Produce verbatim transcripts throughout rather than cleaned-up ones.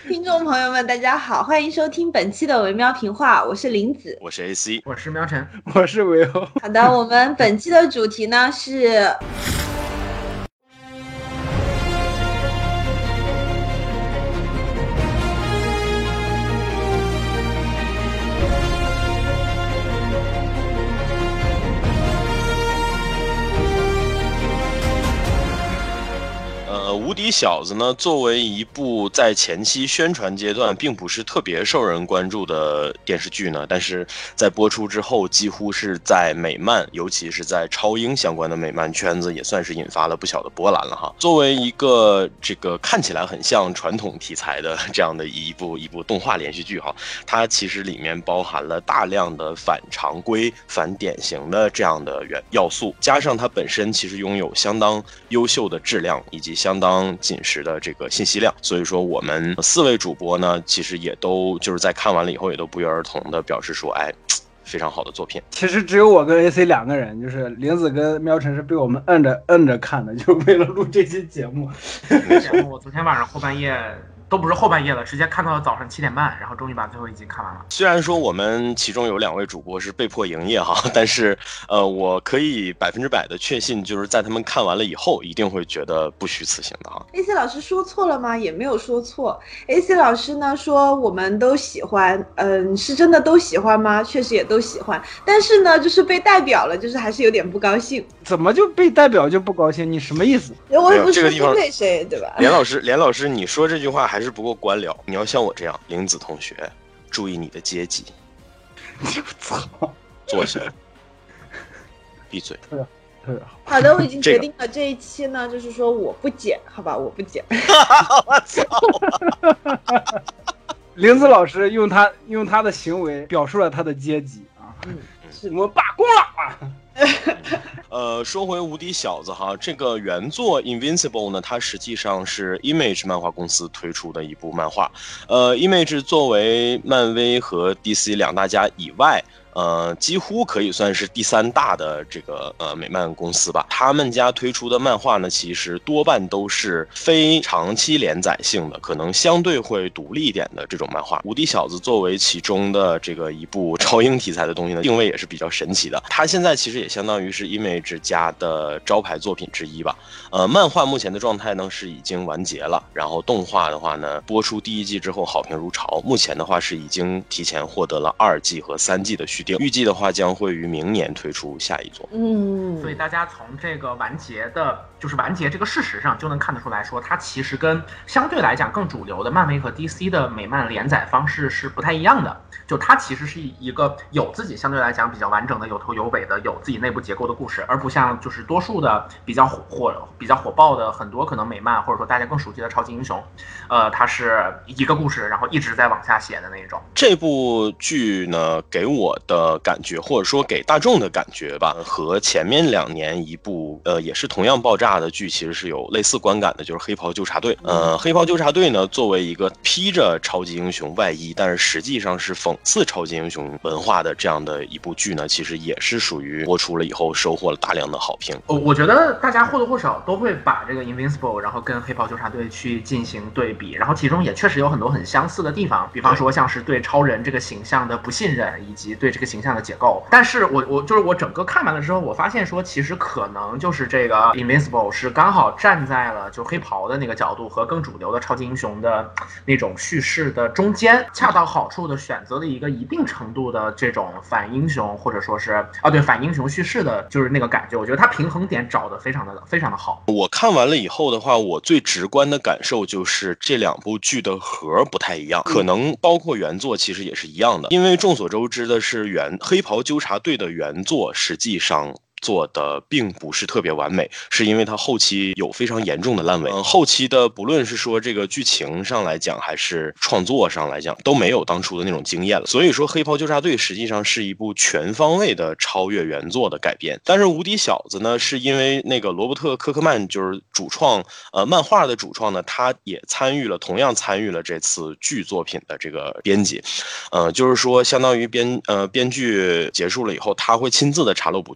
听众朋友们，大家好，欢迎收听本期的维喵评话，我是林子， 我是 A C， 我是喵晨， 我是维欧。 好的，我们本期的主题呢是。 无敌小子呢，作为一部在前期宣传阶段并不是特别受人关注的电视剧呢，但是在播出之后，几乎是在美漫，尤其是在超英相关的美漫圈子，也算是引发了不小的波澜了哈。作为一个这个看起来很像传统题材的这样的一部一部动画连续剧哈，它其实里面包含了大量的反常规、反典型的这样的元要素，加上它本身其实拥有相当优秀的质量以及相当紧实的这个信息量，所以说我们四位主播呢，其实也都就是在看完了以后，也都不约而同的表示说，哎，非常好的作品。 其实只有我跟 A C 两个人，就是林子跟喵晨是被我们摁着摁着看的，就为了录这期节目。 节目我昨天晚上后半夜。都不是后半夜了，直接看到了早上七点半，然后终于把最后一集看完了。 虽然说我们其中有两位主播是被迫营业哈，但是呃，我可以百分之百的确信，就是在他们看完了以后，一定会觉得不虚此行的哈。 A C 老师说错了吗？也没有说错。A C 老师呢说我们都喜欢，嗯，是真的都喜欢吗？确实也都喜欢，但是呢，就是被代表了，就是还是有点不高兴。 怎么就被代表就不高兴？你什么意思？ 我不是针对谁，对吧？ 连老师，连老师，你说这句话还是不够官僚。你要像我这样，林子同学，注意你的阶级。 操！ 坐下，闭嘴。 特别好。 好的，我已经决定了，这一期呢，就是说我不剪，好吧，我不剪。 我操！ 林子老师用他用他的行为表述了他的阶级啊， 嗯， 是我们罢工了啊。 呃，说回无敌小子哈，这个原作 Invincible 呢，它实际上是 Image 漫画公司推出的一部漫画。呃 ，Image 作为漫威和 D C 两大家以外，呃，几乎可以算是第三大的这个呃美漫公司吧。他们家推出的漫画呢，其实多半都是非长期连载性的，可能相对会独立一点的这种漫画。无敌小子作为其中的这个一部超英题材的东西呢，定位也是比较神奇的。它现在其实也相当于是 Image 家的招牌作品之一吧。呃，漫画目前的状态呢是已经完结了，然后动画的话呢，播出第一季之后好评如潮，目前的话是已经提前获得了二季和三季的续订，预计的话将会于明年推出下一作。 嗯， 所以大家从这个完结的，就是完结这个事实上就能看得出来说，它其实跟相对来讲更主流的漫威和 D C 的美漫连载方式是不太一样的。就它其实是一个有自己相对来讲比较完整的、有头有尾的、有自己内部结构的故事，而不像就是多数的比较火、比较火爆的很多可能美漫或者说大家更熟悉的超级英雄，呃，它是一个故事，然后一直在往下写的那种。 这部剧呢，给我的感觉，或者说给大众的感觉吧，和前面两年一部呃也是同样爆炸的剧，其实是有类似观感的，就是《黑袍纠察队》。呃，《黑袍纠察队》呢，作为一个披着超级英雄外衣，但是实际上是讽刺超级英雄文化的这样的一部剧呢，其实也是属于播出了以后收获了大量的好评。 我觉得大家或多或少都会把这个 Invincible 然后跟黑袍纠察队去进行对比，然后其中也确实有很多很相似的地方，比方说像是对超人这个形象的不信任，以及对这个形象的解构。但是我我就是我整个看完了之后，我发现说其实可能就是这个 Invincible 是刚好站在了就黑袍的那个角度和更主流的超级英雄的那种叙事的中间，恰到好处的选择了一个一定程度的这种反英雄或者说是啊对反英雄叙事的就是那个感觉，我觉得它平衡点找得非常的非常的好。 我看完了以后的话，我最直观的感受就是这两部剧的核不太一样，可能包括原作其实也是一样的，因为众所周知的是原黑袍纠察队的原作实际上做的并不是特别完美，是因为它后期有非常严重的烂尾。嗯，后期的不论是说这个剧情上来讲，还是创作上来讲，都没有当初的那种惊艳了。所以说，《黑袍纠察队》实际上是一部全方位的超越原作的改编。但是《无敌小子》呢，是因为那个罗伯特·科克曼就是主创，呃，漫画的主创呢，他也参与了，同样参与了这次剧作品的这个编辑。呃，就是说，相当于编呃编剧结束了以后，他会亲自的查漏补缺。他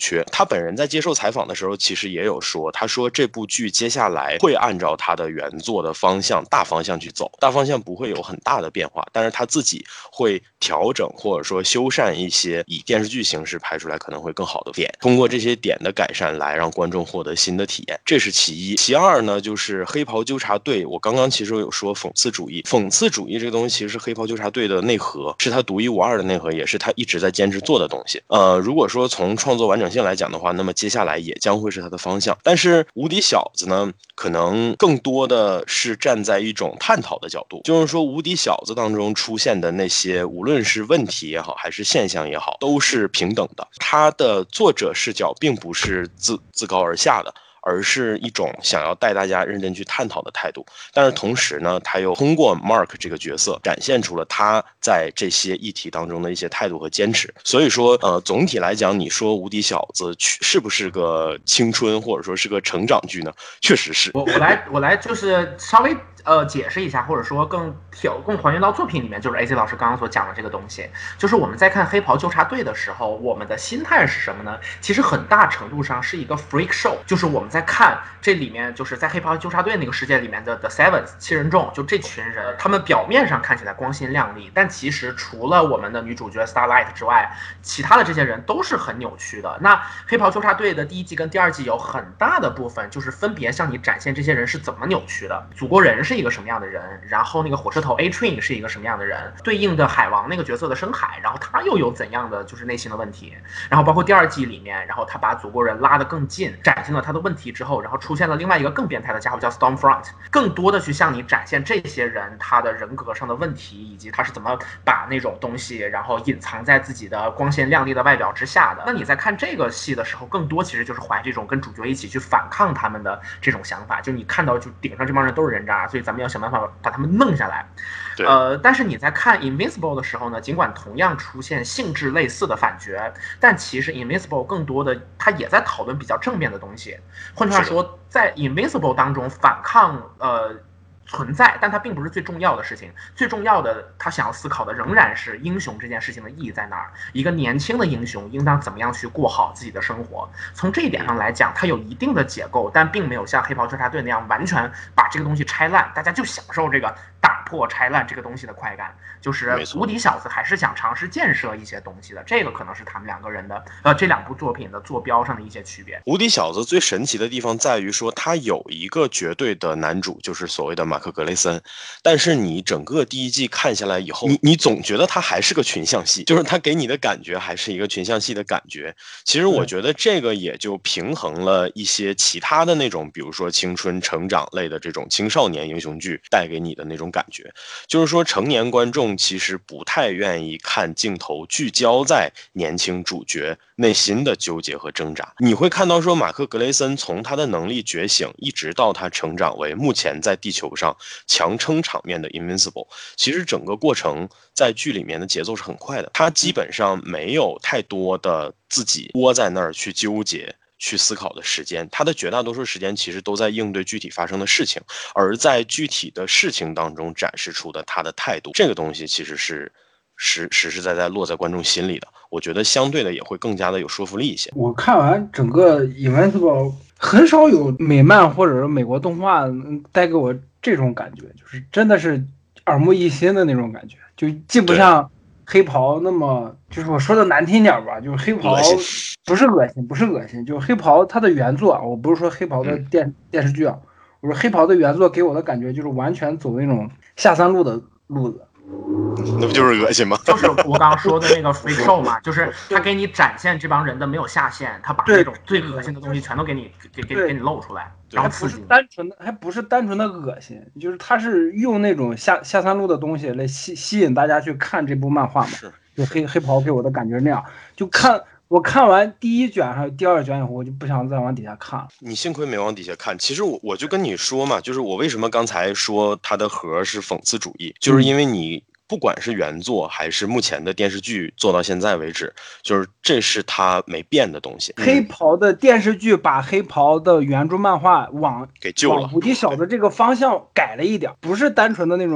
本人在接受采访的时候，其实也有说，他说这部剧接下来会按照他的原作的方向、大方向去走，大方向不会有很大的变化，但是他自己会调整或者说修缮一些以电视剧形式拍出来可能会更好的点，通过这些点的改善来让观众获得新的体验，这是其一。其二呢，就是黑袍纠察队，我刚刚其实有说讽刺主义，讽刺主义这个东西其实是黑袍纠察队的内核，是他独一无二的内核，也是他一直在坚持做的东西。呃，如果说从创作完整性来讲的话，那么接下来也将会是他的方向。但是无敌小子呢，可能更多的是站在一种探讨的角度，就是说无敌小子当中出现的那些，无论是问题也好，还是现象也好，都是平等的。他的作者视角并不是自自高而下的，而是一种想要带大家认真去探讨的态度。但是同时呢，他又通过 Mark 这个角色展现出了他在这些议题当中的一些态度和坚持。所以说呃，总体来讲，你说无敌小子是不是个青春或者说是个成长剧呢？确实是。 我我来我来就是稍微呃解释一下，或者说更调更还原到作品里面，就是 A C 老师刚刚所讲的这个东西，就是我们在看黑袍纠察队的时候，我们的心态是什么呢？其实很大程度上是一个 freak show， 就是我们在看这里面，就是在黑袍纠察队那个世界里面的 The Seven 七人众，就这群人，他们表面上看起来光鲜亮丽，但其实除了我们的女主角 Starlight 之外，其他的这些人都是很扭曲的。那黑袍纠察队的第一季跟第二季有很大的部分就是分别向你展现这些人是怎么扭曲的。祖国人是一个什么样的人，然后那个火车头 A Train 是一个什么样的人，对应的海王那个角色的深海，然后他又有怎样的就是内心的问题，然后包括第二季里面，然后他把祖国人拉得更近，展现了他的问题之后，然后出现了另外一个更变态的家伙叫 Stormfront， 更多的去向你展现这些人他的人格上的问题，以及他是怎么把那种东西然后隐藏在自己的光鲜亮丽的外表之下的。那你在看这个戏的时候，更多其实就是怀这种跟主角一起去反抗他们的这种想法，就你看到就顶上这帮人都是人渣，所以咱们要想办法把他们弄下来。呃，但是你在看 Invincible 的时候呢，尽管同样出现性质类似的反角，但其实 Invincible 更多的他也在讨论比较正面的东西。换句话说，在 Invincible 当中反抗呃存在，但它并不是最重要的事情。最重要的，他想要思考的仍然是英雄这件事情的意义在哪儿。一个年轻的英雄应当怎么样去过好自己的生活。从这一点上来讲，它有一定的结构，但并没有像黑袍纠察队那样完全把这个东西拆烂，大家就享受这个打破拆烂这个东西的快感。就是无敌小子还是想尝试建设一些东西的，这个可能是他们两个人的呃这两部作品的坐标上的一些区别。 无敌小子最神奇的地方在于说，他有一个绝对的男主，就是所谓的马克·格雷森，但是你整个第一季看下来以后，你你总觉得他还是个群像戏，就是他给你的感觉还是一个群像戏的感觉。其实我觉得这个也就平衡了一些其他的那种，比如说青春成长类的这种青少年英雄剧带给你的那种感觉，就是说成年观众其实不太愿意看镜头聚焦在年轻主角内心的纠结和挣扎。你会看到说马克·格雷森从他的能力觉醒一直到他成长为目前在地球上强撑场面的 Invincible， 其实整个过程在剧里面的节奏是很快的，他基本上没有太多的自己窝在那儿去纠结去思考的时间，他的绝大多数时间其实都在应对具体发生的事情，而在具体的事情当中展示出的他的态度，这个东西其实是实实实在在落在观众心里的，我觉得相对的也会更加的有说服力一些。 我看完整个 Invincible， 很少有美漫或者是美国动画带给我这种感觉，就是真的是耳目一新的那种感觉，就既不像黑袍那么，就是我说的难听点吧，就是黑袍不是恶心，不是恶心，就是黑袍它的原作，我不是说黑袍的电、嗯、电视剧啊，我说黑袍的原作给我的感觉就是完全走那种下三路的路子。 那不就是恶心吗？ 就是我刚刚说的那个 free show 嘛，就是他给你展现这帮人的没有下限，他把这种最恶心的东西全都给你给给给你露出来，然后刺激你。 单纯的还不是单纯的恶心，就是他是用那种下下三路的东西来吸吸引大家去看这部漫画嘛。 是， 就黑黑袍给我的感觉那样，就看。我看完第一卷还有第二卷以后，我就不想再往底下看了。 你幸亏没往底下看。其实我我就跟你说嘛，就是我为什么刚才说它的核是讽刺主义，就是因为你不管是原作还是目前的电视剧做到现在为止，就是这是它没变的东西。 黑袍的电视剧把黑袍的原著漫画往给救了， 往无敌小子这个方向改了一点，不是单纯的那种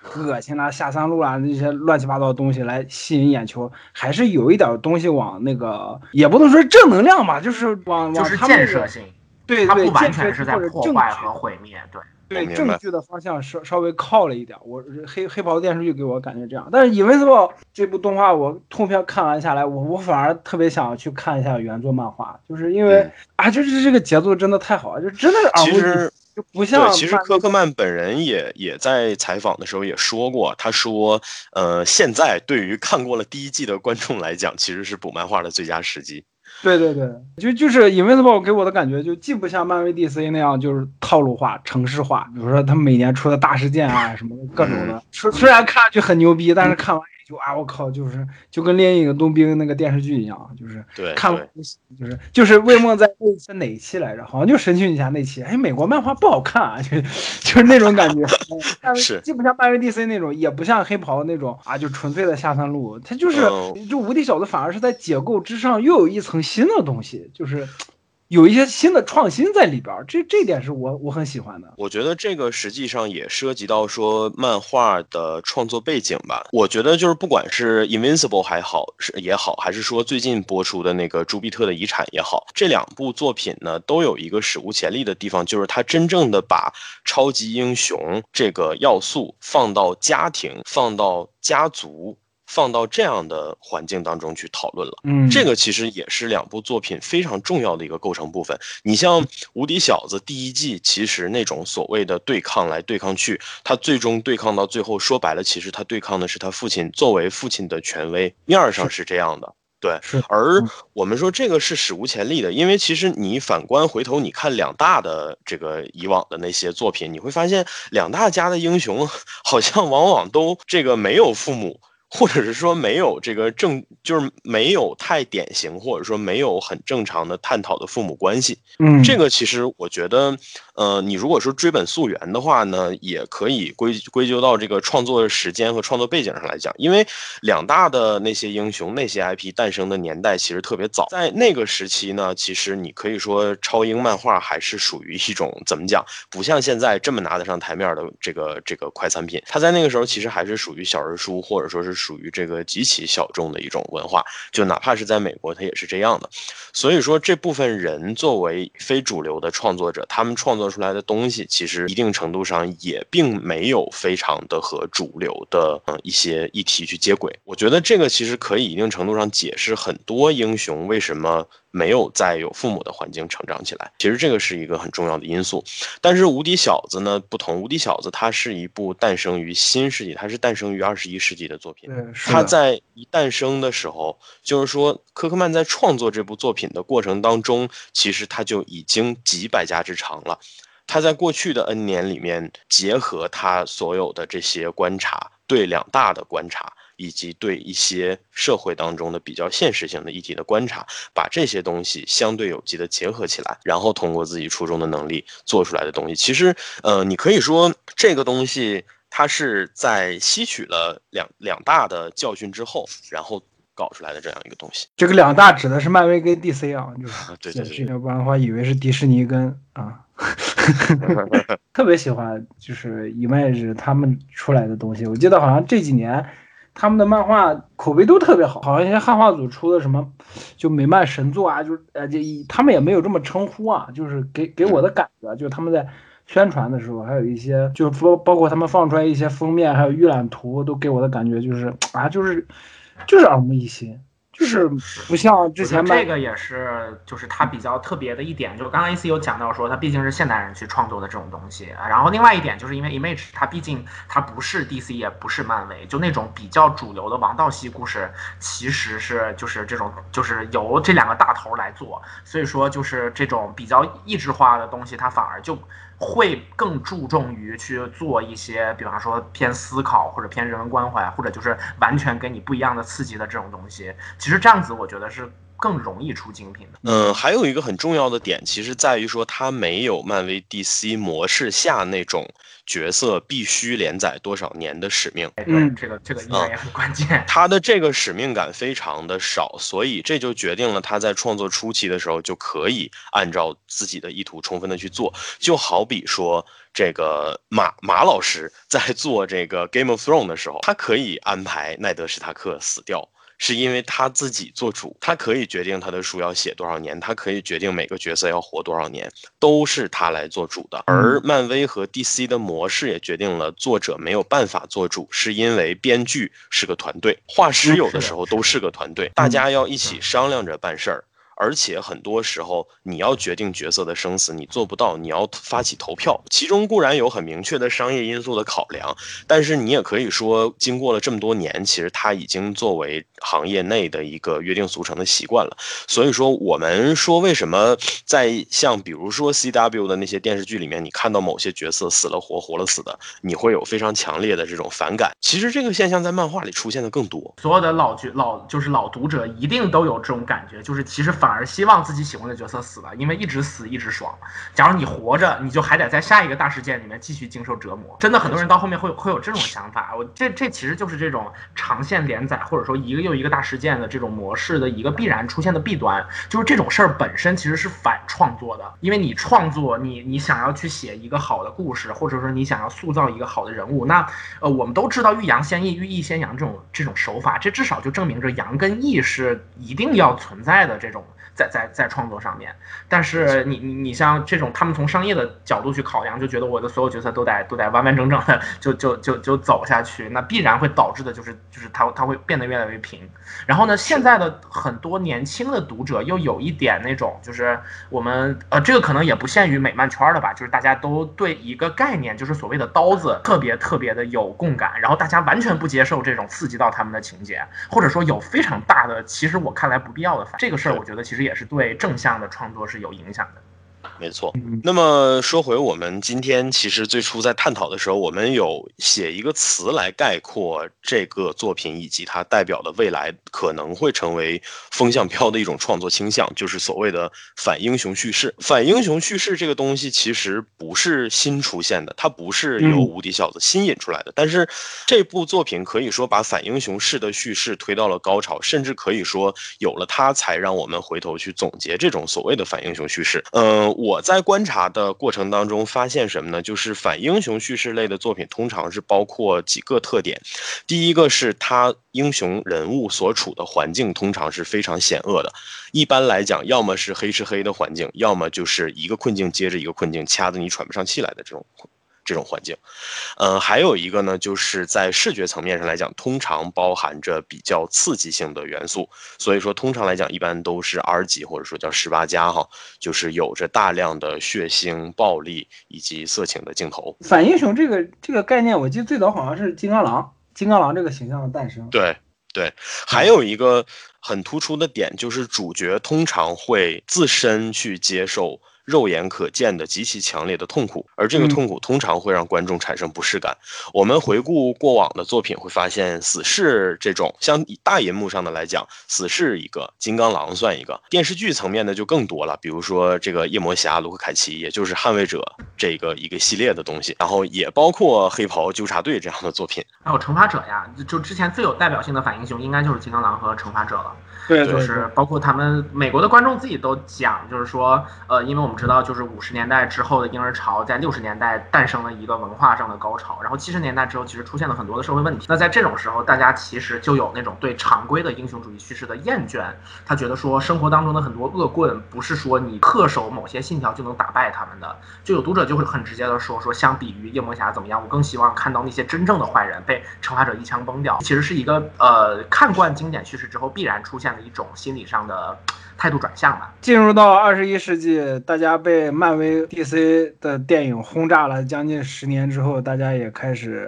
恶心啦、下三路啦那些乱七八糟的东西来吸引眼球，还是有一点东西往那个，也不能说正能量吧，就是往就是往他们建设性， 对对， 它不完建设全是在破坏和毁灭，对。 对正剧的方向稍稍微靠了一点，我黑黑袍电视剧给我感觉这样，但是《Invincible》这部动画我通篇看完下来，我我反而特别想去看一下原作漫画，就是因为、嗯、啊，就是这个节奏真的太好了，就真的是耳目一新，就不像。 其实科克曼本人也也在采访的时候也说过，他说，呃，现在对于看过了第一季的观众来讲，其实是补漫画的最佳时机。 对对对，就就是 Invincible 给我的感觉就既不像漫威 D C 那样就是套路化、程式化，比如说他每年出的大事件啊什么的各种的，虽虽然看上去很牛逼，但是看完就啊我靠，就是就跟猎鹰冬兵那个电视剧一样，就是看完就是就是魏梦在那期哪一期来着？好像就神奇女侠那期，哎，美国漫画不好看啊，就就是那种感觉， 是既不像漫威 D C 那种，也不像黑袍那种啊，就纯粹的下三路，它就是就无敌小子反而是在解构之上又有一层新的东西，就是有一些新的创新在里边，这这点是我我很喜欢的。 我觉得这个实际上也涉及到说漫画的创作背景吧。我觉得就是不管是 Invincible 还好是也好，还是说最近播出的那个朱庇特的遗产也好，这两部作品呢都有一个史无前例的地方，就是它真正的把超级英雄这个要素放到家庭、放到家族。放到这样的环境当中去讨论了，嗯，这个其实也是两部作品非常重要的一个构成部分。你像《无敌小子》第一季，其实那种所谓的对抗来对抗去，他最终对抗到最后，说白了，其实他对抗的是他父亲作为父亲的权威，面上是这样的。对，而我们说这个是史无前例的，因为其实你反观回头你看两大的这个以往的那些作品，你会发现两大家的英雄好像往往都这个没有父母。或者是说没有这个正，就是没有太典型，或者说没有很正常的探讨的父母关系。嗯，这个其实我觉得，呃，你如果说追本溯源的话呢，也可以归归咎到这个创作时间和创作背景上来讲，因为两大的那些英雄、那些 I P 诞生的年代其实特别早，在那个时期呢，其实你可以说超英漫画还是属于一种怎么讲，不像现在这么拿得上台面的这个这个快餐品，它在那个时候其实还是属于小人书，或者说是属于这个极其小众的一种文化，就哪怕是在美国它也是这样的。所以说这部分人作为非主流的创作者，他们创作出来的东西其实一定程度上也并没有非常的和主流的、嗯、一些议题去接轨。我觉得这个其实可以一定程度上解释很多英雄为什么没有在有父母的环境成长起来，其实这个是一个很重要的因素。但是无敌小子呢不同，无敌小子它是一部诞生于新世纪，它是诞生于二十一世纪的作品。它在一诞生的时候，就是说科克曼在创作这部作品的过程当中，其实他就已经几百家之长了。他在过去的 N 年里面，结合他所有的这些观察，对两大的观察，以及对一些社会当中的比较现实性的议题的观察，把这些东西相对有机的结合起来，然后通过自己初中的能力做出来的东西。其实，呃，你可以说这个东西它是在吸取了两两大的教训之后，然后搞出来的这样一个东西。 这个两大指的是漫威跟 D C 啊，就是啊，对对对， 要不然的话以为是迪士尼跟啊。特别喜欢就是 Image 他们出来的东西，我记得好像这几年他们的漫画口碑都特别好，好像一些汉化组出的什么就美漫神作啊，就是呃，就他们也没有这么称呼啊，就是给给我的感觉，就是他们在宣传的时候，还有一些就是包包括他们放出来一些封面，还有预览图，都给我的感觉就是啊，就是就是耳目一新。就是不像之前这个也是，就是它比较特别的一点，就是刚刚 A C 有讲到说，它毕竟是现代人去创作的这种东西。然后另外一点就是因为 Image 它毕竟它不是 D C 也不是漫威，就那种比较主流的王道系故事，其实是就是这种就是由这两个大头来做，所以说就是这种比较异质化的东西，它反而就会更注重于去做一些，比方说偏思考或者偏人文关怀，或者就是完全给你不一样的刺激的这种东西。其实这样子，我觉得是更容易出精品的。 嗯，还有一个很重要的点，其实在于说它没有漫威 D C 模式下那种角色必须连载多少年的使命。 哎，对，这个这个应该也很关键。 他的这个使命感非常的少，所以这就决定了他在创作初期的时候就可以按照自己的意图充分的去做。就好比说这个马马老师在做这个 Game of Thrones 的时候，他可以安排奈德史塔克死掉，是因为他自己做主，他可以决定他的书要写多少年，他可以决定每个角色要活多少年，都是他来做主的。而漫威和 D C 的模式也决定了作者没有办法做主，是因为编剧是个团队，画师有的时候都是个团队，大家要一起商量着办事儿。而且很多时候你要决定角色的生死，你做不到，你要发起投票，其中固然有很明确的商业因素的考量，但是你也可以说经过了这么多年，其实它已经作为行业内的一个约定俗成的习惯了。所以说我们说为什么在像比如说 C W 的那些电视剧里面，你看到某些角色死了活活了死的，你会有非常强烈的这种反感，其实这个现象在漫画里出现的更多。 所有的老剧老就是老读者一定都有这种感觉，就是其实反而希望自己喜欢的角色死了，因为一直死一直爽。假如你活着，你就还得在下一个大事件里面继续经受折磨。真的很多人到后面会会有这种想法，我这这其实就是这种长线连载或者说一个又一个大事件的这种模式的一个必然出现的弊端，就是这种事儿本身其实是反创作的。因为你创作，你你想要去写一个好的故事，或者说你想要塑造一个好的人物，那呃我们都知道欲扬先抑欲抑先扬这种这种手法，这至少就证明着扬跟抑是一定要存在的这种在在在创作上面。但是你你你像这种他们从商业的角度去考量，就觉得我的所有角色都得都得完完整整的就就就就走下去，那必然会导致的就是就是它它会变得越来越平。然后呢，现在的很多年轻的读者又有一点那种就是我们呃这个可能也不限于美漫圈的吧，就是大家都对一个概念就是所谓的刀子特别特别的有共感，然后大家完全不接受这种刺激到他们的情节，或者说有非常大的其实我看来不必要的反这个事儿，我觉得其实也是对正向的创作是有影响的。 没错。那么说回我们今天其实最初在探讨的时候，我们有写一个词来概括这个作品以及它代表的未来可能会成为风向标的一种创作倾向，就是所谓的反英雄叙事。反英雄叙事这个东西其实不是新出现的，它不是由无敌小子新引出来的，但是这部作品可以说把反英雄式的叙事推到了高潮，甚至可以说有了它才让我们回头去总结这种所谓的反英雄叙事。嗯、呃，我在观察的过程当中发现什么呢？就是反英雄叙事类的作品通常是包括几个特点。第一个是它英雄人物所处的环境通常是非常险恶的，一般来讲要么是黑吃黑的环境，要么就是一个困境接着一个困境，掐得你喘不上气来的这种这种环境。呃，还有一个呢，就是在视觉层面上来讲，通常包含着比较刺激性的元素，所以说通常来讲一般都是 R 级或者说叫十八加哈，就是有着大量的血腥、暴力以及色情的镜头。 反英雄这个这个概念，我记得最早好像是金刚狼，金刚狼这个形象的诞生。 对对，还有一个很突出的点就是主角通常会自身去接受肉眼可见的极其强烈的痛苦，而这个痛苦通常会让观众产生不适感。嗯、我们回顾过往的作品会发现，死侍这种像以大银幕上的来讲，死侍一个，金刚狼算一个，电视剧层面的就更多了，比如说这个夜魔侠卢克凯奇，也就是捍卫者这个一个系列的东西，然后也包括黑袍纠察队这样的作品。 还有惩罚者呀，就之前最有代表性的反英雄应该就是金刚狼和惩罚者了。 对， 就是包括他们美国的观众自己都讲，就是说，呃，因为我们知道，就是五十年代之后的婴儿潮，在六十年代诞生了一个文化上的高潮，然后七十年代之后，其实出现了很多的社会问题。那在这种时候，大家其实就有那种对常规的英雄主义叙事的厌倦，他觉得说，生活当中的很多恶棍不是说你恪守某些信条就能打败他们的。就有读者就会很直接的说，说相比于夜魔侠怎么样，我更希望看到那些真正的坏人被惩罚者一枪崩掉。其实是一个呃，看惯经典叙事之后必然出现的一种心理上的态度转向吧。 进入到二十一世纪，大家被漫威 D C 的电影轰炸了将近十年之后，大家也开始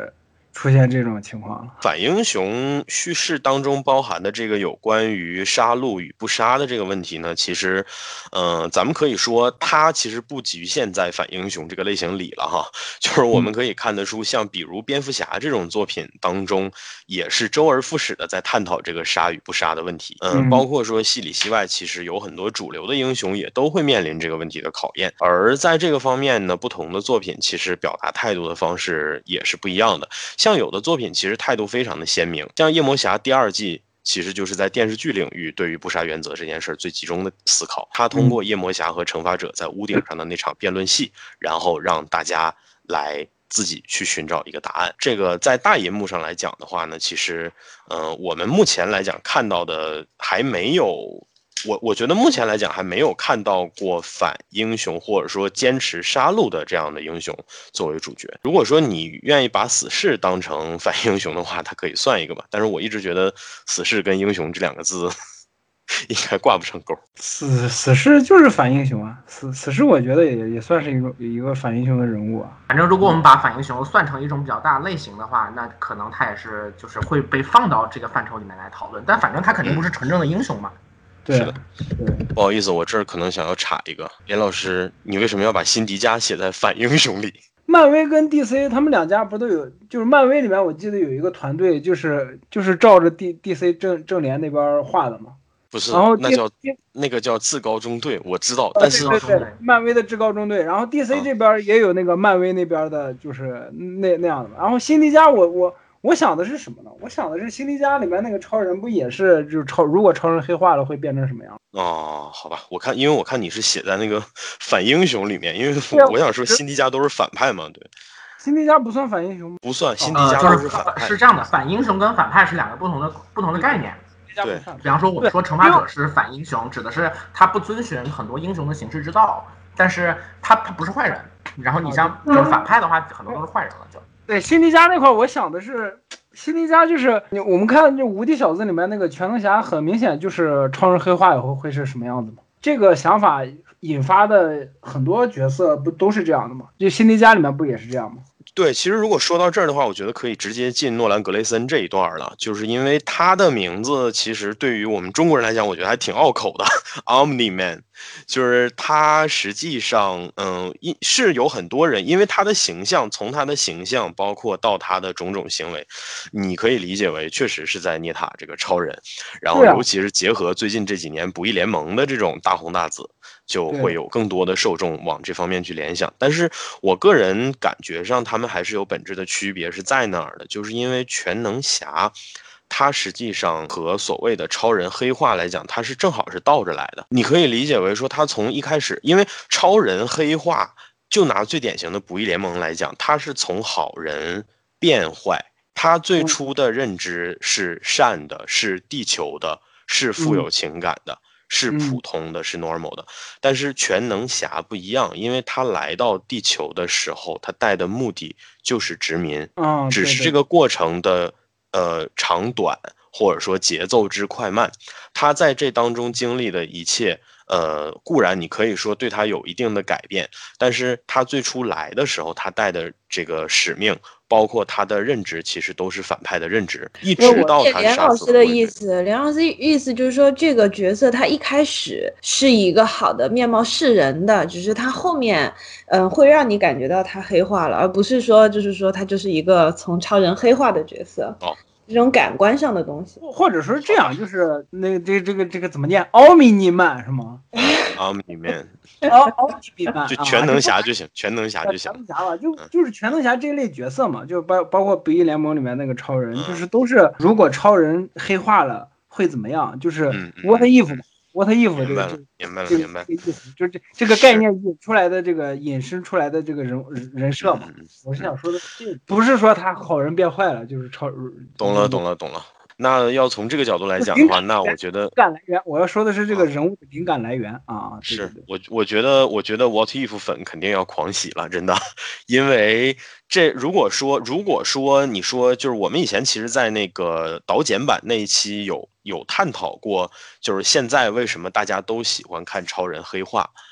出现这种情况了。 反英雄叙事当中包含的这个有关于杀戮与不杀的这个问题呢，其实，嗯、呃，咱们可以说它其实不局限在反英雄这个类型里了哈。就是我们可以看得出，像比如蝙蝠侠这种作品当中，也是周而复始的在探讨这个杀与不杀的问题。嗯、呃，包括说戏里戏外，其实有很多主流的英雄也都会面临这个问题的考验。而在这个方面呢，不同的作品其实表达态度的方式也是不一样的。像有的作品其实态度非常的鲜明，像夜魔侠第二季其实就是在电视剧领域对于不杀原则这件事最集中的思考，他通过夜魔侠和惩罚者在屋顶上的那场辩论戏，然后让大家来自己去寻找一个答案。这个在大银幕上来讲的话呢，其实呃我们目前来讲看到的还没有我我觉得目前来讲还没有看到过反英雄或者说坚持杀戮的这样的英雄作为主角。如果说你愿意把死侍当成反英雄的话，它可以算一个吧。但是我一直觉得死侍跟英雄这两个字应该挂不成钩。 死死侍就是反英雄啊，死死侍我觉得也也算是一种一个反英雄的人物啊。 反正如果我们把反英雄算成一种比较大类型的话，那可能他也是就是会被放到这个范畴里面来讨论。但反正他肯定不是纯正的英雄嘛。 对， 是的，不好意思，我这儿可能想要插一个，连老师，你为什么要把辛迪加写在反英雄里？ 漫威跟 D C 他们两家不都有，就是漫威里面我记得有一个团队，就是就是照着 D D C 正正联那边画的嘛。 不是， 然后那叫那个叫至高中队，我知道，但是对对对，漫威的至高中队，然后 D C 这边也有那个漫威那边的，就是那那样的。然后辛迪加我，我我我想的是什么呢？我想的是辛迪加里面那个超人不也是就是超，如果超人黑化了会变成什么样？ 哦，好吧，我看，因为我看你是写在那个反英雄里面，因为我想说辛迪加都是反派嘛，对。 辛迪加不算反英雄吗？ 不算，辛迪加都是反派。 呃、是这样的，反英雄跟反派是两个不同的不同的概念。 对， 比方说我们说惩罚者是反英雄，指的是他不遵循很多英雄的行事之道，但是他他不是坏人。然后你像就是反派的话，很多都是坏人了就。 对，辛迪加那块我想的是，辛迪加就是我们看就无敌小子里面那个全能侠，很明显就是超人黑化以后会是什么样子嘛？这个想法引发的很多角色不都是这样的吗？就辛迪加里面不也是这样吗？ 对，其实如果说到这儿的话，我觉得可以直接进诺兰·格雷森这一段了，就是因为他的名字其实对于我们中国人来讲，我觉得还挺拗口的 ，Omni-Man， 就是他实际上，嗯，是有很多人，因为他的形象，从他的形象，包括到他的种种行为，你可以理解为确实是在捏他这个超人，然后尤其是结合最近这几年不义联盟的这种大红大紫。就会有更多的受众往这方面去联想，但是我个人感觉上他们还是有本质的区别是在哪儿的，就是因为全能侠它实际上和所谓的超人黑化来讲，它是正好是倒着来的。你可以理解为说，他从一开始，因为超人黑化，就拿最典型的不义联盟来讲，他是从好人变坏，他最初的认知是善的，是地球的，是富有情感的。是普通的，是 normal 的，但是全能侠不一样，因为他来到地球的时候，他带的目的就是殖民， 嗯， 只是这个过程的呃长短或者说节奏之快慢，他在这当中经历的一切，呃，固然你可以说对他有一定的改变，但是他最初来的时候，他带的这个使命。包括他的认知其实都是反派的认知，一直到他连老师的意思，连老师意思就是说，这个角色他一开始是一个好的面貌示人的，只是他后面，嗯、呃，会让你感觉到他黑化了，而不是说就是说他就是一个从超人黑化的角色。 哦。 这种感官上的东西， 或者说这样，就是那个这这个这个怎么念？奥米尼曼是吗？ 奥米尼曼， 奥奥米尼曼， 就全能侠就行，全能侠就行。 全能侠吧，就就是全能侠这一类角色嘛，就包包括不义联盟里面那个超人，就是都是如果超人黑化了会怎么样？就是 what if 嘛。what if 这个明白了，明白了， 这个意思就是这这个概念引出来的这个引申出来的这个人人设嘛。我是想说的，这不是说他好人变坏了，就是超。 懂了，懂了，懂了。那要从这个角度来讲的话，那我觉得灵感来源，我要说的是这个人物的灵感来源啊。 是我我觉得，我觉得 What If 粉肯定要狂喜了，真的，因为这如果说如果说你说就是我们以前其实，在那个导剪版那一期有有探讨过，就是现在为什么大家都喜欢看超人黑化。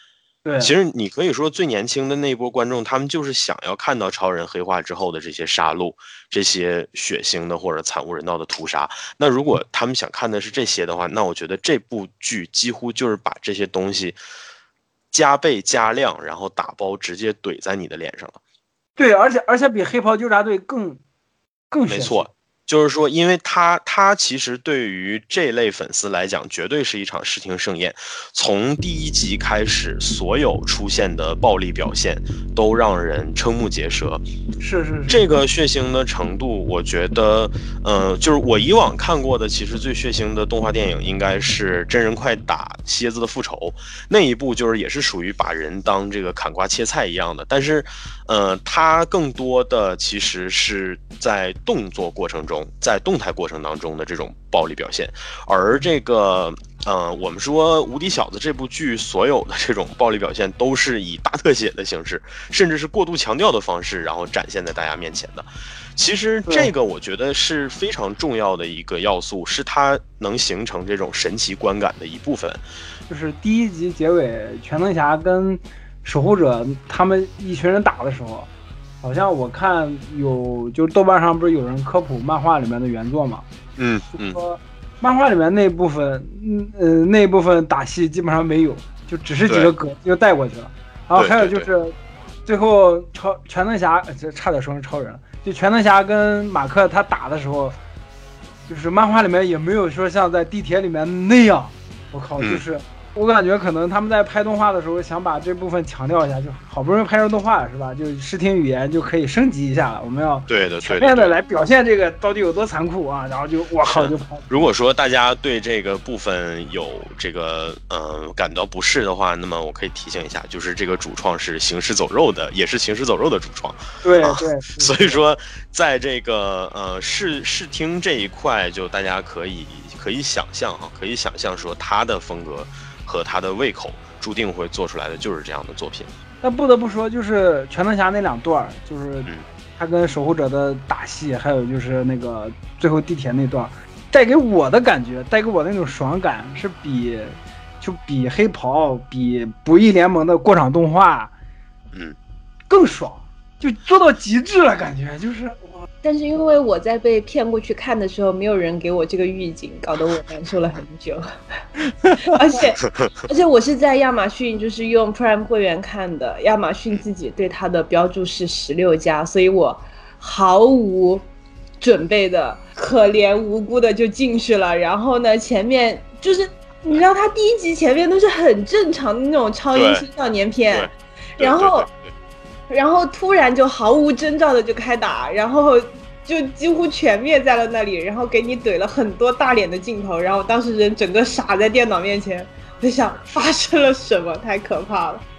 对， 其实你可以说最年轻的那一波观众，他们就是想要看到超人黑化之后的这些杀戮，这些血腥的或者惨无人道的屠杀。那如果他们想看的是这些的话，那我觉得这部剧几乎就是把这些东西加倍加量，然后打包直接怼在你的脸上了。 对，而且而且比黑袍纠察队更更没错。就是说，因为他他其实对于这类粉丝来讲，绝对是一场视听盛宴。从第一集开始，所有出现的暴力表现都让人瞠目结舌。 是是是， 这个血腥的程度，我觉得，呃，就是我以往看过的，其实最血腥的动画电影应该是《真人快打蝎子的复仇》那一部，就是也是属于把人当这个砍瓜切菜一样的。但是，呃，它更多的其实是在动作过程中。在动态过程当中的这种暴力表现，而这个呃，我们说《无敌小子》这部剧所有的这种暴力表现都是以大特写的形式，甚至是过度强调的方式，然后展现在大家面前的。其实这个我觉得是非常重要的一个要素，是它能形成这种神奇观感的一部分。 就是第一集结尾，全能侠跟守护者他们一群人打的时候。好像我看有，就是豆瓣上不是有人科普漫画里面的原作嘛？ 嗯嗯，说漫画里面那部分，嗯呃那部分打戏基本上没有，就只是几个梗就带过去了。然后还有就是最后超全能侠，这差点说成超人了，就全能侠跟马克他打的时候，就是漫画里面也没有说像在地铁里面那样，我靠，就是。嗯我感觉可能他们在拍动画的时候想把这部分强调一下，就好不容易拍成动画是吧？就视听语言就可以升级一下了。我们要对的全面的来表现这个到底有多残酷啊！然后就我靠就拍。 如果说大家对这个部分有这个呃感到不适的话，那么我可以提醒一下，就是这个主创是行尸走肉的，也是行尸走肉的主创。 对、 啊、 对。 所以说，在这个呃视视听这一块，就大家可以可以想象哈、啊，可以想象说他的风格。和他的胃口注定会做出来的就是这样的作品。 但不得不说，就是全能侠那两段，就是他跟守护者的打戏，还有就是那个最后地铁那段，带给我的感觉，带给我的那种爽感，是比就比黑袍、比不义联盟的过场动画， 嗯， 更爽，就做到极致了，感觉就是。 但是因为我在被骗过去看的时候，没有人给我这个预警，搞得我难受了很久。而且而且我是在亚马逊就是用 Prime 会员看的，亚马逊自己对它的标注是十六加，所以我毫无准备的可怜无辜的就进去了。然后呢，前面就是你知道他第一集前面都是很正常的那种超英青少年片，然后然后突然就毫无征兆的就开打，然后就几乎全灭在了那里，然后给你怼了很多大脸的镜头，然后当时人整个傻在电脑面前，我就想发生了什么，太可怕了。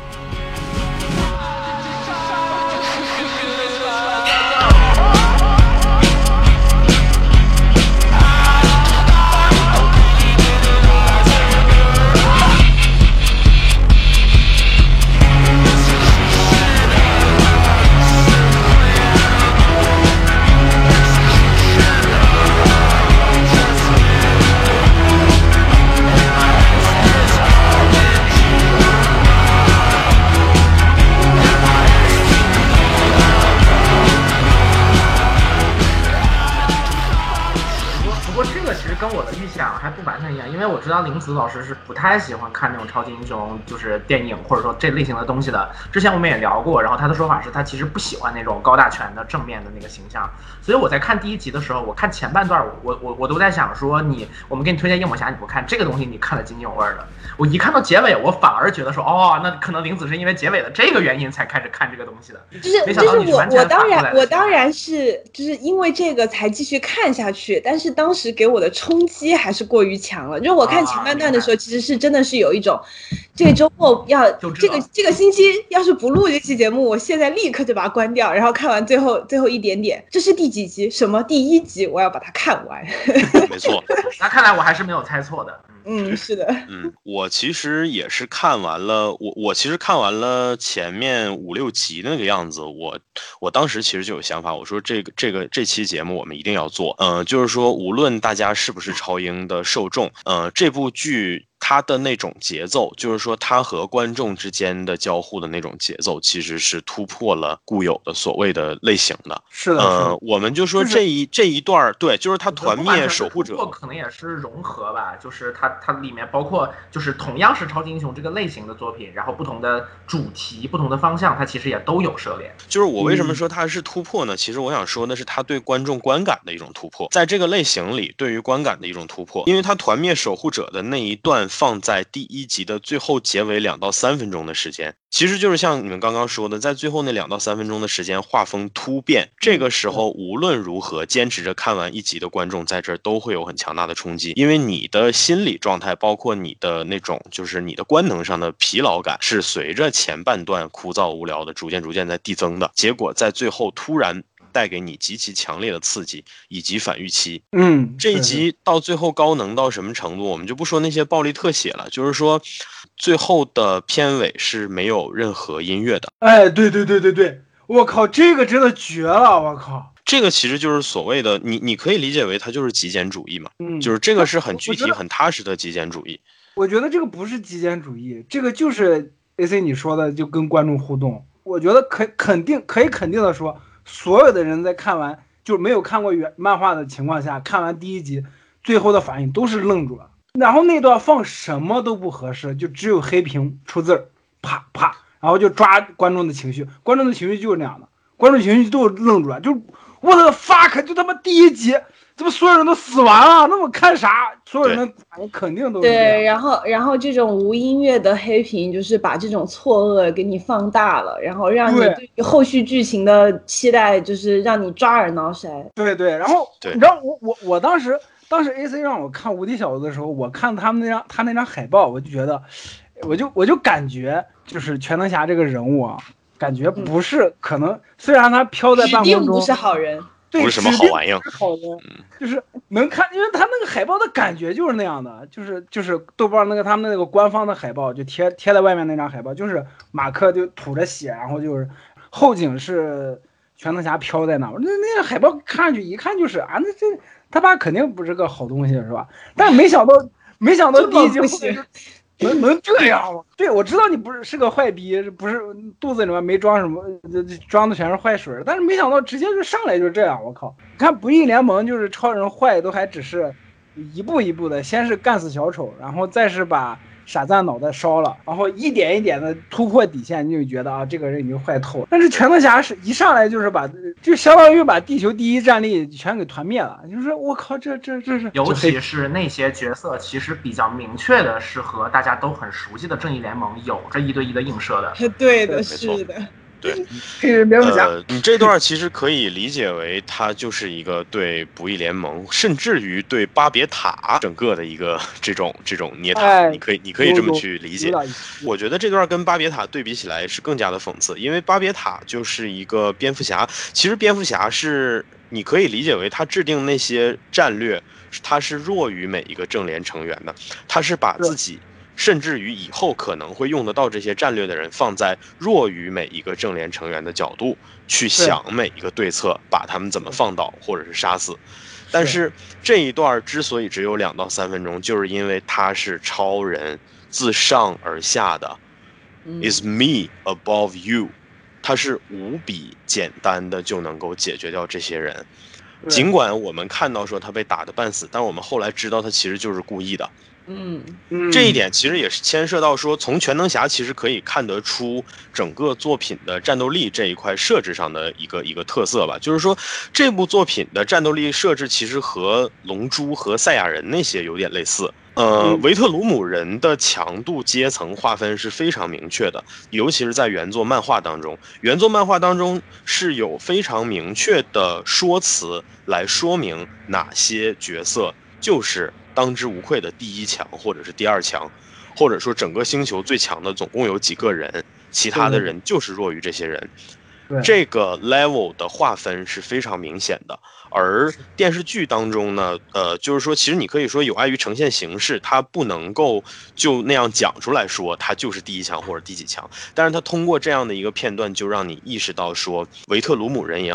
跟我的预想还不完全一样，因为我知道林子老师是不太喜欢看那种超级英雄就是电影或者说这类型的东西的。之前我们也聊过，然后他的说法是他其实不喜欢那种高大全的正面的那个形象。所以我在看第一集的时候，我看前半段，我我我都在想说，你我们给你推荐夜魔侠你不看这个东西，你看得津津有味的。我一看到结尾，我反而觉得说，哦，那可能林子是因为结尾的这个原因才开始看这个东西的。 就是没想到你就是我我当然我当然然是就是因为这个才继续看下去，但是当时给我的冲击还是过于强了。就我看前半段的时候，其实是真的是有一种，这个周末要这个这个星期要是不录这期节目，我现在立刻就把它关掉，然后看完最后最后一点点，这是第几集？什么第一集？我要把它看完。 没错， 那看来我还是没有猜错的。 嗯，是的。 嗯，我其实也是看完了，我我其实看完了前面五六集那个样子，我我当时其实就有想法，我说这个这个这期节目我们一定要做，嗯、呃，就是说无论大家是不是超英的受众，嗯、呃，这部剧。 他的那种节奏，就是说他和观众之间的交互的那种节奏，其实是突破了固有的所谓的类型的。 是的， 呃，我们就说这一、就是、这一段，对，就是他团灭守护者， 可能也是融合吧，就是它它里面包括就是同样是超级英雄这个类型的作品，然后不同的主题、不同的方向，它其实也都有涉猎。 就是我为什么说它是突破呢？嗯、其实我想说的是，它对观众观感的一种突破，在这个类型里对于观感的一种突破，因为它团灭守护者的那一段放在第一集的最后结尾两到三分钟的时间，其实就是像你们刚刚说的，在最后那两到三分钟的时间，画风突变。这个时候无论如何，坚持着看完一集的观众在这儿都会有很强大的冲击，因为你的心理状态，包括你的那种就是你的官能上的疲劳感，是随着前半段枯燥无聊的逐渐逐渐在递增的。结果在最后突然带给你极其强烈的刺激以及反预期。 嗯， 这一集到最后高能到什么程度，我们就不说那些暴力特写了，就是说最后的片尾是没有任何音乐的。 哎，对对对对对，我靠，这个真的绝了，我靠。 这个其实就是所谓的你你可以理解为它就是极简主义嘛，嗯，就是这个是很具体很踏实的极简主义。 我觉得这个不是极简主义，这个就是 A C 你说的就跟观众互动。我觉得可肯定可以肯定的说，所有的人在看完就是没有看过原漫画的情况下，看完第一集最后的反应都是愣住了，然后那段放什么都不合适，就只有黑屏出字儿，啪啪，然后就抓观众的情绪，观众的情绪就是那样的，观众情绪都愣住了，就我的 fuck， 就他妈第一集怎么所有人都死完了？那我看啥？所有人的反应肯定都是对，然后然后这种无音乐的黑屏，就是把这种错愕给你放大了，然后让你对于后续剧情的期待，就是让你抓耳挠腮。 对对，然后你知道我我我当时当时 A C 让我看无敌小子的时候，我看他们那张他那张海报，我就觉得，我就我就感觉就是全能侠这个人物啊，感觉不是、嗯、可能，虽然他飘在半空中， 指定不是好人。 对， 不是什么好玩意儿， 好的，就是能看，因为他那个海报的感觉就是那样的，就是就是豆瓣那个他们那个官方的海报，就贴贴在外面那张海报，就是马克就吐着血，然后就是后景是全能侠飘在那，那那个海报看上去一看就是啊，那这他爸肯定不是个好东西是吧？但是没想到没想到第一集后面能能这样吗？对，我知道你不是是个坏逼，不是肚子里面没装什么，装的全是坏水，但是没想到直接就上来就这样，我靠！你看不义联盟就是超人坏都还只是一步一步的，先是干死小丑，然后再是把傻赞脑袋烧了，然后一点一点的突破底线，你就觉得啊，这个人已经坏透了。但是全能侠是一上来就是把，就相当于把地球第一战力全给团灭了。就是我靠，这这这是， 尤其是那些角色，其实比较明确的是和大家都很熟悉的正义联盟有着一对一的映射的。 对的，是的。 对， 呃， 你这段其实可以理解为它就是一个对不义联盟，甚至于对巴别塔整个的一个这种这种捏塔， 哎、 你可以你可以这么去理解。我觉得这段跟巴别塔对比起来是更加的讽刺，因为巴别塔就是一个蝙蝠侠，其实蝙蝠侠是你可以理解为他制定那些战略，他是弱于每一个正联成员的，他是把自己。甚至于以后可能会用得到这些战略的人，放在弱于每一个正联成员的角度去想每一个对策，把他们怎么放倒或者是杀死。但是这一段之所以只有两到三分钟，就是因为他是超人自上而下的、嗯、，is me above you， 他是无比简单的就能够解决掉这些人。尽管我们看到说他被打得半死，但我们后来知道他其实就是故意的。 嗯， 这一点其实也是牵涉到说，从全能侠其实可以看得出整个作品的战斗力这一块设置上的一个一个特色吧。就是说，这部作品的战斗力设置其实和龙珠和赛亚人那些有点类似。呃，维特鲁姆人的强度阶层划分是非常明确的，尤其是在原作漫画当中，原作漫画当中是有非常明确的说辞来说明哪些角色就是当之无愧的第一强或者是第二强，或者说整个星球最强的总共有几个人，其他的人就是弱于这些人。这个 level 的划分是非常明显的。而电视剧当中呢，呃，就是说其实你可以说有碍于呈现形式，它不能够就那样讲出来说它就是第一强或者第几强，但是它通过这样的一个片段就让你意识到说维特鲁姆人也好，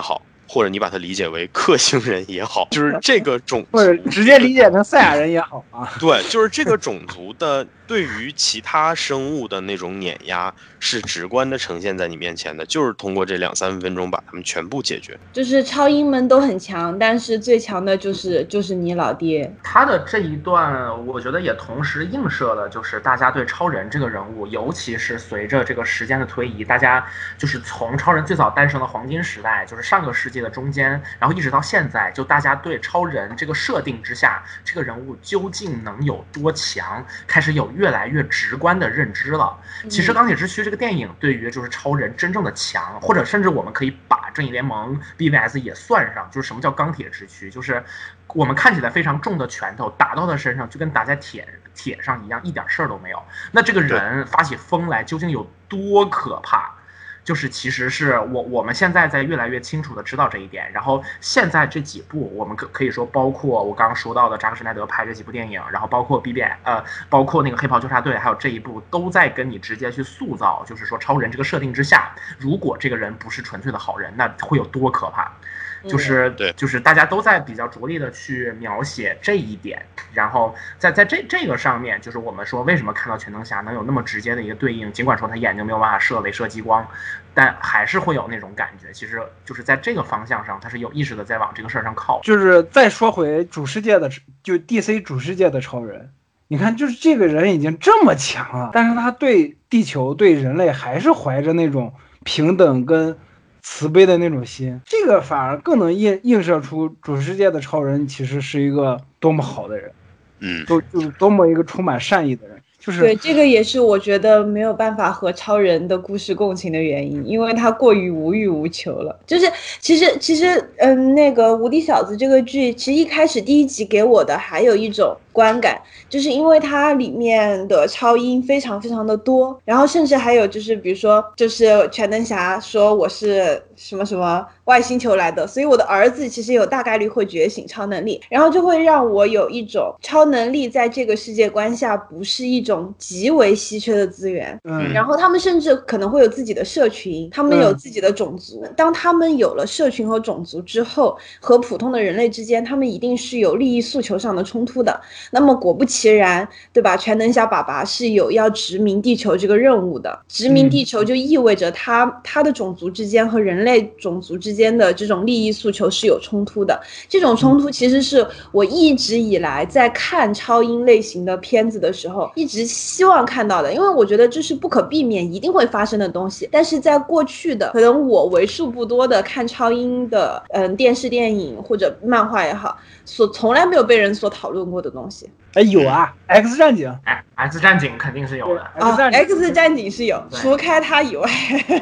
或者你把它理解为克星人也好，就是这个种族， 或者直接理解成赛亚人也好啊。 对，就是这个种族的对于其他生物的那种碾压是直观的呈现在你面前的，就是通过这两三分钟把他们全部解决。 就是超英们都很强，但是最强的就是就是你老爹。 他的这一段，我觉得也同时映射了，就是大家对超人这个人物，尤其是随着这个时间的推移，大家就是从超人最早诞生的黄金时代，就是上个世纪的中间，然后一直到现在，就大家对超人这个设定之下，这个人物究竟能有多强，开始有越来越直观的认知了。其实《钢铁之躯》这个电影对于就是超人真正的强，或者甚至我们可以把正义联盟 B V S 也算上，就是什么叫钢铁之躯，就是我们看起来非常重的拳头打到他身上就跟打在铁铁上一样，一点事儿都没有。那这个人发起疯来究竟有多可怕？就是其实是我我们现在在越来越清楚的知道这一点，然后现在这几部我们可可以说包括我刚刚说到的扎克施耐德拍这几部电影，然后包括 B B 呃包括那个黑袍纠察队，还有这一部都在跟你直接去塑造，就是说超人这个设定之下，如果这个人不是纯粹的好人，那会有多可怕。就是对， 就是大家都在比较着力的去描写这一点，然后在在这这个上面，就是我们说为什么看到全能侠能有那么直接的一个对应，尽管说他眼睛没有办法射镭射激光，但还是会有那种感觉，其实就是在这个方向上，他是有意识的在往这个事儿上靠。 就是再说回主世界的，就 D C 主世界的超人，你看，就是这个人已经这么强了，但是他对地球、对人类还是怀着那种平等跟慈悲的那种心，这个反而更能映映射出主世界的超人其实是一个多么好的人， 嗯， 都就是多么一个充满善意的人。就是对，这个也是我觉得没有办法和超人的故事共情的原因，因为他过于无欲无求了。就是其实其实嗯，那个无敌小子这个剧，其实一开始第一集给我的还有一种观感，就是因为它里面的超英非常非常的多，然后甚至还有就是比如说就是全能侠说我是什么什么外星球来的，所以我的儿子其实有大概率会觉醒超能力，然后就会让我有一种超能力在这个世界观下不是一种极为稀缺的资源。 嗯， 然后他们甚至可能会有自己的社群，他们有自己的种族，嗯，当他们有了社群和种族之后，和普通的人类之间他们一定是有利益诉求上的冲突的。那么果不其然，对吧，全能侠爸爸是有要殖民地球这个任务的，殖民地球就意味着他他的种族之间和人类种族之间的这种利益诉求是有冲突的。这种冲突其实是我一直以来在看超英类型的片子的时候一直希望看到的，因为我觉得这是不可避免一定会发生的东西，但是在过去的可能我为数不多的看超英的嗯电视电影或者漫画也好，所从来没有被人所讨论过的东西。 哎，有啊 ，X 战警， 哎 ，X 战警肯定是有的。 哦 ，X 战警是有，除开它以外。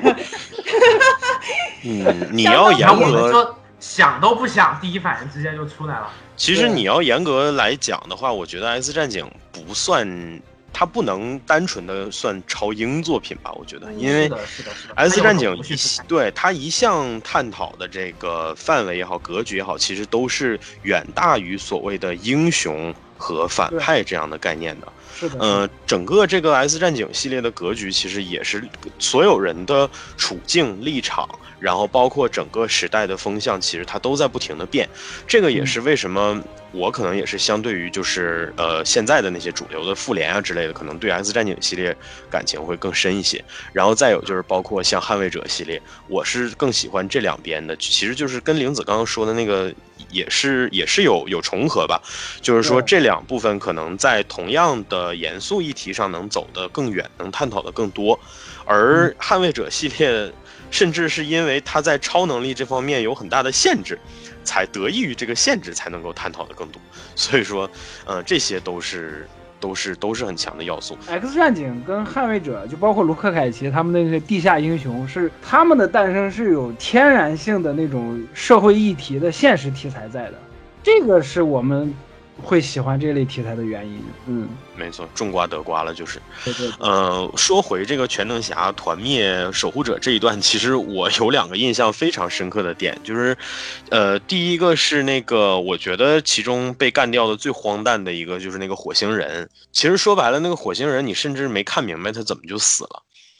嗯，你要严格想都不想，第一反应直接就出来了。 其实你要严格来讲的话，我觉得 X 战警不算。它不能单纯的算超英作品吧？我觉得，因为 X 战警对它一向探讨的这个范围也好，格局也好，其实都是远大于所谓的英雄和反派这样的概念的。 是的， 呃，整个这个 X 战警系列的格局，其实也是所有人的处境立场，然后包括整个时代的风向，其实它都在不停的变。这个也是为什么我可能也是相对于就是呃现在的那些主流的复联啊之类的，可能对 X 战警系列感情会更深一些。然后再有就是包括像捍卫者系列，我是更喜欢这两边的，其实就是跟玲子刚刚说的那个也是也是有有重合吧，就是说这两部分可能在同样的严肃议题上能走得更远，能探讨的更多。而捍卫者系列甚至是因为它在超能力这方面有很大的限制，才得益于这个限制才能够探讨的更多。所以说呃这些都是都是都是很强的要素。 X 战警跟捍卫者就包括卢克凯奇他们那些地下英雄，是他们的诞生是有天然性的那种社会议题的现实题材在的，这个是我们会喜欢这类题材的原因。嗯， 没错，种瓜得瓜了，就是。 对对对。 呃，说回这个全能侠团灭守护者这一段，其实我有两个印象非常深刻的点，就是，呃，第一个是那个我觉得其中被干掉的最荒诞的一个就是那个火星人。其实说白了，那个火星人你甚至没看明白他怎么就死了。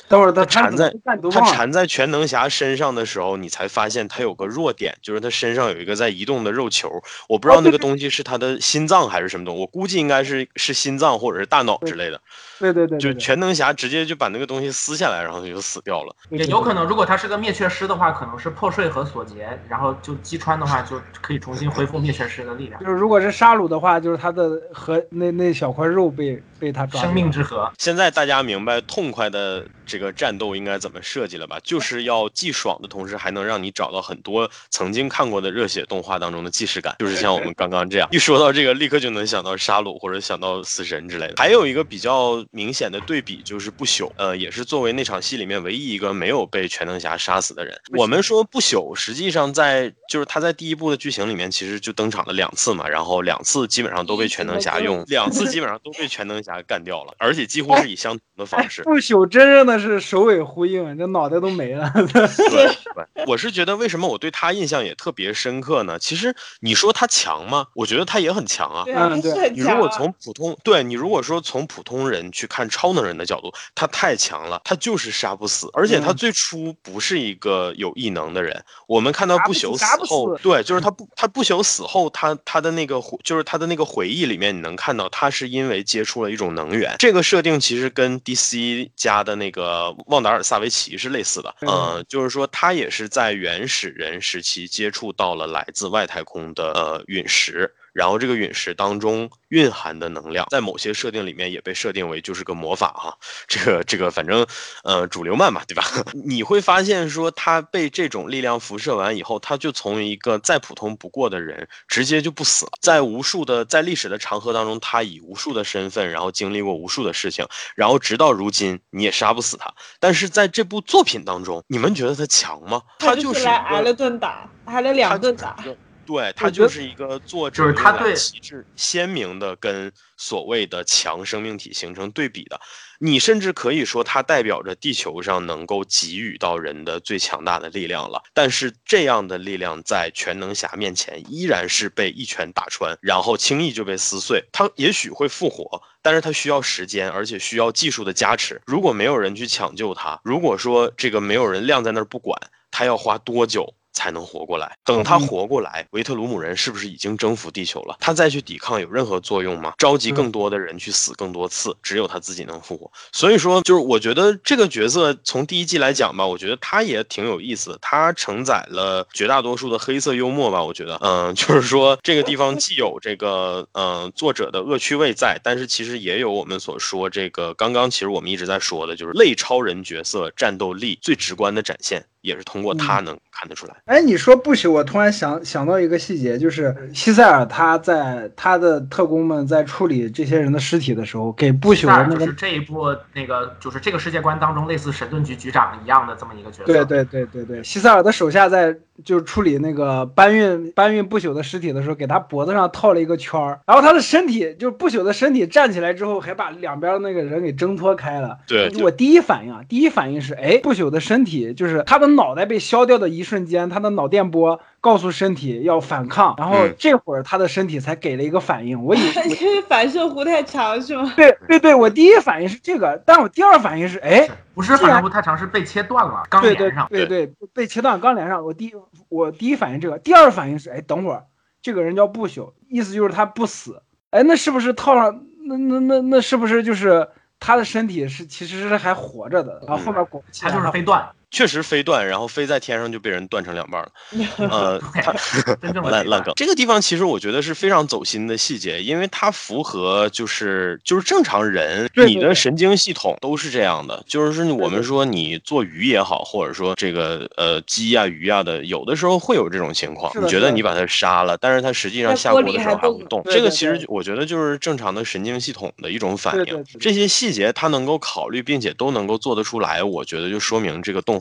等会儿他缠在他缠缠在全能侠身上的时候，你才发现他有个弱点，就是他身上有一个在移动的肉球。我不知道那个东西是他的心脏还是什么东西，我估计应该是是心脏或者是大脑之类的。 对对 对, 对, 对， 就全能侠直接就把那个东西撕下来，然后他就死掉了。 也有可能，如果他是个灭却师的话，可能是破碎和锁结，然后就击穿的话，就可以重新恢复灭却师的力量。 就是如果是沙鲁的话，就是他的和那那小块肉被被他抓。 生命之河。 现在大家明白痛快的这个战斗应该怎么设计了吧？就是要既爽的同时，还能让你找到很多曾经看过的热血动画当中的既视感。就是像我们刚刚这样，一说到这个，立刻就能想到沙鲁或者想到死神之类的。还有一个比较明显的对比就是不朽，呃，也是作为那场戏里面唯一一个没有被全能侠杀死的人。我们说不朽，实际上在就是他在第一部的剧情里面其实就登场了两次嘛，然后两次基本上都被全能侠用，两次基本上都被全能侠干掉了，而且几乎是以相同的方式。 不朽真正的是首尾呼应，这脑袋都没了。 对，我是觉得为什么我对他印象也特别深刻呢？其实你说他强吗？我觉得他也很强啊。 嗯，对。 你如果从普通，对你如果说从普通人去看超能人的角度，他太强了，他就是杀不死，而且他最初不是一个有异能的人。我们看到不朽死后，对，就是他不他不朽死后，他他的那个就是他的那个回忆里面，你能看到他是因为接触了一种能源。这个设定其实跟 D C 家的那个旺达尔萨维奇是类似的，呃，就是说他也是在原始人时期接触到了来自外太空的呃陨石。然后这个陨石当中蕴含的能量，在某些设定里面也被设定为就是个魔法哈，这个这个反正呃主流漫嘛，对吧？你会发现说他被这种力量辐射完以后，他就从一个再普通不过的人，直接就不死了。在无数的在历史的长河当中，他以无数的身份，然后经历过无数的事情，然后直到如今你也杀不死他。但是在这部作品当中，你们觉得他强吗？ 他就是来挨了顿打，挨了两顿打。 对，他就是一个作者就是他对旗帜鲜明的跟所谓的强生命体形成对比的。你甚至可以说它代表着地球上能够给予到人的最强大的力量了，但是这样的力量在全能侠面前依然是被一拳打穿，然后轻易就被撕碎。他也许会复活，但是他需要时间，而且需要技术的加持。如果没有人去抢救他，如果说这个没有人晾在那儿不管，他要花多久才能活过来？等他活过来，维特鲁姆人是不是已经征服地球了？他再去抵抗有任何作用吗？召集更多的人去死更多次，只有他自己能复活。所以说，就是我觉得这个角色从第一季来讲吧，我觉得他也挺有意思，他承载了绝大多数的黑色幽默吧。我觉得，嗯，就是说这个地方既有这个嗯作者的恶趣味在，但是其实也有我们所说这个刚刚其实我们一直在说的，就是类超人角色战斗力最直观的展现，也是通过他能看得出来。 哎，你说不朽，我突然想想到一个细节，就是希塞尔他在他的特工们在处理这些人的尸体的时候，给不朽的那个就是这一部那个就是这个世界观当中类似神盾局局长一样的这么一个角色。 对对对对对，希塞尔的手下在就处理那个搬运搬运不朽的尸体的时候，给他脖子上套了一个圈儿，然后他的身体就是不朽的身体站起来之后，还把两边那个人给挣脱开了。 对， 我第一反应啊，第一反应是，哎，不朽的身体就是他的脑袋被削掉的一瞬间，他的脑电波告诉身体要反抗，然后这会儿他的身体才给了一个反应。我以为因为反射弧太长是吗？ 对对对，我第一反应是这个，但我第二反应是，哎， 不是反射弧太长，是被切断了钢连上。 对对 对, 对，被切断钢连上。我第一我第一反应这个，第二反应是，哎，等会儿这个人叫不朽，意思就是他不死。哎，那是不是套上？那那那那是不是就是他的身体是其实是还活着的？然后后面果他就是飞断。 确实飞断，然后飞在天上就被人断成两半了。呃，他烂烂梗。这个地方其实我觉得是非常走心的细节，因为它符合就是就是正常人你的神经系统都是这样的，就是我们说你做鱼也好，或者说这个呃鸡啊鱼啊的，有的时候会有这种情况，你觉得你把它杀了，但是它实际上下锅的时候还会动。这个其实我觉得就是正常的神经系统的一种反应。这些细节它能够考虑并且都能够做得出来，我觉得就说明这个动画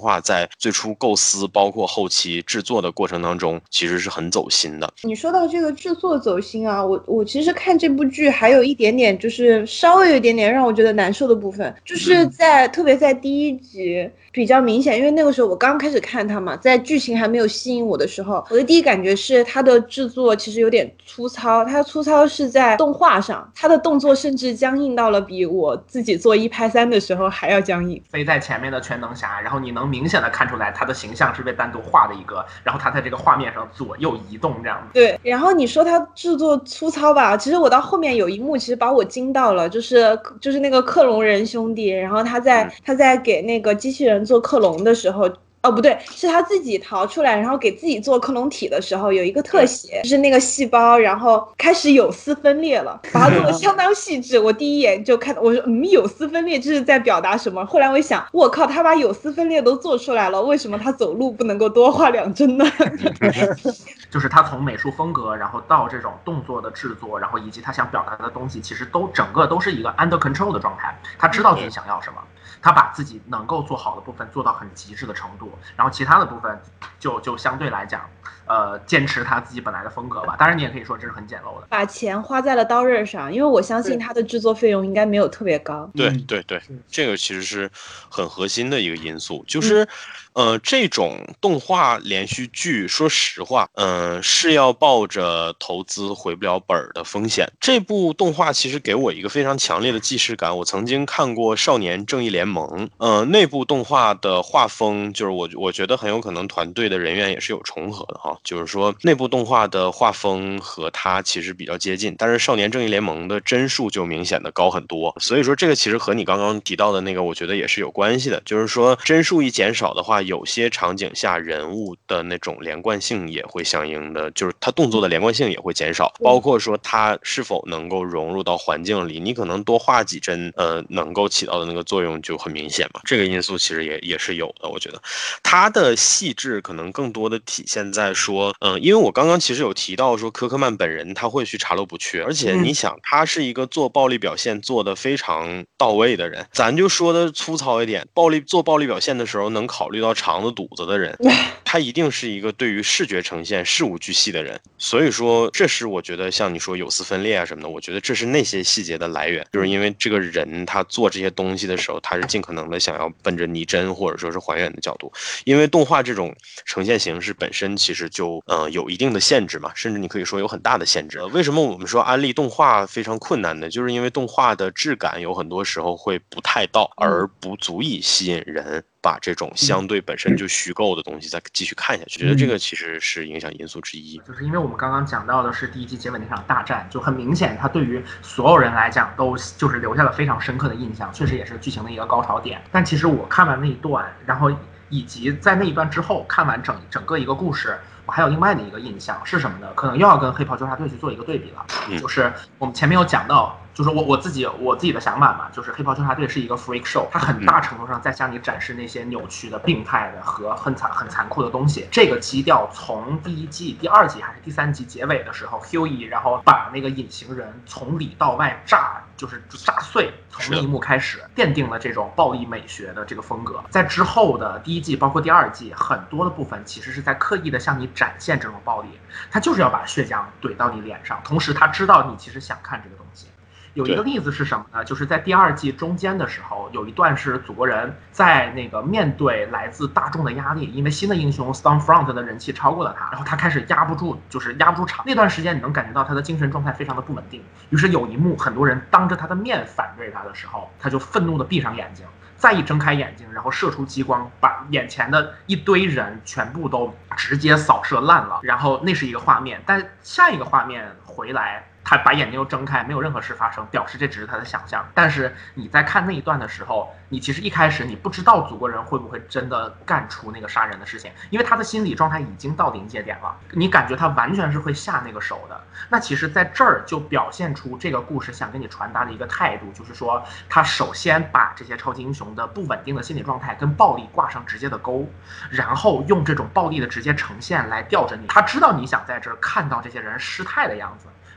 画在最初构思包括后期制作的过程当中其实是很走心的。 你说到这个制作走心啊，我我其实看这部剧还有一点点就是稍微有一点点让我觉得难受的部分，就是在、嗯、特别在第一集比较明显，因为那个时候我刚开始看它嘛，在剧情还没有吸引我的时候，我的第一感觉是它的制作其实有点粗糙，它的粗糙是在动画上，它的动作甚至僵硬到了比我自己做一拍三的时候还要僵硬。 飞在前面的全能侠，然后你能明显的看出来他的形象是被单独画的一个，然后他在这个画面上左右移动这样子。 对，然后你说他制作粗糙吧，其实我到后面有一幕其实把我惊到了，就是就是那个克隆人兄弟，然后他在、嗯、他在给那个机器人做克隆的时候，哦不对，是他自己逃出来然后给自己做克隆体的时候有一个特写，就是那个细胞然后开始有丝分裂了，把它做的相当细致。我第一眼就看我说嗯，有丝分裂这是在表达什么？后来我一想，我靠，他把有丝分裂都做出来了，为什么他走路不能够多画两帧呢？ 就是他从美术风格然后到这种动作的制作，然后以及他想表达的东西其实都整个都是一个 under control 的状态，他知道自己想要什么，他把自己能够做好的部分做到很极致的程度，然后其他的部分就就相对来讲呃，坚持他自己本来的风格吧。当然你也可以说这是很简陋的， 把钱花在了刀刃上，因为我相信他的制作费用应该没有特别高。 对对对，这个其实是很核心的一个因素，就是、嗯、呃，这种动画连续剧说实话嗯、呃，是要抱着投资回不了本的风险。这部动画其实给我一个非常强烈的既视感，我曾经看过少年正义联盟，呃，那部动画的画风就是我我觉得很有可能团队的人员也是有重合的哈，就是说那部动画的画风和它其实比较接近，但是少年正义联盟的帧数就明显的高很多，所以说这个其实和你刚刚提到的那个我觉得也是有关系的，就是说帧数一减少的话，有些场景下人物的那种连贯性也会相应的，就是它动作的连贯性也会减少，包括说它是否能够融入到环境里，你可能多画几帧呃，能够起到的那个作用就很明显嘛，这个因素其实也也是有的。我觉得它的细致可能更多的体现在说嗯、呃，因为我刚刚其实有提到说科克曼本人他会去查漏补缺，而且你想他是一个做暴力表现做得非常到位的人，咱就说的粗糙一点，暴力做暴力表现的时候能考虑到肠子肚子的人，他一定是一个对于视觉呈现事无巨细的人，所以说这是我觉得像你说有丝分裂啊什么的，我觉得这是那些细节的来源，就是因为这个人他做这些东西的时候他是尽可能的想要奔着拟真或者说是还原的角度，因为动画这种呈现形式本身其实就呃有一定的限制嘛，甚至你可以说有很大的限制。为什么我们说安利动画非常困难呢？就是因为动画的质感有很多时候会不太到，而不足以吸引人把这种相对本身就虚构的东西再继续看下去，觉得这个其实是影响因素之一。 就是因为我们刚刚讲到的是第一季结尾那场大战，就很明显它对于所有人来讲都就是留下了非常深刻的印象，确实也是剧情的一个高潮点。但其实我看完那一段，然后以及在那一段之后看完整整个一个故事，我还有另外的一个印象是什么呢？可能又要跟黑袍纠察队去做一个对比了。就是我们前面有讲到，就是我我自己我自己的想法嘛，就是黑袍纠察队是一个 freak show， 它很大程度上在向你展示那些扭曲的、病态的和很残很残酷的东西。这个基调从第一季、第二季还是第三季结尾的时候 ，Hughie 然后把那个隐形人从里到外炸，就是炸碎，从那一幕开始奠定了这种暴力美学的这个风格。在之后的第一季包括第二季，很多的部分其实是在刻意的向你展现这种暴力，他就是要把血浆怼到你脸上，同时他知道你其实想看这个东西。有一个例子是什么呢？就是在第二季中间的时候，有一段是祖国人在那个面对来自大众的压力，因为新的英雄 Stormfront 的人气超过了他，然后他开始压不住，就是压不住场。那段时间你能感觉到他的精神状态非常的不稳定。于是有一幕，很多人当着他的面反对他的时候，他就愤怒的闭上眼睛，再一睁开眼睛，然后射出激光，把眼前的一堆人全部都直接扫射烂了。然后那是一个画面，但下一个画面回来，他把眼睛又睁开，没有任何事发生，表示这只是他的想象。但是你在看那一段的时候，你其实一开始你不知道祖国人会不会真的干出那个杀人的事情，因为他的心理状态已经到临界点了，你感觉他完全是会下那个手的。那其实在这儿就表现出这个故事想跟你传达的一个态度，就是说他首先把这些超级英雄的不稳定的心理状态跟暴力挂上直接的钩，然后用这种暴力的直接呈现来吊着你。他知道你想在这儿看到这些人失态的样子，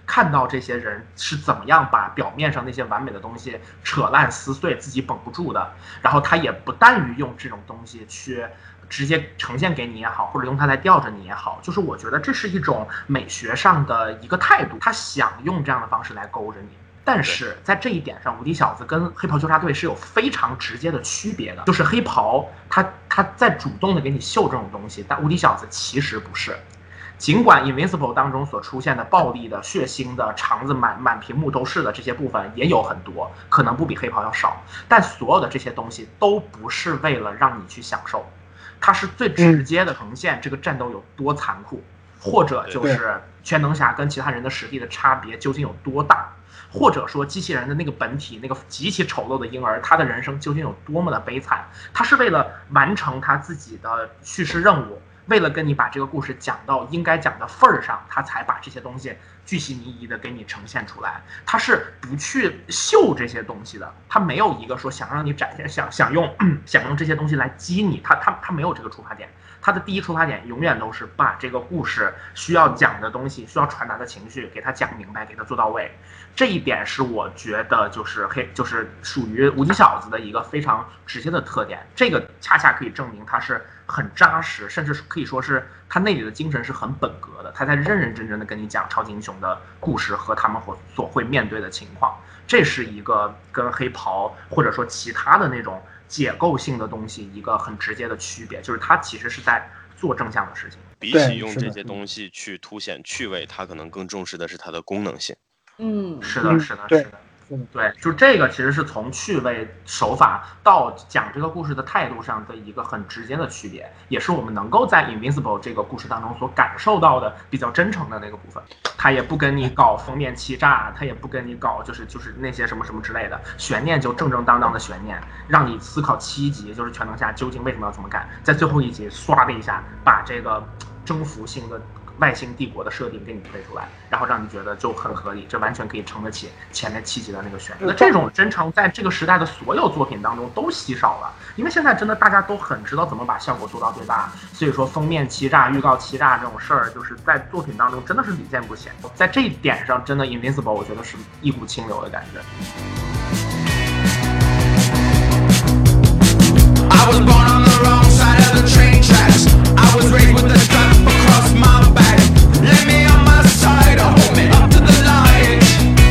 看到这些人是怎么样把表面上那些完美的东西扯烂撕碎，自己绷不住的，然后他也不惮于用这种东西去直接呈现给你也好，或者用它来吊着你也好，就是我觉得这是一种美学上的一个态度，他想用这样的方式来勾着你。但是在这一点上，无敌小子跟黑袍纠察队是有非常直接的区别的，就是黑袍他他在主动的给你秀这种东西，但无敌小子其实不是。尽管 Invincible 当中所出现的暴力的、血腥的、肠子满满屏幕都是的这些部分也有很多，可能不比黑袍要少，但所有的这些东西都不是为了让你去享受，它是最直接的呈现这个战斗有多残酷，或者就是全能侠跟其他人的实力的差别究竟有多大，或者说机器人的那个本体那个极其丑陋的婴儿，他的人生究竟有多么的悲惨，他是为了完成他自己的叙事任务，为了跟你把这个故事讲到应该讲的份儿上，他才把这些东西巨细靡遗的给你呈现出来。他是不去秀这些东西的，他没有一个说想让你展现，想想用想用这些东西来激你，他他他没有这个出发点。他的第一出发点永远都是把这个故事需要讲的东西、需要传达的情绪给他讲明白，给他做到位。这一点是我觉得就是黑，就是属于无敌小子的一个非常直接的特点。这个恰恰可以证明他是很扎实，甚至可以说是他那里的精神是很本格的。他在认认真真的跟你讲超级英雄的故事和他们所会面对的情况。这是一个跟黑袍或者说其他的那种解构性的东西一个很直接的区别，就是他其实是在做正向的事情。 比起用这些东西去凸显趣味，他可能更重视的是它的功能性。 嗯， 是的，是的，是的。对，就这个其实是从趣味手法到讲这个故事的态度上的一个很直接的区别，也是我们能够在 Invincible 这个故事当中所感受到的比较真诚的那个部分。他也不跟你搞封面欺诈，他也不跟你搞就是就是那些什么什么之类的悬念，就正正当当的悬念，让你思考七集就是全能侠究竟为什么要这么干，在最后一集唰的一下把这个征服性的外星帝国的设定给你推出来，然后让你觉得就很合理，这完全可以撑得起前面七集的那个悬念。那这种真诚在这个时代的所有作品当中都稀少了，因为现在真的大家都很知道怎么把效果做到最大，所以说封面欺诈、预告欺诈这种事儿，就是在作品当中真的是屡见不鲜。在这一点上，真的 Invincible 我觉得是一股清流的感觉。I was born on the wrong side of the train tracks. I was raised with a strap across my back. Lay me on my side, hold me up to the light.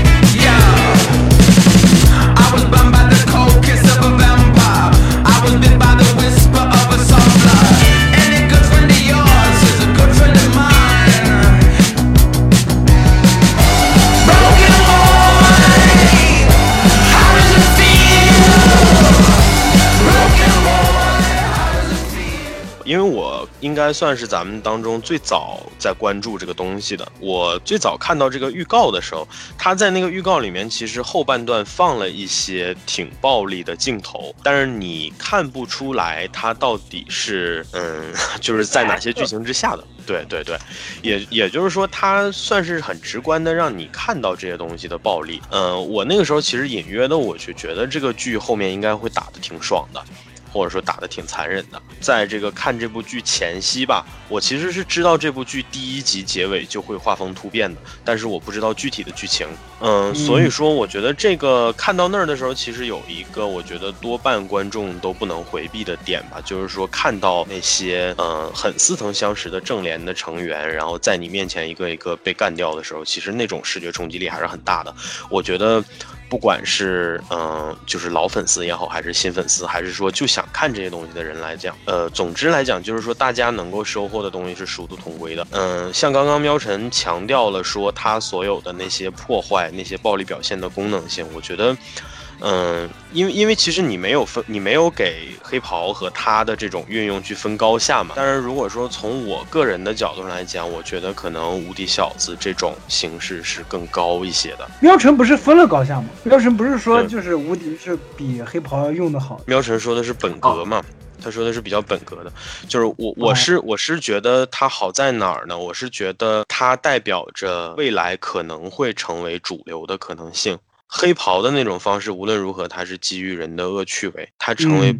Yeah. I was burned by the cold kiss of a vampire. I was bit by the whisper of a soft lie. Any good friend of yours is a good friend of mine. Broken boy, how does it feel? Broken boy.因为我应该算是咱们当中最早在关注这个东西的。我最早看到这个预告的时候，他在那个预告里面其实后半段放了一些挺暴力的镜头，但是你看不出来他到底是嗯，就是在哪些剧情之下的。对对对，也也就是说，他算是很直观的让你看到这些东西的暴力。嗯，我那个时候其实隐约的我就觉得这个剧后面应该会打得挺爽的。或者说打得挺残忍的。在这个看这部剧前夕吧，我其实是知道这部剧第一集结尾就会画风突变的，但是我不知道具体的剧情。嗯，所以说我觉得这个看到那儿的时候，其实有一个我觉得多半观众都不能回避的点吧，就是说看到那些嗯很似曾相识的正联的成员，然后在你面前一个一个被干掉的时候，其实那种视觉冲击力还是很大的。我觉得不管是嗯就是老粉丝也好，还是新粉丝，还是说就想看这些东西的人来讲，呃总之来讲就是说大家能够收获的东西是殊途同归的。嗯，像刚刚喵晨强调了说他所有的那些破坏、那些暴力表现的功能性，我觉得嗯，因为因为其实你没有分，你没有给黑袍和他的这种运用去分高下嘛。但是如果说从我个人的角度上来讲，我觉得可能无敌小子这种形式是更高一些的。 喵晨不是分了高下吗？喵晨不是说就是无敌是比黑袍要用的好？ 喵晨说的是本格嘛。他说的是比较本格的，就是我我是我是觉得它好在哪儿呢？我是觉得它代表着未来可能会成为主流的可能性。黑袍的那种方式，无论如何，它是基于人的恶趣味，它成为不了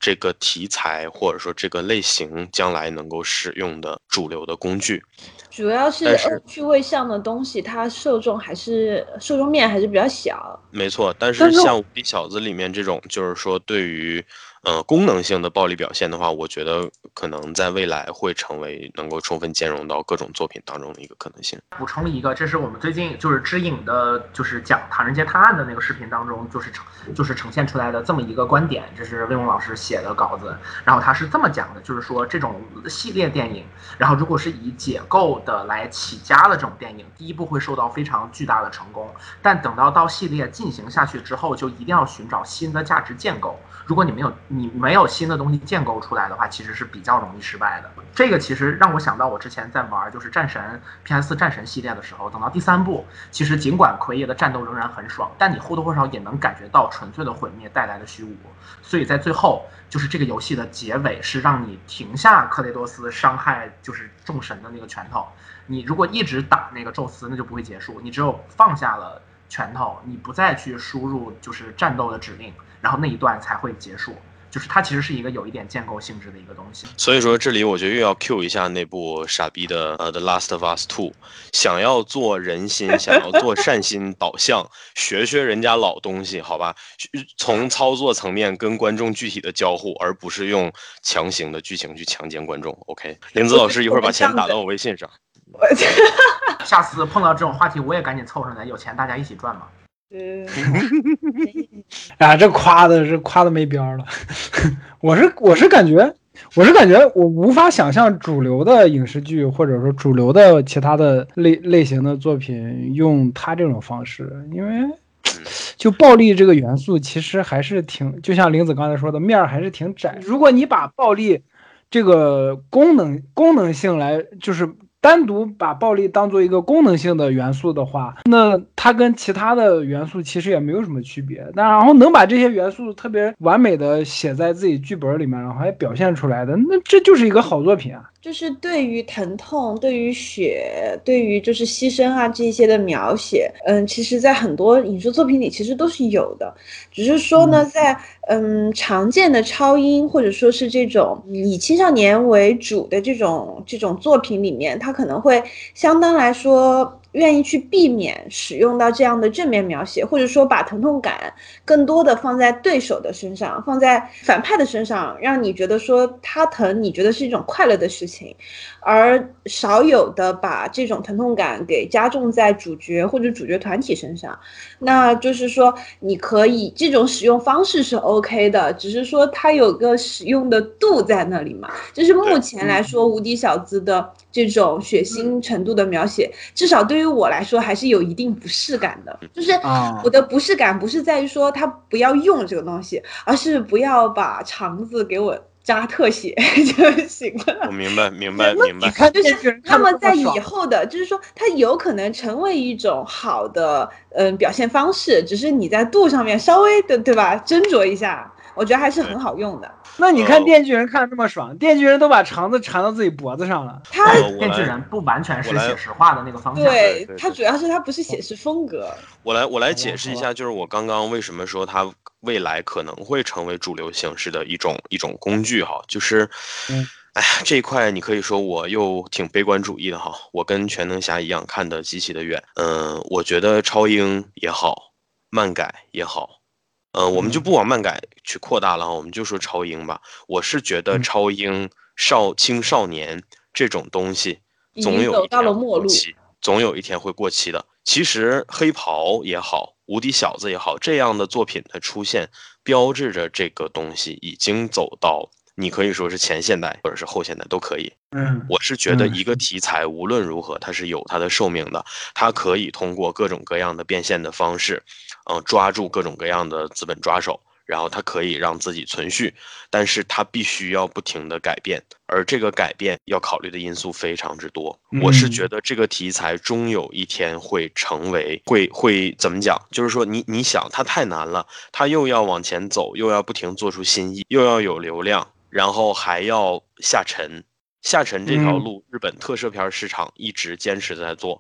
这个题材或者说这个类型将来能够使用的主流的工具。 主要是恶趣味向的东西，它受众还是受众面还是比较小。 没错，但是像无敌小子里面这种，就是说对于呃功能性的暴力表现的话，我觉得可能在未来会成为能够充分兼容到各种作品当中的一个可能性。 补充一个，这是我们最近就是知影的，就是讲唐人街探案的那个视频当中，就是呈就是呈现出来的这么一个观点，这是魏龙老师写的稿子，然后他是这么讲的，就是说这种系列电影，然后如果是以解构的来起家的这种电影，第一部会受到非常巨大的成功，但等到到系列进行下去之后，就一定要寻找新的价值建构。如果你没有你没有新的东西建构出来的话，其实是比较容易失败的。这个其实让我想到我之前在玩就是战神 P S 四 战神系列的时候，等到第三部，其实尽管奎爷的战斗仍然很爽，但你或多或少也能感觉到纯粹的毁灭带来的虚无。所以在最后，就是这个游戏的结尾是让你停下克雷多斯伤害就是众神的那个拳头。你如果一直打那个宙斯，那就不会结束。你只有放下了拳头，你不再去输入就是战斗的指令，然后那一段才会结束。就是它其实是一个有一点建构性质的一个东西。 所以说这里我觉得又要 cue 一下那部傻逼的呃 The Last of Us 二，想要做人心，想要做善心导向，学学人家老东西，好吧？从操作层面跟观众具体的交互，而不是用强行的剧情去强奸观众。OK， 林子老师一会儿把钱打到我微信上。 下次碰到这种话题，我也赶紧凑上来，有钱大家一起赚嘛。 嗯， 啊，这夸的是夸的没边儿了。我是我是感觉，我是感觉我无法想象主流的影视剧或者说主流的其他的类类型的作品用他这种方式，因为就暴力这个元素其实还是挺，就像玲子刚才说的，面儿还是挺窄。如果你把暴力这个功能功能性来就是单独把暴力当做一个功能性的元素的话，那它跟其他的元素其实也没有什么区别。那然后能把这些元素特别完美的写在自己剧本里面，然后还表现出来的，那这就是一个好作品啊。 就是对于疼痛、对于血、对于就是牺牲啊这些的描写，嗯，其实在很多影视作品里其实都是有的，只是说呢，在嗯常见的超英或者说是这种以青少年为主的这种这种作品里面，它可能会相当来说愿意去避免使用到这样的正面描写，或者说把疼痛感更多的放在对手的身上，放在反派的身上，让你觉得说他疼，你觉得是一种快乐的事情，而少有的把这种疼痛感给加重在主角或者主角团体身上。那就是说你可以这种使用方式是 OK 的，只是说它有个使用的度在那里嘛。就是目前来说无敌小子的这种血腥程度的描写，至少对于我来说还是有一定不适感的。就是我的不适感不是在于说他不要用这个东西，而是不要把肠子给我加特写就行了。 我明白明白明白。 就是那么在以后的就是说它有可能成为一种好的嗯、呃、表现方式，只是你在度上面稍微的对吧斟酌一下，我觉得还是很好用的。 那你看电锯人看这么爽，电锯人都把肠子缠到自己脖子上了。 他电锯人不完全是写实化的那个方向， 对，他主要是他不是写实风格。 我来我来解释一下，就是我刚刚为什么说它未来可能会成为主流形式的一种一种工具哈，就是，嗯，哎呀这一块你可以说我又挺悲观主义的哈，我跟全能侠一样看得极其的远，嗯、呃，我觉得超英也好，漫改也好。呃，我们就不往漫改去扩大了，我们就说超英吧。我是觉得超英少青少年这种东西，总有一天会过期，总有一天会过期的。其实黑袍也好，无敌小子也好，这样的作品的出现，标志着这个东西已经走到，你可以说是前现代或者是后现代都可以。 嗯， 我是觉得一个题材无论如何它是有它的寿命的，它可以通过各种各样的变现的方式，嗯、呃，抓住各种各样的资本抓手，然后它可以让自己存续，但是它必须要不停的改变，而这个改变要考虑的因素非常之多。我是觉得这个题材终有一天会成为会会怎么讲，就是说你你想它太难了，它又要往前走，又要不停做出新意，又要有流量，然后还要下沉。下沉这条路，日本特摄片市场一直坚持在做，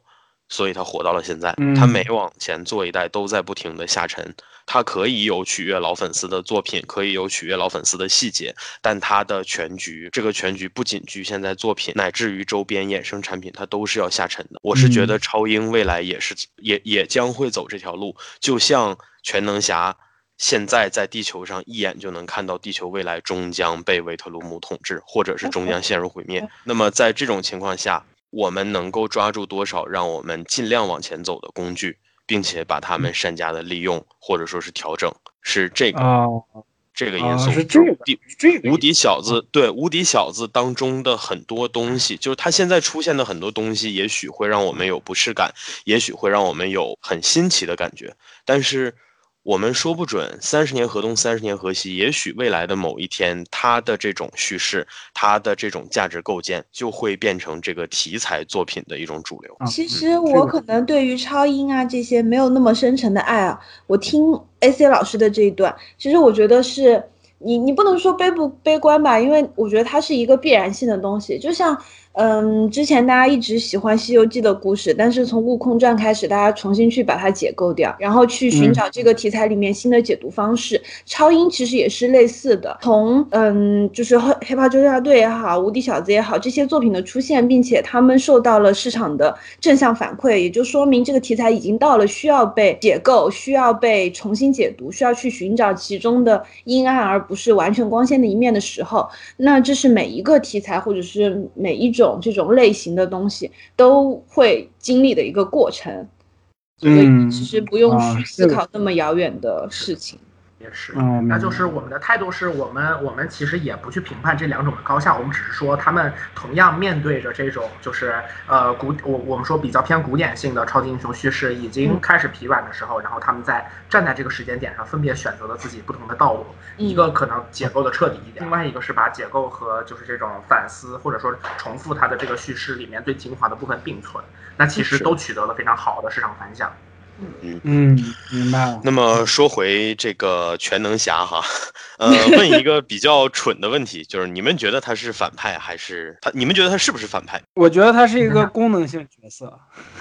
所以他活到了现在。 嗯他每往前做一代都在不停的下沉，他可以有取悦老粉丝的作品，可以有取悦老粉丝的细节，但他的全局，这个全局不仅局限在作品，乃至于周边衍生产品，它都是要下沉的。我是觉得超英未来也是也也将会走这条路，就像全能侠现在在地球上一眼就能看到地球未来终将被维特鲁姆统治，或者是终将陷入毁灭。那么在这种情况下，我们能够抓住多少让我们尽量往前走的工具，并且把它们善加的利用，或者说是调整，是这个、 哦、 这个因素。 哦、是这个这个无敌小子，对无敌小子当中的很多东西，就是他现在出现的很多东西，也许会让我们有不适感，也许会让我们有很新奇的感觉，但是我们说不准，三十年河东，三十年河西，也许未来的某一天，它的这种叙事，它的这种价值构建，就会变成这个题材作品的一种主流。 其实我可能对于超英啊这些没有那么深沉的爱啊，我听 A C 老师的这一段，其实我觉得是你你不能说悲不悲观吧，因为我觉得它是一个必然性的东西，就像。嗯，之前大家一直喜欢《西游记》的故事，但是从《悟空传》开始，大家重新去把它解构掉，然后去寻找这个题材里面新的解读方式。嗯、超英其实也是类似的，从嗯，就是黑黑袍纠察队也好，无敌小子也好，这些作品的出现，并且他们受到了市场的正向反馈，也就说明这个题材已经到了需要被解构、需要被重新解读、需要去寻找其中的阴暗，而不是完全光鲜的一面的时候。那这是每一个题材或者是每一种。这种类型的东西都会经历的一个过程，所以其实不用去思考那么遥远的事情。 也是，那就是我们的态度是我们我们其实也不去评判这两种的高下，我们只是说他们同样面对着这种就是呃古我我们说比较偏古典性的超级英雄叙事已经开始疲软的时候，然后他们在站在这个时间点上分别选择了自己不同的道路，一个可能解构的彻底一点，另外一个是把解构和就是这种反思或者说重复它的这个叙事里面最精华的部分并存，那其实都取得了非常好的市场反响。 嗯嗯，明白了。 那么说回这个全能侠哈，呃，问一个比较蠢的问题，就是你们觉得他是反派还是他？你们觉得他是不是反派？ 我觉得他是一个功能性角色。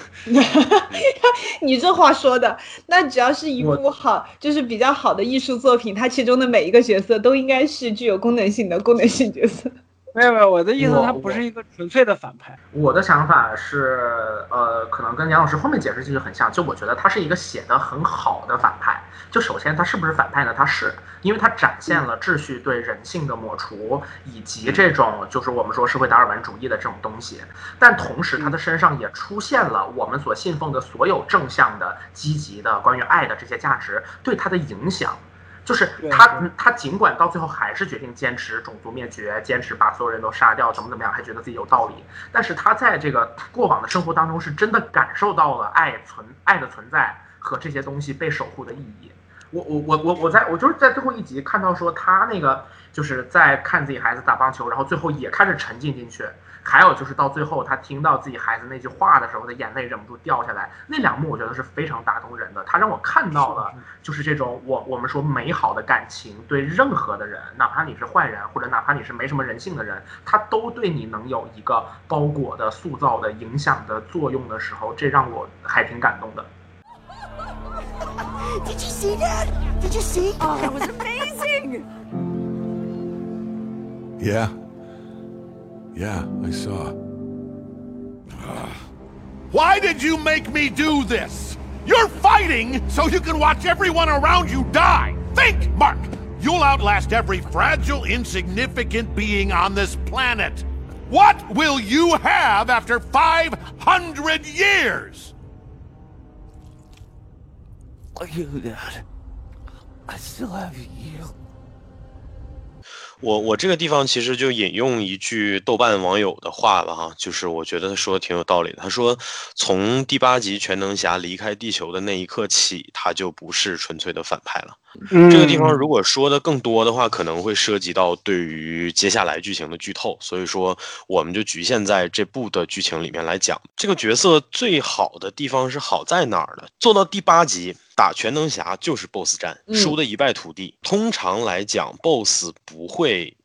你这话说的，那只要是一部好，就是比较好的艺术作品，它其中的每一个角色都应该是具有功能性的功能性角色。 没有没有，我的意思，他不是一个纯粹的反派。 我, 我的想法是，呃，可能跟杨老师后面解释其实很像。就我觉得他是一个写得很好的反派。就首先他是不是反派呢？他是，因为他展现了秩序对人性的抹除，以及这种就是我们说社会达尔文主义的这种东西。但同时他的身上也出现了我们所信奉的所有正向的、积极的关于爱的这些价值对他的影响。就是他，他尽管到最后还是决定坚持种族灭绝，坚持把所有人都杀掉，怎么怎么样，还觉得自己有道理。但是他在这个过往的生活当中，是真的感受到了爱存爱的存在和这些东西被守护的意义。我我我我我在我就是在最后一集看到说他那个就是在看自己孩子打棒球，然后最后也开始沉浸进去。还有就是到最后他听到自己孩子那句话的时候，他眼泪忍不住掉下来，那两幕我觉得是非常打动人的。他让我看到了就是这种我我们说美好的感情，对任何的人，哪怕你是坏人，或者哪怕你是没什么人性的人，他都对你能有一个包裹的、塑造的、影响的作用的时候，这让我还挺感动的。 Did you see that? Did you see? Oh, that was amazing. Yeah. Yeah, I saw. Why did you make me do this? You're fighting so you can watch everyone around you die. Think, Mark. You'll outlast every fragile, insignificant being on this planet. What will you have after five hundred years? You, Dad. I still have you. 我我这个地方其实就引用一句豆瓣网友的话了哈，就是我觉得他说的挺有道理的。他说，从第八集全能侠离开地球的那一刻起，他就不是纯粹的反派了。 嗯、 这个地方如果说的更多的话，可能会涉及到对于接下来剧情的剧透，所以说我们就局限在这部的剧情里面来讲。这个角色最好的地方是好在哪儿呢？做到第八集。打全能侠就是 boss 战，输得一败涂地。通常来讲 boss 不会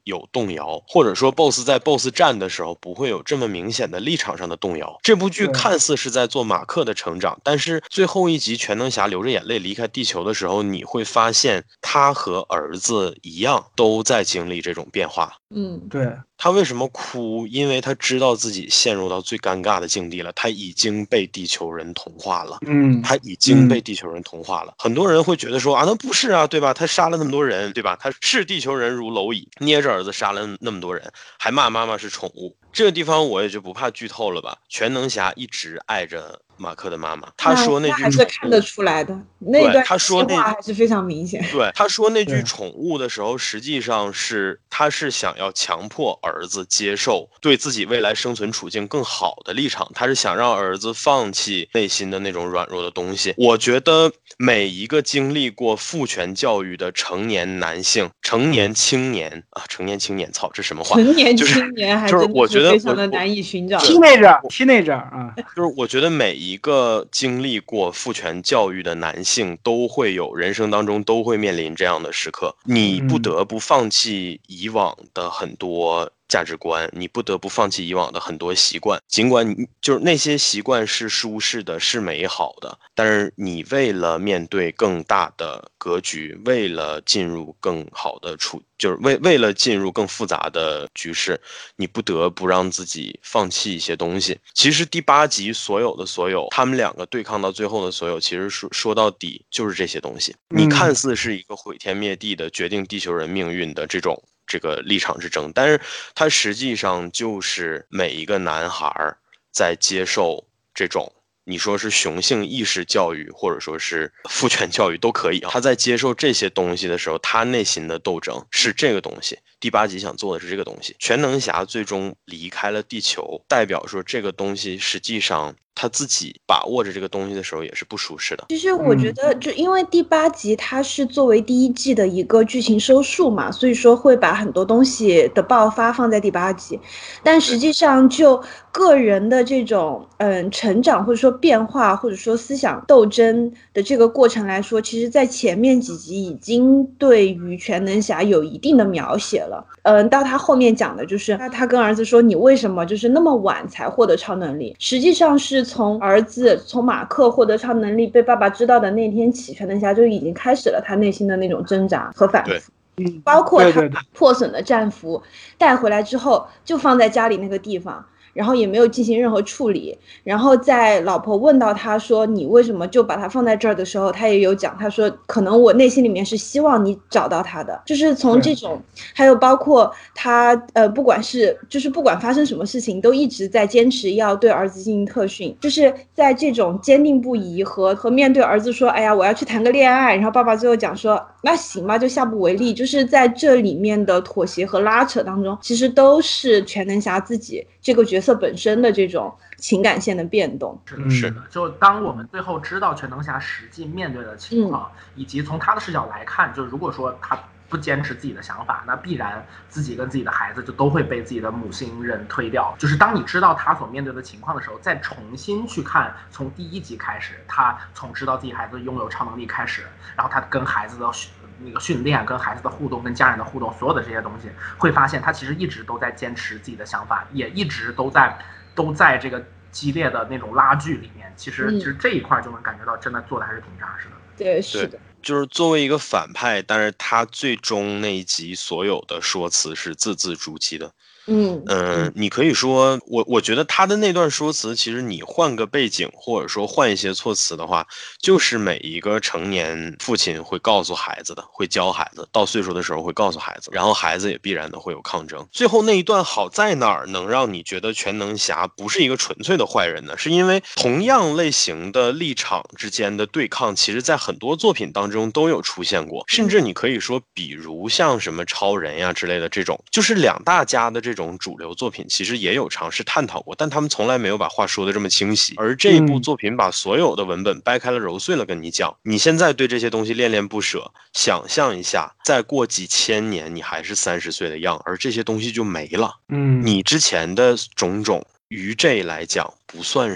有动摇，或者说 boss 在 boss 战的时候不会有这么明显的立场上的动摇。这部剧看似是在做马克的成长，但是最后一集全能侠流着眼泪离开地球的时候，你会发现他和儿子一样都在经历这种变化。 嗯， 对， 他为什么哭？因为他知道自己陷入到最尴尬的境地了，他已经被地球人同化了。 嗯， 他已经被地球人同化了。嗯、很多人会觉得说啊，那不是啊，对吧？他杀了那么多人，对吧？他是地球人如蝼蚁，捏着儿子杀了那么多人，还骂妈妈是宠物。这个地方我也就不怕剧透了吧。全能侠一直爱着马克的妈妈，他说那句还是看得出来的，那段他说那还是非常明显。 对，他说那句宠物的时候，实际上是他是想要强迫儿子接受对自己未来生存处境更好的立场，他是想让儿子放弃内心的那种软弱的东西。我觉得每一个经历过父权教育的成年男性、成年青年啊，成年青年，操，这什么话？ 成年青年还真的我觉得非常的难以寻找。 teenager，teenager 啊， 就是我觉得每一个经历过父权教育的男性都会有人生当中都会面临这样的时刻，你不得不放弃以往的很多价值观，你不得不放弃以往的很多习惯，尽管你就是那些习惯是舒适的，是美好的，但是你为了面对更大的格局，为了进入更好的处，就是为为了进入更复杂的局势，你不得不让自己放弃一些东西。其实第八集所有的所有，他们两个对抗到最后的所有，其实说说到底就是这些东西。你看似是一个毁天灭地的、决定地球人命运的这种这个立场之争，但是它实际上就是每一个男孩在接受这种，你说是雄性意识教育或者说是父权教育都可以，他在接受这些东西的时候，他内心的斗争是这个东西。第八集想做的是这个东西。全能侠最终离开了地球，代表说这个东西实际上他自己把握着这个东西的时候也是不舒适的。 其实我觉得就因为第八集它是作为第一季的一个剧情收束嘛，所以说会把很多东西的爆发放在第八集，但实际上就个人的这种嗯成长或者说变化或者说思想斗争的这个过程来说，其实在前面几集已经对于全能侠有一定的描写了。嗯，到他后面讲的就是他他跟儿子说你为什么就是那么晚才获得超能力，实际上是从儿子从马克获得超能力被爸爸知道的那天起，全能侠就已经开始了他内心的那种挣扎和反复。 嗯， 包括他把破损的战服带回来之后就放在家里那个地方，然后也没有进行任何处理。然后在老婆问到他说你为什么就把它放在这儿的时候，他也有讲，他说可能我内心里面是希望你找到他的。就是从这种，还有包括他呃，不管是就是不管发生什么事情，都一直在坚持要对儿子进行特训。就是在这种坚定不移和和面对儿子说哎呀我要去谈个恋爱，然后爸爸最后讲说那行吧，就下不为例。就是在这里面的妥协和拉扯当中，其实都是全能侠自己这个角色本身的这种情感线的变动。 是的，是的。就当我们最后知道全能侠实际面对的情况，嗯、以及从他的视角来看，就如果说他不坚持自己的想法，那必然自己跟自己的孩子就都会被自己的母星人推掉。就是当你知道他所面对的情况的时候，再重新去看从第一集开始，他从知道自己孩子拥有超能力开始，然后他跟孩子的那个训练、跟孩子的互动、跟家人的互动，所有的这些东西，会发现他其实一直都在坚持自己的想法，也一直都在都在这个激烈的那种拉锯里面。其实，其实这一块就能感觉到，真的做的还是挺扎实的。 对，是的。 就是作为一个反派，但是他最终那一集所有的说辞是字字珠玑的。 嗯嗯，你可以说，我我觉得他的那段说辞，其实你换个背景，或者说换一些措辞的话，就是每一个成年父亲会告诉孩子的，会教孩子，到岁数的时候会告诉孩子，然后孩子也必然的会有抗争。最后那一段好在哪儿能让你觉得全能侠不是一个纯粹的坏人呢？是因为同样类型的立场之间的对抗，其实在很多作品当中都有出现过，甚至你可以说，比如像什么超人呀之类的这种，就是两大家的这种这种主流作品其实也有尝试探讨过，但他们从来没有把话说的这么清晰。而这一部作品把所有的文本掰开了揉碎了跟你讲，你现在对这些东西恋恋不舍，想象一下再过几千年你还是三十岁的样，而这些东西就没了。 嗯， 你之前的种种于这来讲不算什么，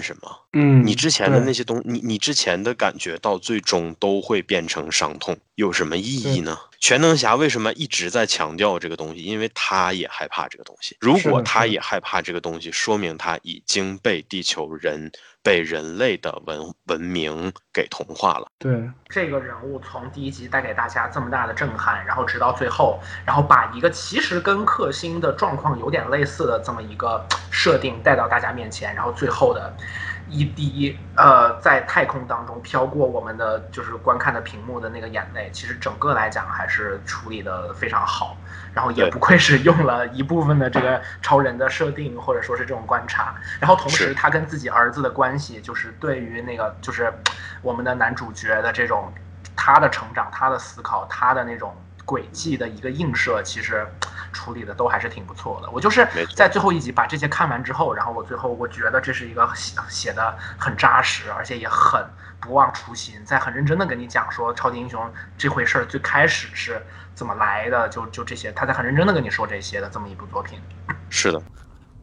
嗯， 你之前的那些东，你你之前的感觉到最终都会变成伤痛，有什么意义呢？全能侠为什么一直在强调这个东西？因为他也害怕这个东西。如果他也害怕这个东西，说明他已经被地球人、被人类的文文明给同化了。 对， 这个人物从第一集带给大家这么大的震撼，然后直到最后，然后把一个其实跟克星的状况有点类似的这么一个设定带到大家面前，然后最后的一滴呃在太空当中飘过我们的就是观看的屏幕的那个眼泪，其实整个来讲还是处理的非常好，然后也不愧是用了一部分的这个超人的设定或者说是这种观察，然后同时他跟自己儿子的关系，就是对于那个就是我们的男主角的这种他的成长、他的思考、他的那种轨迹的一个映射，其实处理的都还是挺不错的。我就是在最后一集把这些看完之后，然后我最后我觉得这是一个写写的很扎实，而且也很不忘初心，在很认真的跟你讲说超级英雄这回事儿最开始是怎么来的，就就这些，他在很认真的跟你说这些的这么一部作品。 是的。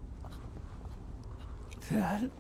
Dad?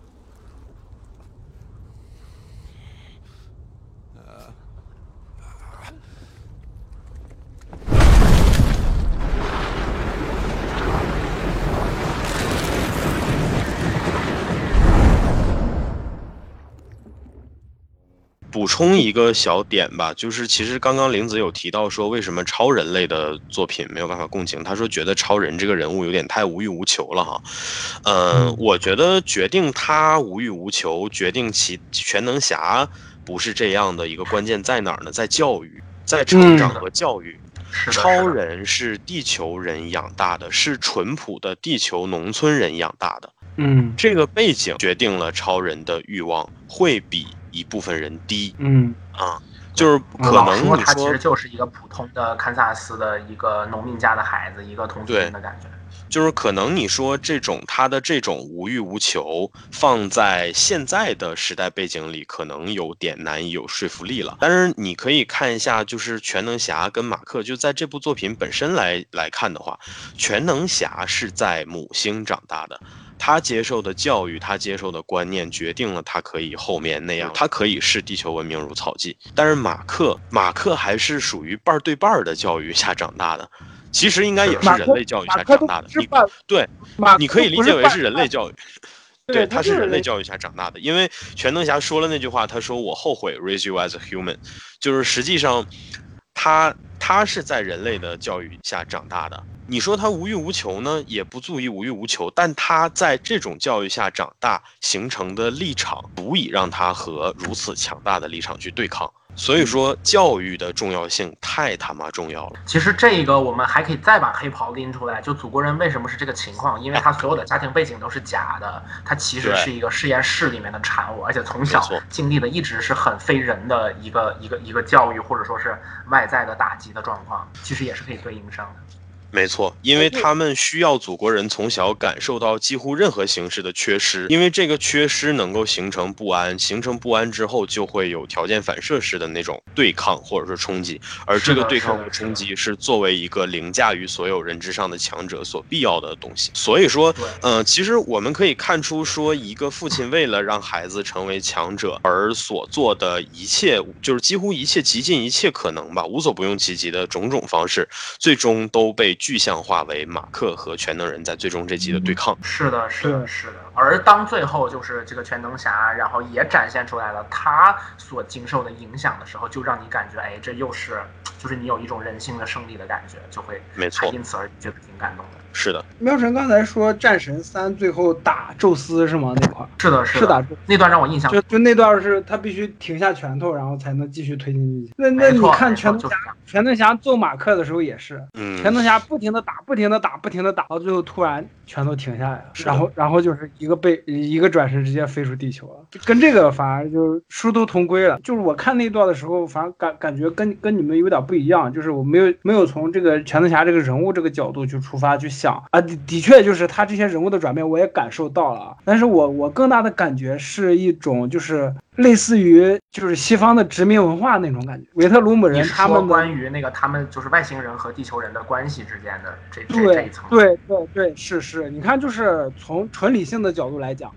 补充一个小点吧，就是其实刚刚玲子有提到说为什么超人类的作品没有办法共情，他说觉得超人这个人物有点太无欲无求了哈。嗯、呃，我觉得决定他无欲无求，决定其全能侠不是这样的一个关键在哪儿呢？在教育，在成长和教育。 嗯、 超人是地球人养大的，是淳朴的地球农村人养大的。 嗯， 这个背景决定了超人的欲望会比一部分人低。 嗯啊，就是可能你说他其实就是一个普通的堪萨斯的一个农民家的孩子，一个同村人的感觉。 就是可能你说这种他的这种无欲无求放在现在的时代背景里可能有点难以有说服力了，但是你可以看一下就是全能侠跟马克，就在这部作品本身来来看的话，全能侠是在母星长大的，他接受的教育，他接受的观念决定了他可以后面那样，他可以视地球文明如草芥。但是马克马克还是属于半对半的教育下长大的，其实应该也是人类教育下长大的。你对，你可以理解为是人类教育。对，他是人类教育下长大的，因为全能侠说了那句话，他说我后悔 raise you as a human， 就是实际上他他是在人类的教育下长大的。你说他无欲无求呢，也不足以无欲无求，但他在这种教育下长大形成的立场足以让他和如此强大的立场去对抗。所以说教育的重要性太他妈重要了。 其实这个我们还可以再把黑袍拎出来，就祖国人为什么是这个情况，因为他所有的家庭背景都是假的，他其实是一个实验室里面的产物，而且从小经历的一直是很非人的一个一个一个教育，或者说是外在的打击的状况，其实也是可以对应上的。 没错，因为他们需要祖国人从小感受到几乎任何形式的缺失，因为这个缺失能够形成不安，形成不安之后就会有条件反射式的那种对抗或者说冲击，而这个对抗和冲击是作为一个凌驾于所有人之上的强者所必要的东西。所以说，嗯、呃，其实我们可以看出说，一个父亲为了让孩子成为强者而所做的一切，就是几乎一切极尽一切可能吧，无所不用其极的种种方式，最终都被具象化为马克和全能人在最终这集的对抗。 是的，是的，是的。而当最后就是这个全能侠，然后也展现出来了他所经受的影响的时候，就让你感觉，哎，这又是，就是你有一种人性的胜利的感觉，就会， 没错， 因此而觉得挺感动的。 是的， 喵神刚才说战神三最后打宙斯是吗？那块是的， 是打那段让我印象就就那段是他必须停下拳头，然后才能继续推进剧情。那那你看全能侠，全能侠揍马克的时候也是， 嗯， 全能侠不停的打，不停的打，不停的打，到最后突然拳头停下来了，然后然后就是一个背一个转身直接飞出地球了，跟这个反而就殊途同归了。就是我看那段的时候，反正感感觉跟跟你们有点不一样，就是我没有没有从这个全能侠这个人物这个角度去出发去想啊，的的确就是他这些人物的转变我也感受到了，但是我我更大的感觉是一种就是类似于就是西方的殖民文化那种感觉，维特鲁姆人他们关于那个他们就是外星人和地球人的关系之间的这对这一层， 对对对，是是，你看就是从纯理性的角度来讲，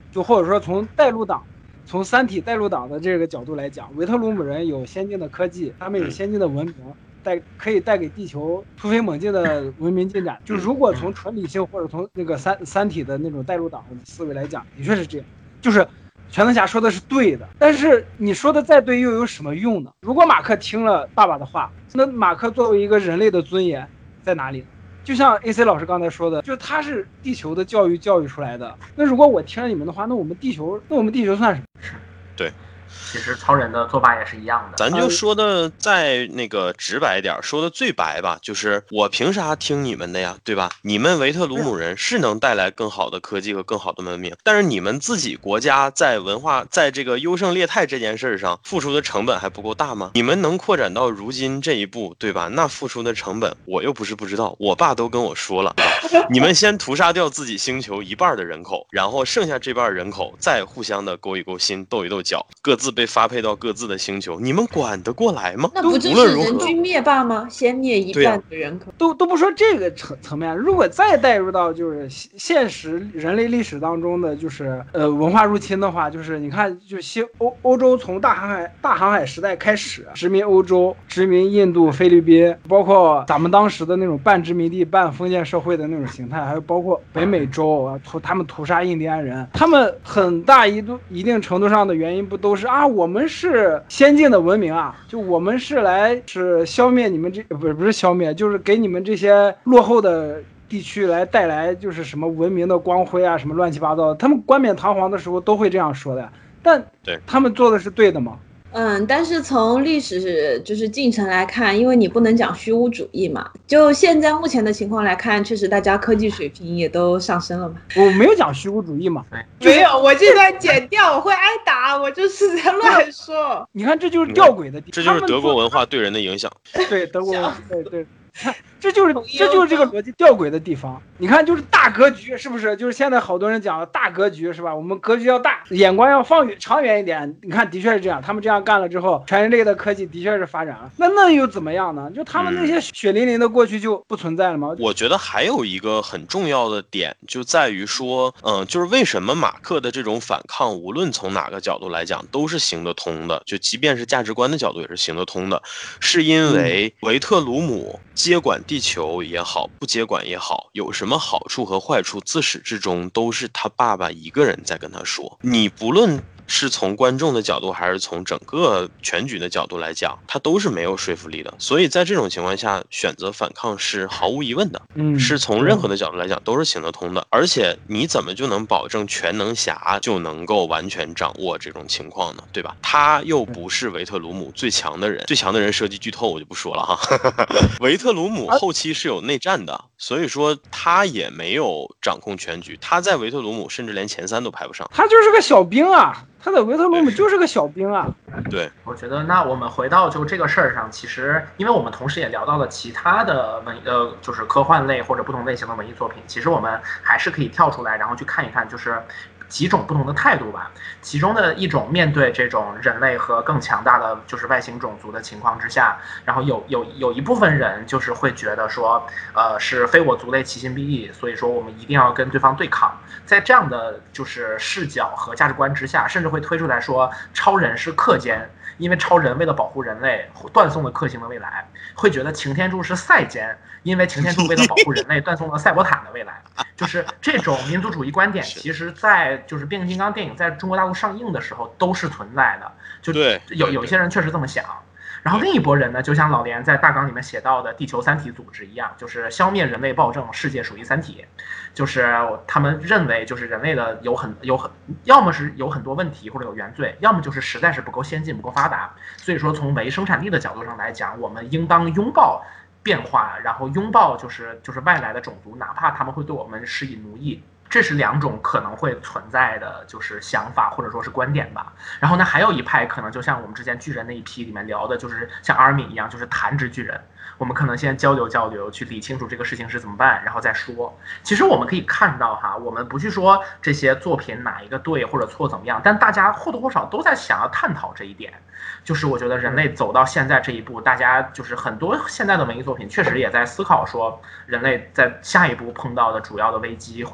就或者说从带入党。从三体带入党的这个角度来讲，维特鲁姆人有先进的科技，他们有先进的文明，带可以带给地球突飞猛进的文明进展。就如果从纯理性或者从那个三三体的那种带入党的思维来讲，的确是这样。就是全能侠说的是对的，但是你说的再对又有什么用呢？如果马克听了爸爸的话，那马克作为一个人类的尊严在哪里？就像 A C 老师刚才说的，就是他是地球的教育教育出来的。那如果我听了你们的话，那我们地球，那我们地球算什么？ 对。 其实超人的做法也是一样的， 咱就说的再那个直白点，说的最白吧，就是我凭啥听你们的呀，对吧？你们维特鲁姆人是能带来更好的科技和更好的文明，但是你们自己国家在文化，在这个优胜劣汰这件事上付出的成本还不够大吗？你们能扩展到如今这一步，对吧？那付出的成本我又不是不知道，我爸都跟我说了，你们先屠杀掉自己星球一半的人口，然后剩下这半人口再互相的勾一勾心，斗一斗角，各自被发配到各自的星球，你们管得过来吗？ 那不就是人均灭霸吗？先灭一半的人口， 啊、都都不说这个层层面，如果再带入到就是现实人类历史当中的就是呃文化入侵的话，就是你看，就西欧欧洲从大航海大航海时代开始殖民欧洲，殖民印度、菲律宾，包括咱们当时的那种半殖民地半封建社会的那种形态，还有包括北美洲啊，屠他们屠杀印第安人，他们很大一度一定程度上的原因不都是啊我们是先进的文明啊，就我们是来是消灭你们这不是不是消灭，就是给你们这些落后的地区来带来就是什么文明的光辉啊，什么乱七八糟的，他们冠冕堂皇的时候都会这样说的，但他们做的是对的吗？ 嗯，但是从历史就是进程来看，因为你不能讲虚无主义嘛，就现在目前的情况来看，确实大家科技水平也都上升了嘛。 我没有讲虚无主义嘛， 没有，我这段剪掉，我会挨打，我就是在乱说。 你看，这就是吊诡的地方， 这就是德国文化对人的影响。 对德国文化，对对。这就是这就是这个逻辑吊诡的地方。你看，就是大格局，是不是？就是现在好多人讲的大格局，是吧？我们格局要大，眼光要放远长远一点。你看，的确是这样。他们这样干了之后，全人类的科技的确是发展了。那那又怎么样呢？就他们那些血淋淋的过去就不存在了吗？ 嗯、我觉得还有一个很重要的点，就在于说，嗯，就是为什么马克的这种反抗，无论从哪个角度来讲，都是行得通的。就即便是价值观的角度，也是行得通的，是因为维特鲁姆接管地球也好，不接管也好，有什么好处和坏处，自始至终都是他爸爸一个人在跟他说。你不论是从观众的角度还是从整个全局的角度来讲，他都是没有说服力的。所以在这种情况下，选择反抗是毫无疑问的，嗯，是从任何的角度来讲都是行得通的。而且你怎么就能保证全能侠就能够完全掌握这种情况呢？对吧？他又不是维特鲁姆最强的人，最强的人涉及剧透我就不说了哈。维特鲁姆后期是有内战的，所以说他也没有掌控全局。他在维特鲁姆甚至连前三都排不上， 他就是个小兵啊。他在维特鲁姆就是个小兵啊。 对， 我觉得那我们回到就这个事儿上，其实因为我们同时也聊到了其他的文呃，就是科幻类或者不同类型的文艺作品，其实我们还是可以跳出来，然后去看一看，就是几种不同的态度吧。其中的一种，面对这种人类和更强大的就是外星种族的情况之下，然后有有有一部分人就是会觉得说，呃，是非我族类其心必异，所以说我们一定要跟对方对抗。在这样的就是视角和价值观之下，甚至会推出来说，超人是克奸。因为超人为了保护人类，断送了克星的未来，会觉得擎天柱是赛奸，因为擎天柱为了保护人类，断送了赛博坦的未来。就是这种民族主义观点，其实在就是变形金刚电影在中国大陆上映的时候都是存在的，就有有一些人确实这么想。然后另一拨人呢，就像老连在大纲里面写到的地球三体组织一样，就是消灭人类暴政，世界属于三体。就是他们认为，就是人类的有很有很，要么是有很多问题或者有原罪，要么就是实在是不够先进、不够发达。所以说，从唯生产力的角度上来讲，我们应当拥抱变化，然后拥抱就是就是外来的种族，哪怕他们会对我们施以奴役。这是两种可能会存在的就是想法或者说是观点吧。然后呢，还有一派可能就像我们之前巨人那一批里面聊的，就是像阿尔敏一样，就是弹指巨人。我们可能先交流交流，去理清楚这个事情是怎么办，然后再说。其实我们可以看到哈，我们不去说这些作品哪一个对或者错怎么样，但大家或多或少都在想要探讨这一点。就是我觉得人类走到现在这一步，大家就是很多现在的文艺作品确实也在思考说，人类在下一步碰到的主要的危机会是什么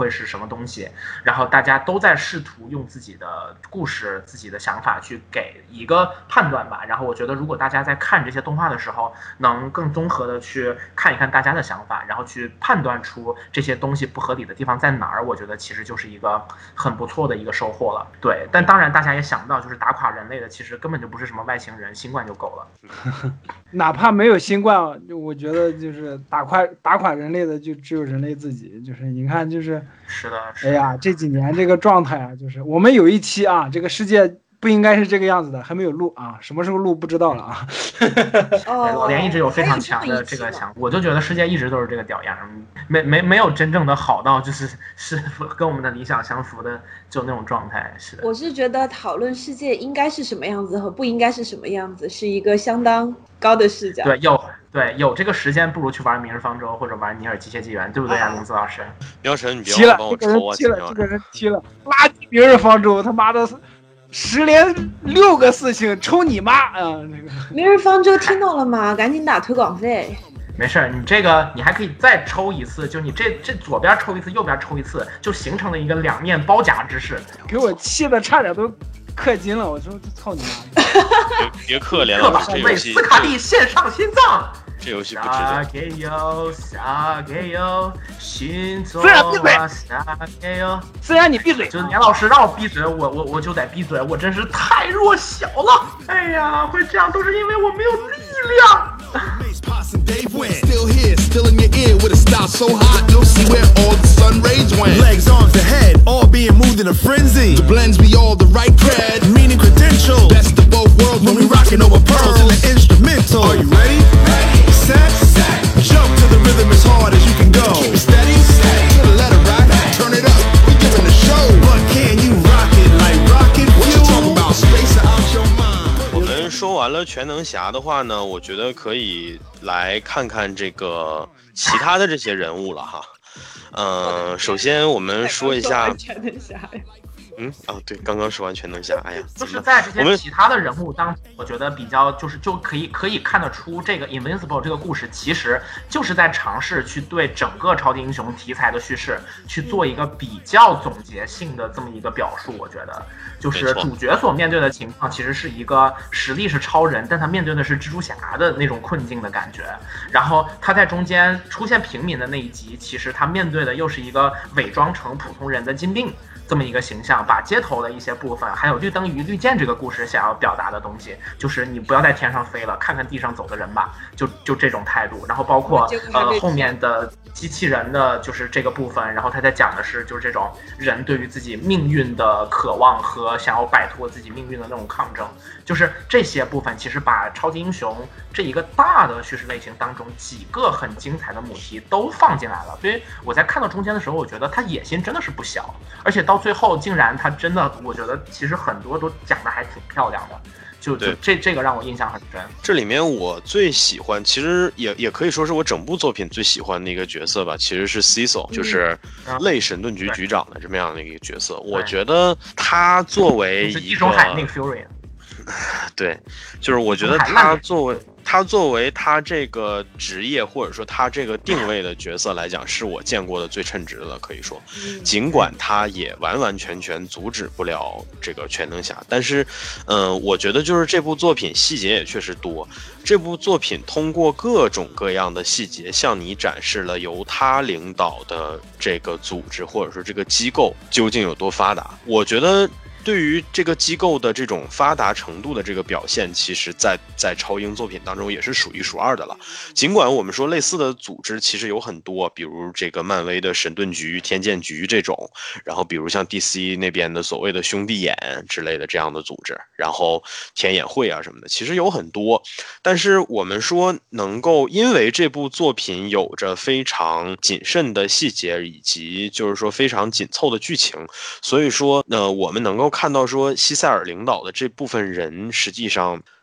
么东西，然后大家都在试图用自己的故事、自己的想法去给一个判断吧。然后我觉得，如果大家在看这些动画的时候，能更综合的去看一看大家的想法，然后去判断出这些东西不合理的地方在哪儿，我觉得其实就是一个很不错的一个收获了。对，但当然大家也想不到，就是打垮人类的其实根本就不是什么外星人，新冠就够了。 哪怕没有新冠，我觉得就是打垮打垮人类的就只有人类自己。就是你看，就是是的，是的。 哎呀，这几年这个状态啊，就是我们有一期啊，这个世界不应该是这个样子的，还没有录啊，什么时候录不知道了啊。 哦，老连一直有非常强的这个想，我就觉得世界一直都是这个屌样，没没没有真正的好到就是是跟我们的理想相符的就那种状态。是的， 我是觉得讨论世界应该是什么样子和不应该是什么样子，是一个相当高的视角。 对，有对有这个时间，不如去玩《明日方舟》或者玩《尼尔：机械纪元》，对不对呀，林子老师？ 苗晨，你别踢了， 帮我这个人抽啊！ 踢了，这个人踢了，垃圾《明日方舟》，他妈的！十连六个四星，抽你妈啊！那个明日方舟听到了吗？赶紧打推广费。 没事，你这个你还可以再抽一次，就你这这左边抽一次，右边抽一次，就形成了一个两面包夹之势。 给我气的差点都氪金了，我说操你妈！ 别别氪，连老师这游戏。 斯卡利献上心脏。 这游戏不值得。 给哟，撒给哟，心中啊， 撒给哟。 虽然你闭嘴， 就是年老师让我闭嘴，我我我就得闭嘴，我真是太弱小了。哎呀，会这样都是因为我没有力量。Still here, still in your ear with a style so hot, you'll see where all the sun rays went. Legs, arms, the head, all being moved in a frenzy. The blends be all the right cred, meaning credential. Best of both worlds when we rockin' over pearls in the instrumental. Are you ready? Ready, set, set. Jump to the rhythm as hard as you can go. Keep it steady, steady. To the letter right, turn it up. We giving a show, but can you rock it like rocket fuel? What you talking about? Space out your mind. 我们说完了全能侠的话呢，我觉得可以来看看这个其他的这些人物了哈。呃，首先我们说一下全能侠呀。 嗯啊，对，刚刚说完全能侠，哎呀， 就是在这些其他的人物当中，我觉得比较就是就可以可以看得出，这个 Invincible 这个故事其实就是在尝试去对整个超级英雄题材的叙事去做一个比较总结性的这么一个表述。我觉得就是主角所面对的情况其实是一个实力是超人，但他面对的是蜘蛛侠的那种困境的感觉。然后他在中间出现平民的那一集，其实他面对的又是一个伪装成普通人的金并这么一个形象，把街头的一些部分，还有绿灯与绿箭这个故事想要表达的东西，就是你不要在天上飞了，看看地上走的人吧，就就这种态度。然后包括呃后面的机器人的，就是这个部分，然后他在讲的是就是这种人对于自己命运的渴望和想要摆脱自己命运的那种抗争，就是这些部分其实把超级英雄这一个大的叙事类型当中几个很精彩的母题都放进来了。所以我在看到中间的时候，我觉得他野心真的是不小，而且到最后竟然他真的，我觉得其实很多都讲的还挺漂亮的，就就这这个让我印象很深。 这里面我最喜欢，其实也也可以说是我整部作品最喜欢的一个角色吧，其实是 Cecil， 就是类神盾局局长的这么样的一个角色。我觉得他作为一个地中海那个 Fury， 对，就是我觉得他作为。他作为他这个职业或者说他这个定位的角色来讲，是我见过的最称职的了，可以说。尽管他也完完全全阻止不了这个全能侠，但是，嗯、呃，我觉得就是这部作品细节也确实多。这部作品通过各种各样的细节，向你展示了由他领导的这个组织或者说这个机构究竟有多发达。我觉得。对于这个机构的这种发达程度的这个表现，其实在在超英作品当中也是数一数二的了。尽管我们说类似的组织其实有很多，比如这个漫威的神盾局、天剑局这种，然后比如像 D C 那边的所谓的兄弟眼之类的这样的组织，然后天眼会啊什么的，其实有很多。但是我们说能够因为这部作品有着非常谨慎的细节，以及就是说非常紧凑的剧情，所以说呃我们能够看到说西塞尔领导的这部分人实际上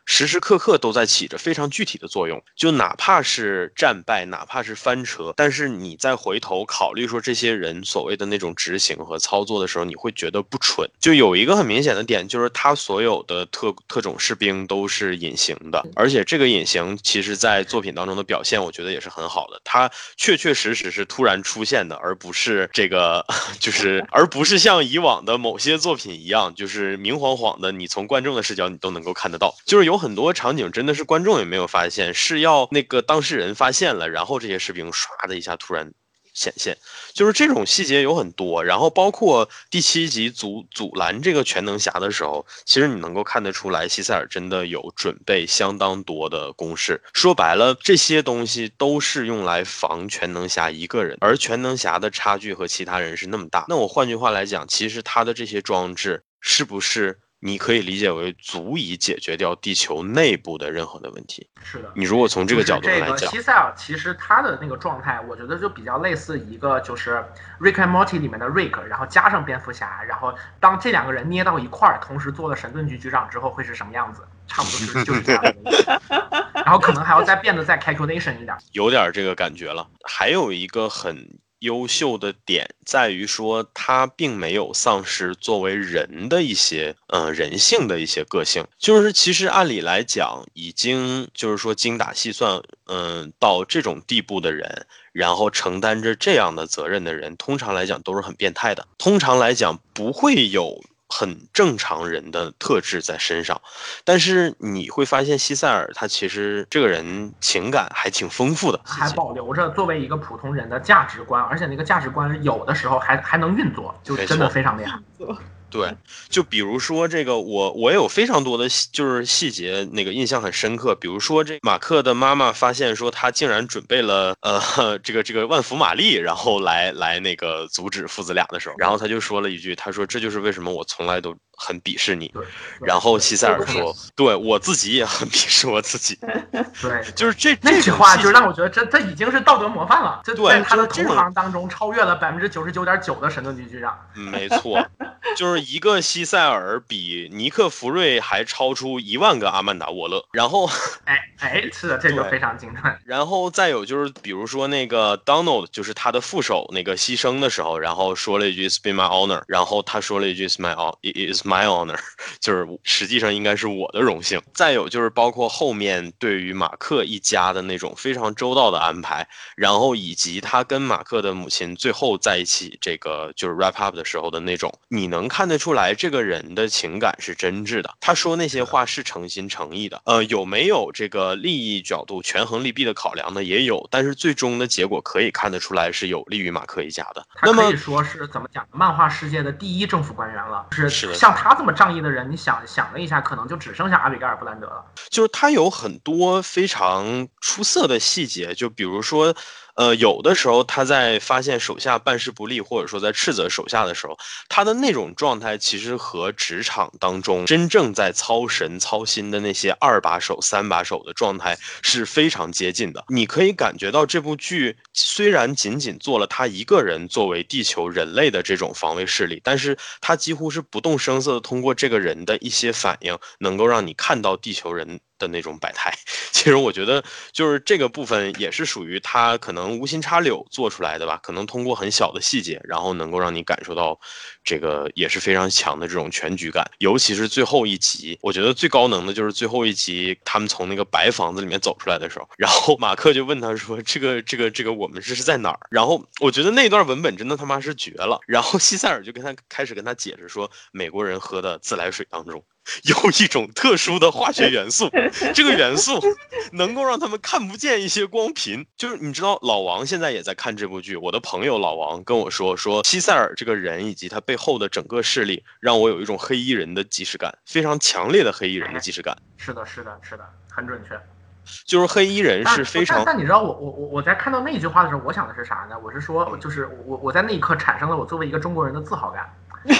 时时刻刻都在起着非常具体的作用。就哪怕是战败，哪怕是翻车，但是你再回头考虑说这些人所谓的那种执行和操作的时候，你会觉得不蠢。就有一个很明显的点，就是他所有的特特种士兵都是隐形的，而且这个隐形其实在作品当中的表现我觉得也是很好的，他确确实实是突然出现的，而不是这个就是而不是像以往的某些作品一样，就是明晃晃的你从观众的视角你都能够看得到。就是有很多场景真的是观众也没有发现，是要那个当事人发现了，然后这些士兵唰的一下突然显现，就是这种细节有很多。然后包括第七集阻阻拦这个全能侠的时候，其实你能够看得出来希塞尔真的有准备相当多的攻势。说白了，这些东西都是用来防全能侠一个人，而全能侠的差距和其他人是那么大。那我换句话来讲，其实他的这些装置是不是你可以理解为足以解决掉地球内部的任何的问题？ 是的， 你如果从这个角度来讲， 就是这个希塞尔其实他的那个状态，我觉得就比较类似一个就是《Rick and Morty》里面的 Rick， 然后加上蝙蝠侠，然后当这两个人捏到一块儿，同时做了神盾局局长之后会是什么样子？差不多是就是这样的意思。然后可能还要再变得再 calculation 一点， 有点这个感觉了。还有一个很优秀的点在于说，他并没有丧失作为人的一些呃人性的一些个性。就是其实按理来讲，已经就是说精打细算，嗯、呃，到这种地步的人，然后承担着这样的责任的人，通常来讲都是很变态的。通常来讲不会有很正常人的特质在身上，但是你会发现希塞尔他其实这个人情感还挺丰富的， 还保留着作为一个普通人的价值观，而且那个价值观有的时候还还能运作，就真的非常厉害。 对，就比如说这个我我也有非常多的就是细节那个印象很深刻。比如说这马克的妈妈发现说他竟然准备了呃这个这个万福玛丽，然后来来那个阻止父子俩的时候，然后他就说了一句，他说这就是为什么我从来都很鄙视你。然后希塞尔说，对我自己也很鄙视我自己。 对， 就是这那句话就让我觉得这这已经是道德模范了，这对在他的同行当中超越了百分之九十九点九的神盾局局长。 没错，就是一个希塞尔比尼克弗瑞还超出一万个阿曼达沃勒。然后， 哎哎，是的，这就非常精准。 然后再有就是，比如说那个 Donald， 就是他的副手那个牺牲的时候，然后说了一句 "It's been my honor"， 然后他说了一句 "It's my It's my honor"， 就是实际上应该是我的荣幸。再有就是包括后面对于马克一家的那种非常周到的安排，然后以及他跟马克的母亲最后在一起这个就是 wrap up 的时候的那种，你能看得出来这个人的情感是真挚的，他说那些话是诚心诚意的。呃，有没有这个利益角度权衡利弊的考量呢？也有，但是最终的结果可以看得出来是有利于马克一家的。 他可以说是怎么讲，漫画世界的第一政府官员了。就是是像他这么仗义的人，你想想了一下，可能就只剩下阿比盖尔·布兰德了。 就是他有很多非常出色的细节，就比如说呃，有的时候他在发现手下办事不力，或者说在斥责手下的时候，他的那种状态其实和职场当中真正在操神操心的那些二把手三把手的状态是非常接近的。你可以感觉到这部剧虽然仅仅做了他一个人作为地球人类的这种防卫势力，但是他几乎是不动声色的通过这个人的一些反应，能够让你看到地球人的那种百态。其实我觉得就是这个部分也是属于他可能无心插柳做出来的吧，可能通过很小的细节，然后能够让你感受到这个也是非常强的这种全局感。尤其是最后一集，我觉得最高能的就是最后一集他们从那个白房子里面走出来的时候，然后马克就问他说这个这个这个我们这是在哪儿？然后我觉得那段文本真的他妈是绝了。然后希塞尔就跟他开始跟他解释说，美国人喝的自来水当中有一种特殊的化学元素，这个元素能够让他们看不见一些光频。就是你知道老王现在也在看这部剧，我的朋友老王跟我说说希塞尔这个人以及他背后的整个势力让我有一种黑衣人的既视感，非常强烈的黑衣人的既视感。 是的是的是的，很准确。 就是黑衣人是非常， 但, 但, 但你知道我我我我在看到那句话的时候，我想的是啥呢？我是说，就是我我在那一刻产生了我作为一个中国人的自豪感。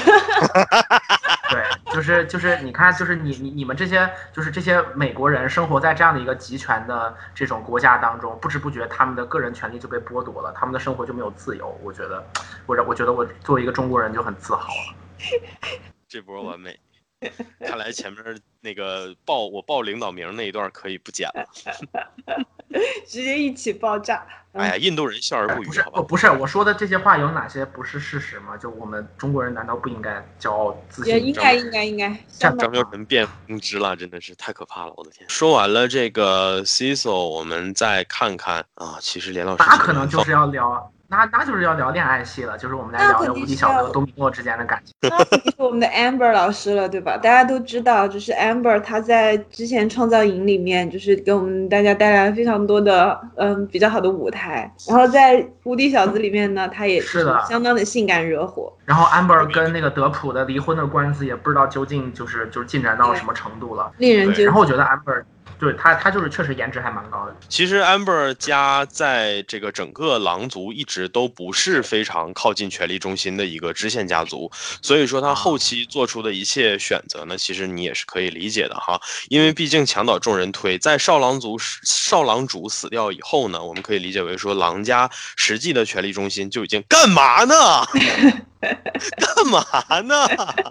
对，就是就是你看，就是你你你们这些就是这些美国人生活在这样的一个集权的这种国家当中，不知不觉他们的个人权利就被剥夺了，他们的生活就没有自由。我觉得，我我觉得我作为一个中国人就很自豪了。 这波完美。 看来前面那个报我报领导名那一段可以不剪了， 直接一起爆炸。 哎呀，印度人笑而不语， 不是好吧？ 不是，我说的这些话有哪些不是事实吗？就我们中国人难道不应该骄傲自信？ 也应该应该应该。 张妙晨变风之了，真的是太可怕了，我的天！说完了这个 Cecil， 我们再看看啊，其实连老师那可能就是要聊。那那就是要聊恋爱戏了，就是我们来聊聊无敌小子和多米诺之间的感情。 那肯定是我们的 Amber 老师了，对吧？大家都知道，就是 Amber 她在之前创造营里面，就是给我们大家带来了非常多的嗯比较好的舞台。然后在无敌小子里面呢，她也是的相当的性感惹火。 然后 Amber 跟那个德普的离婚的官司也不知道究竟就是就是进展到什么程度了， 令人纠结。 然后我觉得 Amber。对他，他就是确实颜值还蛮高的。 其实 Amber 家在这个整个狼族一直都不是非常靠近权力中心的一个支线家族，所以说他后期做出的一切选择呢，其实你也是可以理解的哈。因为毕竟墙倒众人推，在少狼族少狼主死掉以后呢，我们可以理解为说狼家实际的权力中心就已经干嘛呢？干嘛呢？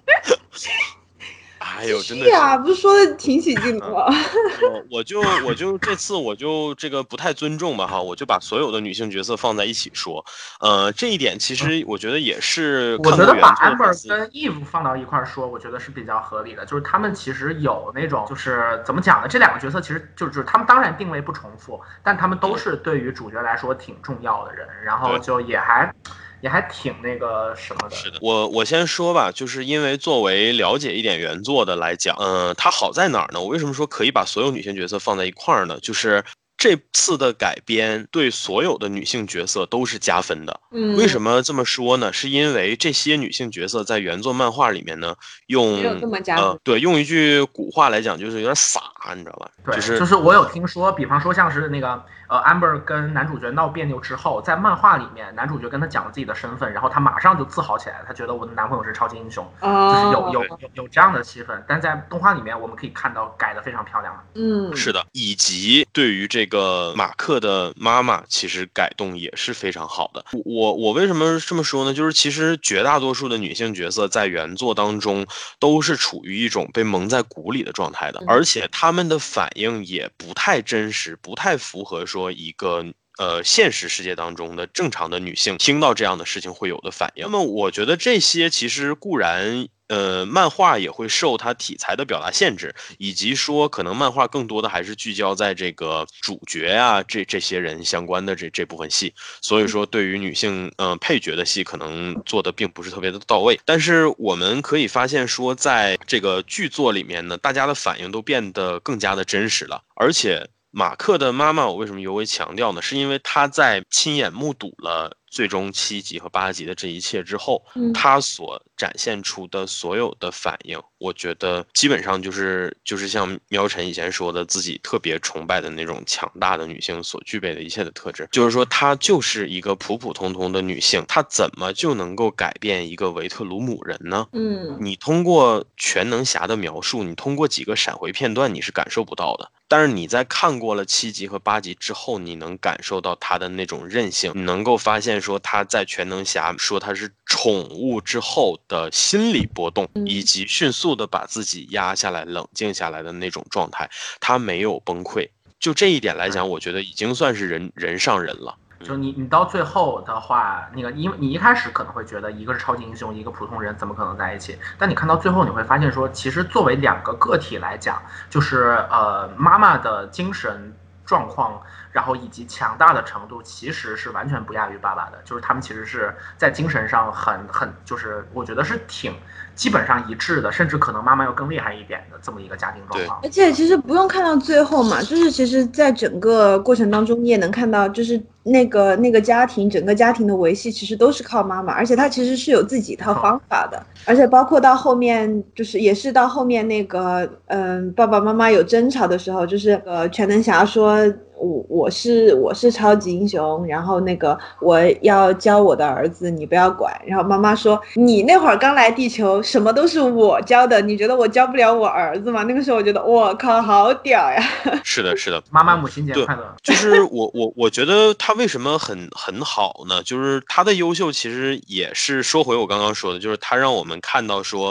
哎呦，真的是啊！不是说的挺起劲的吗？ 我我就我就这次我就这个不太尊重吧哈，我就把所有的女性角色放在一起说，呃，这一点其实我觉得也是我觉得把 Amber 跟 Eve 放到一块说，我觉得是比较合理的，就是他们其实有那种就是怎么讲呢？这两个角色其实就是他们当然定位不重复，但他们都是对于主角来说挺重要的人，然后就也还。也还挺那个什么的。 是的，我我先说吧，就是因为作为了解一点原作的来讲，嗯、呃，它好在哪儿呢？我为什么说可以把所有女性角色放在一块儿呢？就是这次的改编对所有的女性角色都是加分的。 嗯， 为什么这么说呢？是因为这些女性角色在原作漫画里面呢，用没有这么加分。 呃，对，用一句古话来讲，就是有点傻，你知道吧？ 对， 就是就是我有听说，比方说像是那个呃 Amber 跟男主角闹别扭之后，在漫画里面，男主角跟他讲了自己的身份，然后他马上就自豪起来，他觉得我的男朋友是超级英雄， 哦、 就是有有有有这样的气氛。但在动画里面，我们可以看到改得非常漂亮。 嗯， 是的，以及对于这个马克的妈妈，其实改动也是非常好的。我我为什么这么说呢？就是其实绝大多数的女性角色在原作当中都是处于一种被蒙在鼓里的状态的，而且她们的反应也不太真实，不太符合说一个呃现实世界当中的正常的女性听到这样的事情会有的反应。那么我觉得这些其实固然呃，漫画也会受它题材的表达限制，以及说可能漫画更多的还是聚焦在这个主角啊这这些人相关的这这部分戏，所以说对于女性呃配角的戏可能做的并不是特别的到位。但是我们可以发现说，在这个剧作里面呢，大家的反应都变得更加的真实了，而且马克的妈妈，我为什么尤为强调呢？是因为他在亲眼目睹了最终七集和八集的这一切之后， 嗯、 他所展现出的所有的反应，我觉得基本上就是就是像苗晨以前说的，自己特别崇拜的那种强大的女性所具备的一切的特质。就是说，她就是一个普普通通的女性，她怎么就能够改变一个维特鲁姆人呢？ 嗯， 你通过全能侠的描述，你通过几个闪回片段，你是感受不到的。但是你在看过了七集和八集之后，你能感受到他的那种韧性，你能够发现说他在全能侠说他是宠物之后的心理波动，以及迅速的把自己压下来、冷静下来的那种状态，他没有崩溃。就这一点来讲，我觉得已经算是人人上人了。 就你你到最后的话，那个因为你一开始可能会觉得一个是超级英雄，一个普通人，怎么可能在一起？但你看到最后，你会发现说，其实作为两个个体来讲，就是呃妈妈的精神状况，然后以及强大的程度，其实是完全不亚于爸爸的。就是他们其实是在精神上很很，就是我觉得是挺基本上一致的，甚至可能妈妈要更厉害一点的这么一个家庭状况。 而且其实不用看到最后嘛，就是其实在整个过程当中，你也能看到，就是那个那个家庭整个家庭的维系其实都是靠妈妈，而且她其实是有自己一套方法的。而且包括到后面，就是也是到后面那个嗯爸爸妈妈有争吵的时候，就是呃全能侠说我我是我是超级英雄，然后那个我要教我的儿子，你不要管。然后妈妈说你那会儿刚来地球，什么都是我教的，你觉得我教不了我儿子吗？那个时候我觉得我靠，好屌呀！ 是的，是的， 妈妈母亲节快乐。 就是我我我觉得他为什么很很好呢？就是他的优秀其实也是说回我刚刚说的，就是他让我们看到说，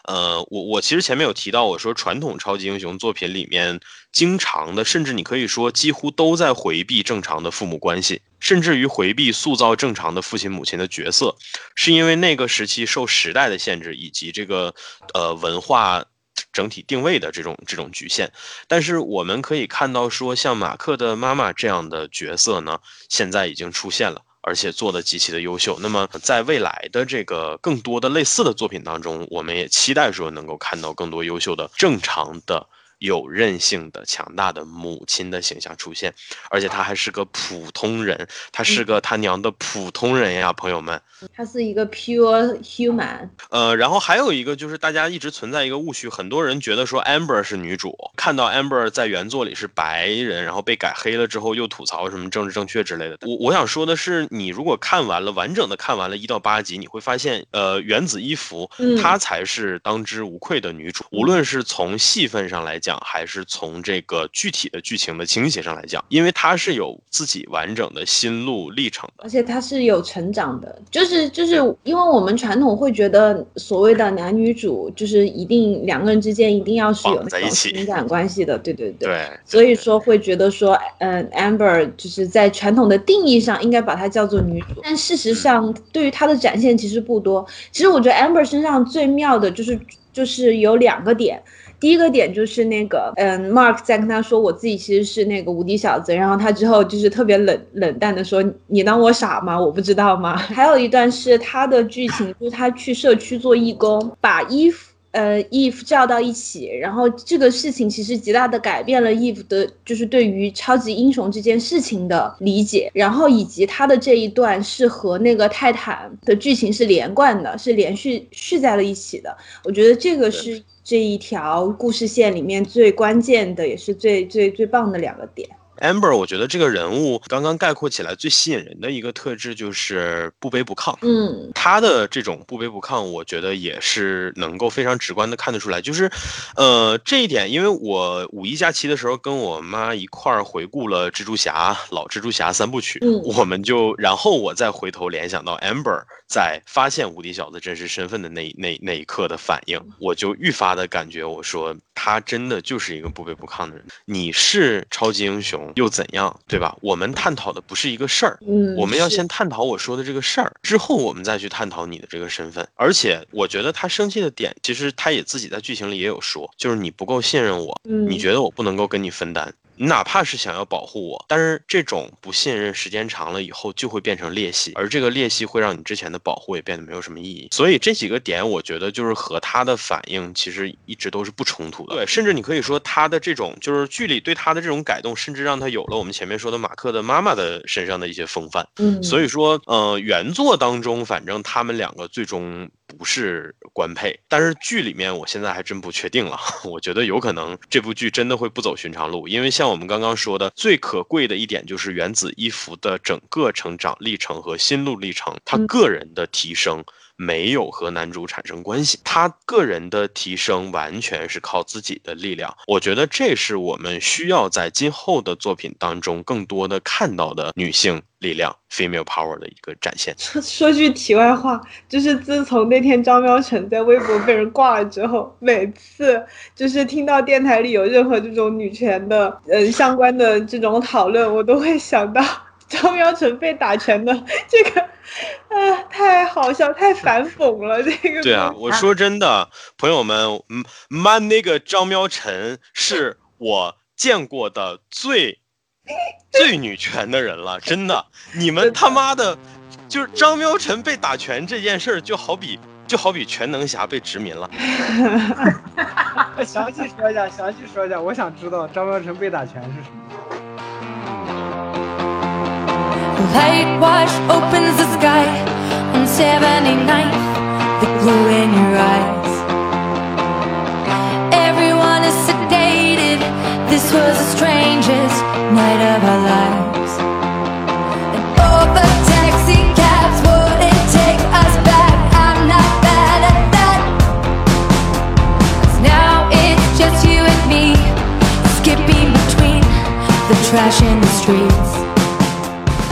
呃，我我其实前面有提到，我说传统超级英雄作品里面经常的，甚至你可以说几乎都在回避正常的父母关系，甚至于回避塑造正常的父亲母亲的角色，是因为那个时期受时代的限制以及这个呃文化整体定位的这种这种局限。但是我们可以看到说，像马克的妈妈这样的角色呢，现在已经出现了，而且做得极其的优秀。那么在未来的这个更多的类似的作品当中，我们也期待说能够看到更多优秀的正常的有韧性的强大的母亲的形象出现，而且他还是个普通人，他是个他娘的普通人呀，朋友们。 他是一个 pure human。 呃，然后还有一个就是大家一直存在一个误区，很多人觉得说 Amber 是女主，看到 Amber 在原作里是白人，然后被改黑了之后又吐槽什么政治正确之类的。我我想说的是，你如果看完了完整的看完了一到八集，你会发现，呃，原子衣服她才是当之无愧的女主，无论是从戏份上来讲，还是从这个具体的剧情的情节上来讲，因为她是有自己完整的心路历程的， 而且她是有成长的，就是就是因为我们传统会觉得所谓的男女主就是一定两个人之间一定要是有那种情感关系的，对对 对, 对，所以说会觉得说，嗯 ，Amber 就是在传统的定义上应该把她叫做女主，但事实上对于她的展现其实不多。其实我觉得 Amber 身上最妙的就是就是有两个点。第一个点就是那个，嗯 ，Mark 在跟他说我自己其实是那个无敌小子，然后他之后就是特别冷冷淡的说，你当我傻吗？我不知道吗？还有一段是他的剧情，就是他去社区做义工，把衣服。呃 Eve 叫到一起，然后这个事情其实极大的改变了 Eve 的就是对于超级英雄这件事情的理解，然后以及他的这一段是和那个泰坦的剧情是连贯的，是连续续在了一起的。我觉得这个是这一条故事线里面最关键的，也是最最最棒的两个点。 Amber 我觉得这个人物刚刚概括起来最吸引人的一个特质就是不卑不亢， 嗯， 他的这种不卑不亢我觉得也是能够非常直观的看得出来，就是呃这一点，因为我五一假期的时候跟我妈一块儿回顾了蜘蛛侠老蜘蛛侠三部曲， 嗯， 我们就然后我再回头联想到 Amber 在发现无敌小子真实身份的那那那一刻的反应，我就愈发的感觉，我说他真的就是一个不卑不亢的人。你是超级英雄又怎样，对吧？我们探讨的不是一个事儿， 嗯， 我们要先探讨我说的这个事儿，之后我们再去探讨你的这个身份。而且我觉得他生气的点，其实他也自己在剧情里也有说，就是你不够信任我， 嗯， 你觉得我不能够跟你分担。你哪怕是想要保护我，但是这种不信任时间长了以后就会变成裂隙，而这个裂隙会让你之前的保护也变得没有什么意义。所以这几个点我觉得就是和他的反应其实一直都是不冲突的。对，甚至你可以说他的这种就是剧里对他的这种改动，甚至让他有了我们前面说的马克的妈妈的身上的一些风范。 嗯， 所以说呃原作当中反正他们两个最终不是官配，但是剧里面我现在还真不确定了，我觉得有可能这部剧真的会不走寻常路，因为像我们刚刚说的最可贵的一点就是原子衣服的整个成长历程和心路历程，他个人的提升没有和男主产生关系，他个人的提升完全是靠自己的力量。我觉得这是我们需要在今后的作品当中更多的看到的女性力量 female power 的一个展现。 说句题外话，就是自从那天张喵晨在微博被人挂了之后，每次就是听到电台里有任何这种女权的呃相关的这种讨论，我都会想到张喵晨被打拳的这个啊，太好笑，太反讽了。这个对啊，我说真的，朋友们，妈那个张喵晨是我见过的最最女权的人了，真的。你们他妈的，就是张喵晨被打拳这件事儿，就好比就好比全能侠被殖民了。 详细说一下，详细说一下，我想知道张喵晨被打拳是什么。 Light wash opens the sky on seventy-ninth, the glow in your eyes. Everyone is sedated, this was the strangest night of our lives. And all the taxi cabs wouldn't take us back, I'm not bad at that. 'Cause now it's just you and me, skipping between the trash and the streets.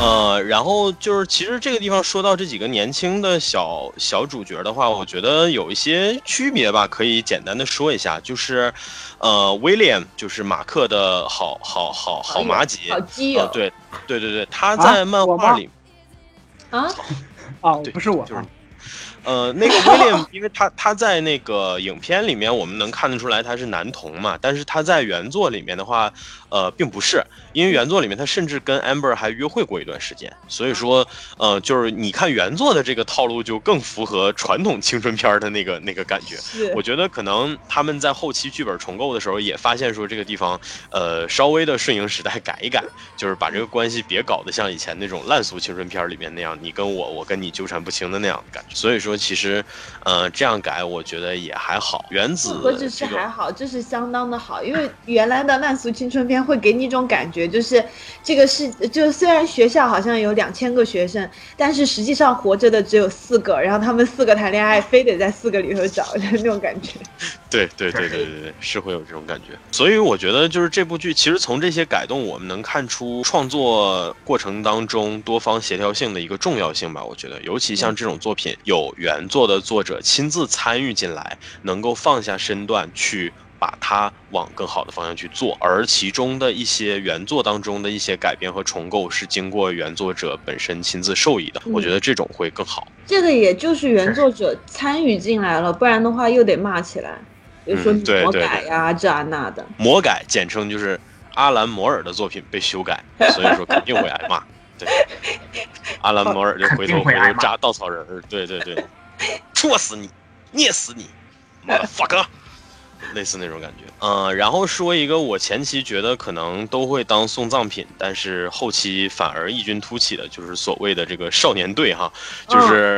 呃，然后就是其实这个地方说到这几个年轻的小小主角的话，我觉得有一些区别吧，可以简单的说一下，就是呃，William 就是马克的好好好好麻吉， 好基友， 呃，对对对对，他在漫画里啊啊， 对不是我， 就是呃，那个 William， 因为他他在那个影片里面，我们能看得出来他是男童嘛，但是他在原作里面的话，呃，并不是，因为原作里面他甚至跟 Amber 还约会过一段时间，所以说，呃，就是你看原作的这个套路就更符合传统青春片的那个那个感觉。我觉得可能他们在后期剧本重构的时候也发现说这个地方，呃，稍微的顺应时代改一改，就是把这个关系别搞得像以前那种烂俗青春片里面那样，你跟我，我跟你纠缠不清的那样的感觉。所以说。其实，呃，这样改我觉得也还好。原子何止是还好，这是相当的好，因为原来的烂俗青春片会给你一种感觉，就是这个是，就虽然学校好像有两千个学生，但是实际上活着的只有四个，然后他们四个谈恋爱，非得在四个里头找，就是那种感觉。 对对对对对对，是会有这种感觉。所以我觉得就是这部剧，其实从这些改动，我们能看出创作过程当中多方协调性的一个重要性吧。我觉得，尤其像这种作品有原作的作者亲自参与进来，能够放下身段去把它往更好的方向去做，而其中的一些原作当中的一些改编和重构是经过原作者本身亲自授意的，我觉得这种会更好。 这个也就是原作者参与进来了，不然的话又得骂起来，比如说你魔改呀、啊、这啊那的。 魔改简称就是阿兰摩尔的作品被修改，所以说肯定会挨骂。对，阿兰摩尔就回头回头扎稻草人，对对对，戳死你，捏死你 ，motherfucker， 类似那种感觉。嗯、呃，然后说一个我前期觉得可能都会当送葬品，但是后期反而异军突起的，就是所谓的这个少年队哈，就是。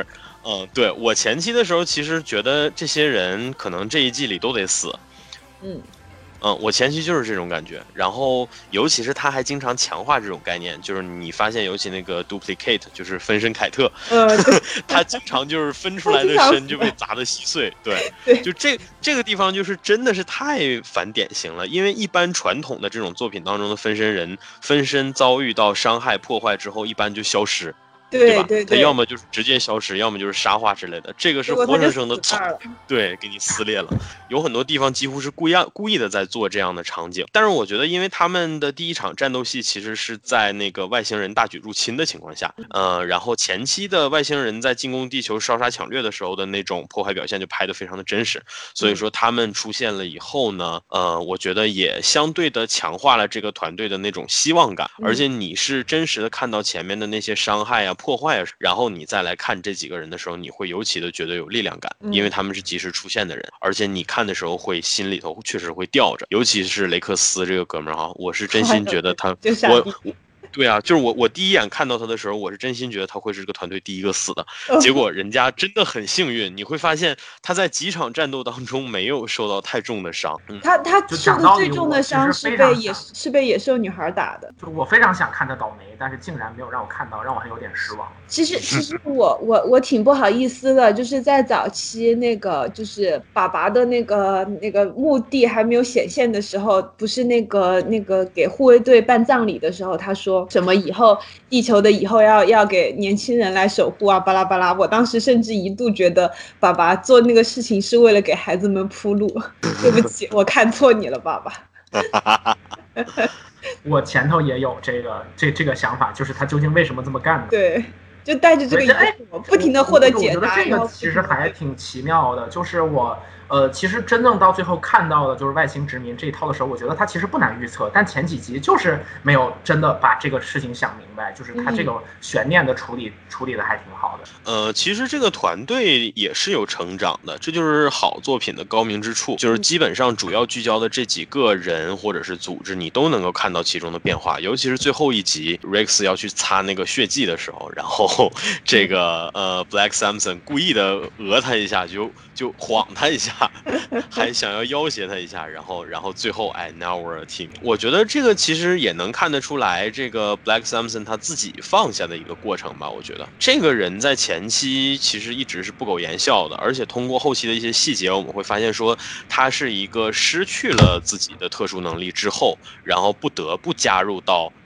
嗯嗯，对，我前期的时候其实觉得这些人可能这一季里都得死， 嗯， 嗯，我前期就是这种感觉，然后尤其是他还经常强化这种概念，就是你发现尤其那个 duplicate 就是分身凯特， 呃、 他经常就是分出来的身就被砸得稀碎，对， 对， 就这这个地方就是真的是太反典型了，因为一般传统的这种作品当中的分身人分身遭遇到伤害破坏之后，一般就消失。 对吧？ 对对， 他要么就是直接消失，要么就是沙化之类的。这个是活生生的，对，给你撕裂了。有很多地方几乎是故意故意的在做这样的场景。但是我觉得，因为他们的第一场战斗戏其实是在那个外星人大举入侵的情况下，呃，然后前期的外星人在进攻地球、烧杀抢掠的时候的那种破坏表现就拍得非常的真实。所以说他们出现了以后呢，呃，我觉得也相对的强化了这个团队的那种希望感，而且你是真实的看到前面的那些伤害啊。破坏，然后你再来看这几个人的时候，你会尤其的觉得有力量感，因为他们是及时出现的人，而且你看的时候会心里头确实会吊着，尤其是雷克斯这个哥们儿哈，我是真心觉得他，我我。对啊，就是我，我第一眼看到他的时候，我是真心觉得他会是这个团队第一个死的。结果人家真的很幸运，你会发现他在几场战斗当中没有受到太重的伤。嗯、 他他受的最重的伤是被野是被野兽女孩打的。 就我非常想看他倒霉，但是竟然没有让我看到，让我还有点失望。 其实其实我我我挺不好意思的，就是在早期那个就是爸爸的那个那个墓地还没有显现的时候，不是那个那个给护卫队办葬礼的时候，他说。什么以后地球的以后要要给年轻人来守护啊，巴拉巴拉。我当时甚至一度觉得爸爸做那个事情是为了给孩子们铺路。对不起，我看错你了，爸爸。 我前头也有这个这这个想法，就是他究竟为什么这么干呢？ 对，就带着这个疑惑，不停的获得解答。 我觉得这个其实还挺奇妙的，就是我。呃，其实真正到最后看到的就是外星殖民这一套的时候，我觉得它其实不难预测，但前几集就是没有真的把这个事情想明白，就是它这个悬念的处理、嗯、处理的还挺好的。 呃，其实这个团队也是有成长的，这就是好作品的高明之处，就是基本上主要聚焦的这几个人或者是组织，你都能够看到其中的变化，尤其是最后一集 Rex 要去擦那个血迹的时候，然后这个呃 Black Samson 故意的讹他一下，就就晃他一下。还想要要挟他一下，然后，然后最后，哎 ，now we're a team。我觉得这个其实也能看得出来，这个 Black Samson 他自己放下的一个过程吧。我觉得这个人在前期其实一直是不苟言笑的，而且通过后期的一些细节，我们会发现说，他是一个失去了自己的特殊能力之后，然后不得不加入到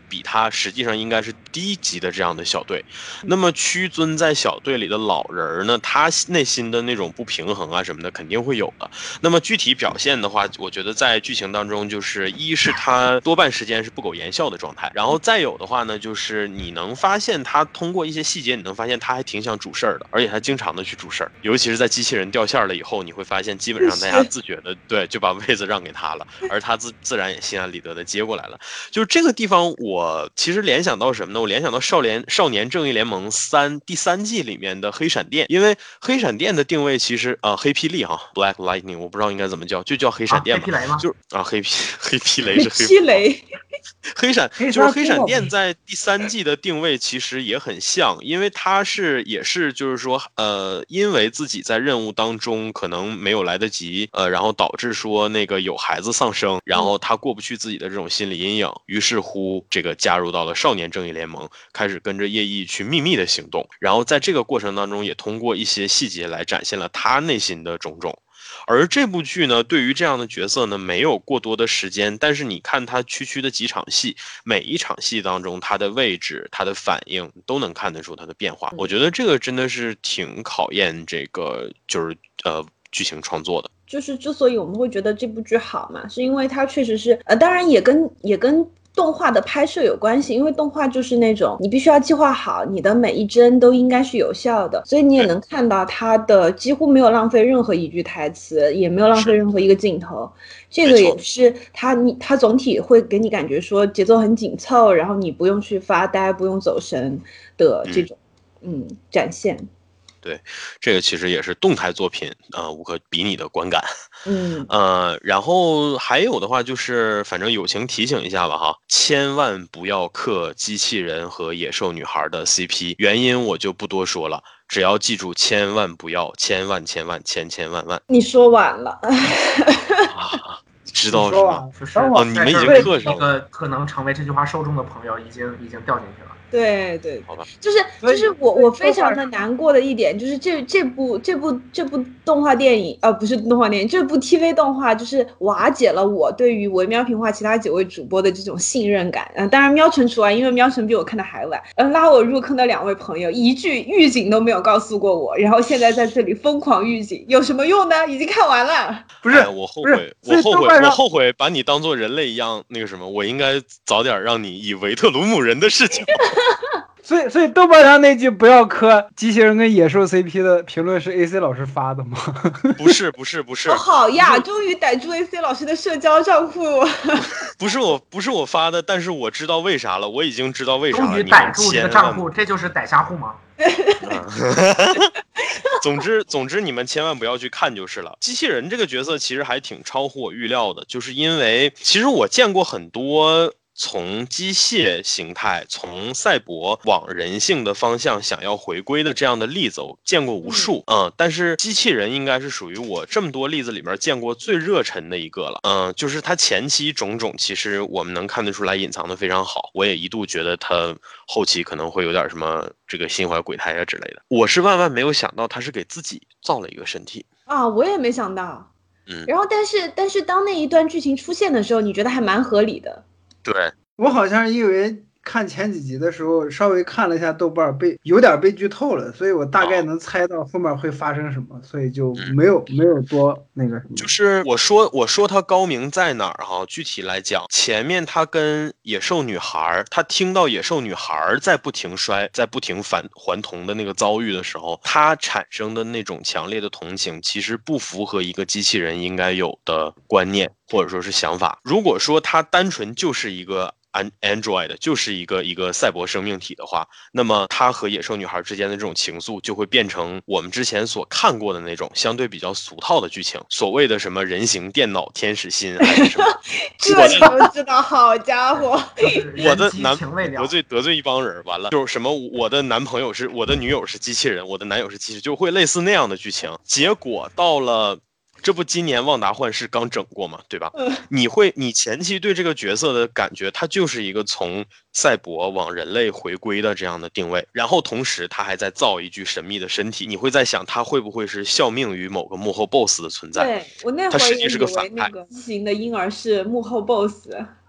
比他实际上应该是低级的这样的小队。那么屈尊在小队里的老人呢，他内心的那种不平衡啊什么的肯定会有的。那么具体表现的话，我觉得在剧情当中，就是一是他多半时间是不苟言笑的状态，然后再有的话呢，就是你能发现他通过一些细节，你能发现他还挺想主事儿的，而且他经常的去主事儿，尤其是在机器人掉线了以后，你会发现基本上大家自觉的对就把位子让给他了，而他自自然也心安理得的接过来了。就是这个地方，我其实联想到什么呢？我联想到少年少年正义联盟三第三季里面的黑闪电，因为黑闪电的定位其实呃黑霹雳哈 Black Lightning， 我不知道应该怎么叫，就叫黑闪电吧， 啊、黑霹雷吗？ 就啊黑霹黑霹雷是黑霹雷。 黑闪就是黑闪电在第三季的定位其实也很像，因为他是也是就是说呃因为自己在任务当中可能没有来得及呃然后导致说那个有孩子丧生，然后他过不去自己的这种心理阴影，于是乎这个加入到了少年正义联盟，开始跟着叶毅去秘密的行动，然后在这个过程当中也通过一些细节来展现了他内心的种种。而这部剧呢，对于这样的角色呢，没有过多的时间，但是你看他区区的几场戏，每一场戏当中，他的位置、他的反应都能看得出他的变化。我觉得这个真的是挺考验这个就是呃剧情创作的。 就是之所以我们会觉得这部剧好嘛，是因为它确实是呃，当然也跟也跟。动画的拍摄有关系，因为动画就是那种你必须要计划好，你的每一帧都应该是有效的，所以你也能看到它的几乎没有浪费任何一句台词，也没有浪费任何一个镜头。这个也是它你它总体会给你感觉说节奏很紧凑，然后你不用去发呆，不用走神的这种 嗯, 嗯展现。 对，这个其实也是动态作品呃无可比拟的观感。 嗯呃，然后还有的话就是，反正友情提醒一下吧哈，千万不要磕机器人和野兽女孩的 C P， 原因我就不多说了，只要记住千万不要，千万千万千千万万。 你说完了。 啊知道是吗？ 就是哦，你们已经刻上了。 一个可能成为这句话受众的朋友已经已经掉进去了。 对对， 好吧， 就是就是我我非常的难过的一点就是这这部这部这部动画电影呃不是动画电影这部 T V 动画就是瓦解了我对于维喵评话其他几位主播的这种信任感。嗯、呃，当然喵晨除外，因为喵晨比我看的还晚。嗯、呃，拉我入坑的两位朋友一句预警都没有告诉过我，然后现在在这里疯狂预警，有什么用呢？已经看完了。 不是， 哎、我后悔，我后悔，我后悔把你当做人类一样那个什么，我应该早点让你以维特鲁姆人的视角。 所以，所以豆瓣上那句不要磕机器人跟野兽 C P 的评论是 A C 老师发的吗？ 不是，不是，不是。 哦，好呀，终于逮住 A C 老师的社交账户。 不是我，不是我发的，但是我知道为啥了，我已经知道为啥了。 终于逮住你的账户，这就是逮瞎户吗？ 总之，总之你们千万不要去看就是了。机器人这个角色其实还挺超乎我预料的，就是因为其实我见过很多。从机械形态，从赛博往人性的方向想要回归的这样的例子，我见过无数。嗯，但是机器人应该是属于我这么多例子里面见过最热忱的一个了。嗯，就是它前期种种，其实我们能看得出来隐藏的非常好。我也一度觉得它后期可能会有点什么这个心怀鬼胎啊之类的。我是万万没有想到他是给自己造了一个身体啊，我也没想到。 嗯， 然后但是但是当那一段剧情出现的时候，你觉得还蛮合理的。 对， 我好像因为看前几集的时候稍微看了一下豆瓣，被有点被剧透了，所以我大概能猜到后面会发生什么，所以就没有、嗯、没有多那个什么。 就是我说我说他高明在哪儿哈？具体来讲，前面他跟野兽女孩，他听到野兽女孩在不停摔，在不停返还童的那个遭遇的时候，他产生的那种强烈的同情，其实不符合一个机器人应该有的观念或者说是想法。如果说他单纯就是一个Android 就是一个一个赛博生命体的话，那么他和野兽女孩之间的这种情愫就会变成我们之前所看过的那种相对比较俗套的剧情，所谓的什么人形电脑天使心还是什么这你都知道，好家伙我的男得罪得罪一帮人，完了就是什么我的男朋友是我的女友是机器人，我的男友是机器人，就会类似那样的剧情。结果到了这不今年旺达幻视刚整过嘛，对吧？你会你前期对这个角色的感觉，他就是一个从赛博往人类回归的这样的定位，然后同时他还在造一具神秘的身体，你会在想他会不会是效命于某个幕后 boss 的存在？ 对，我那会儿也以为那个畸形的婴儿是幕后 boss。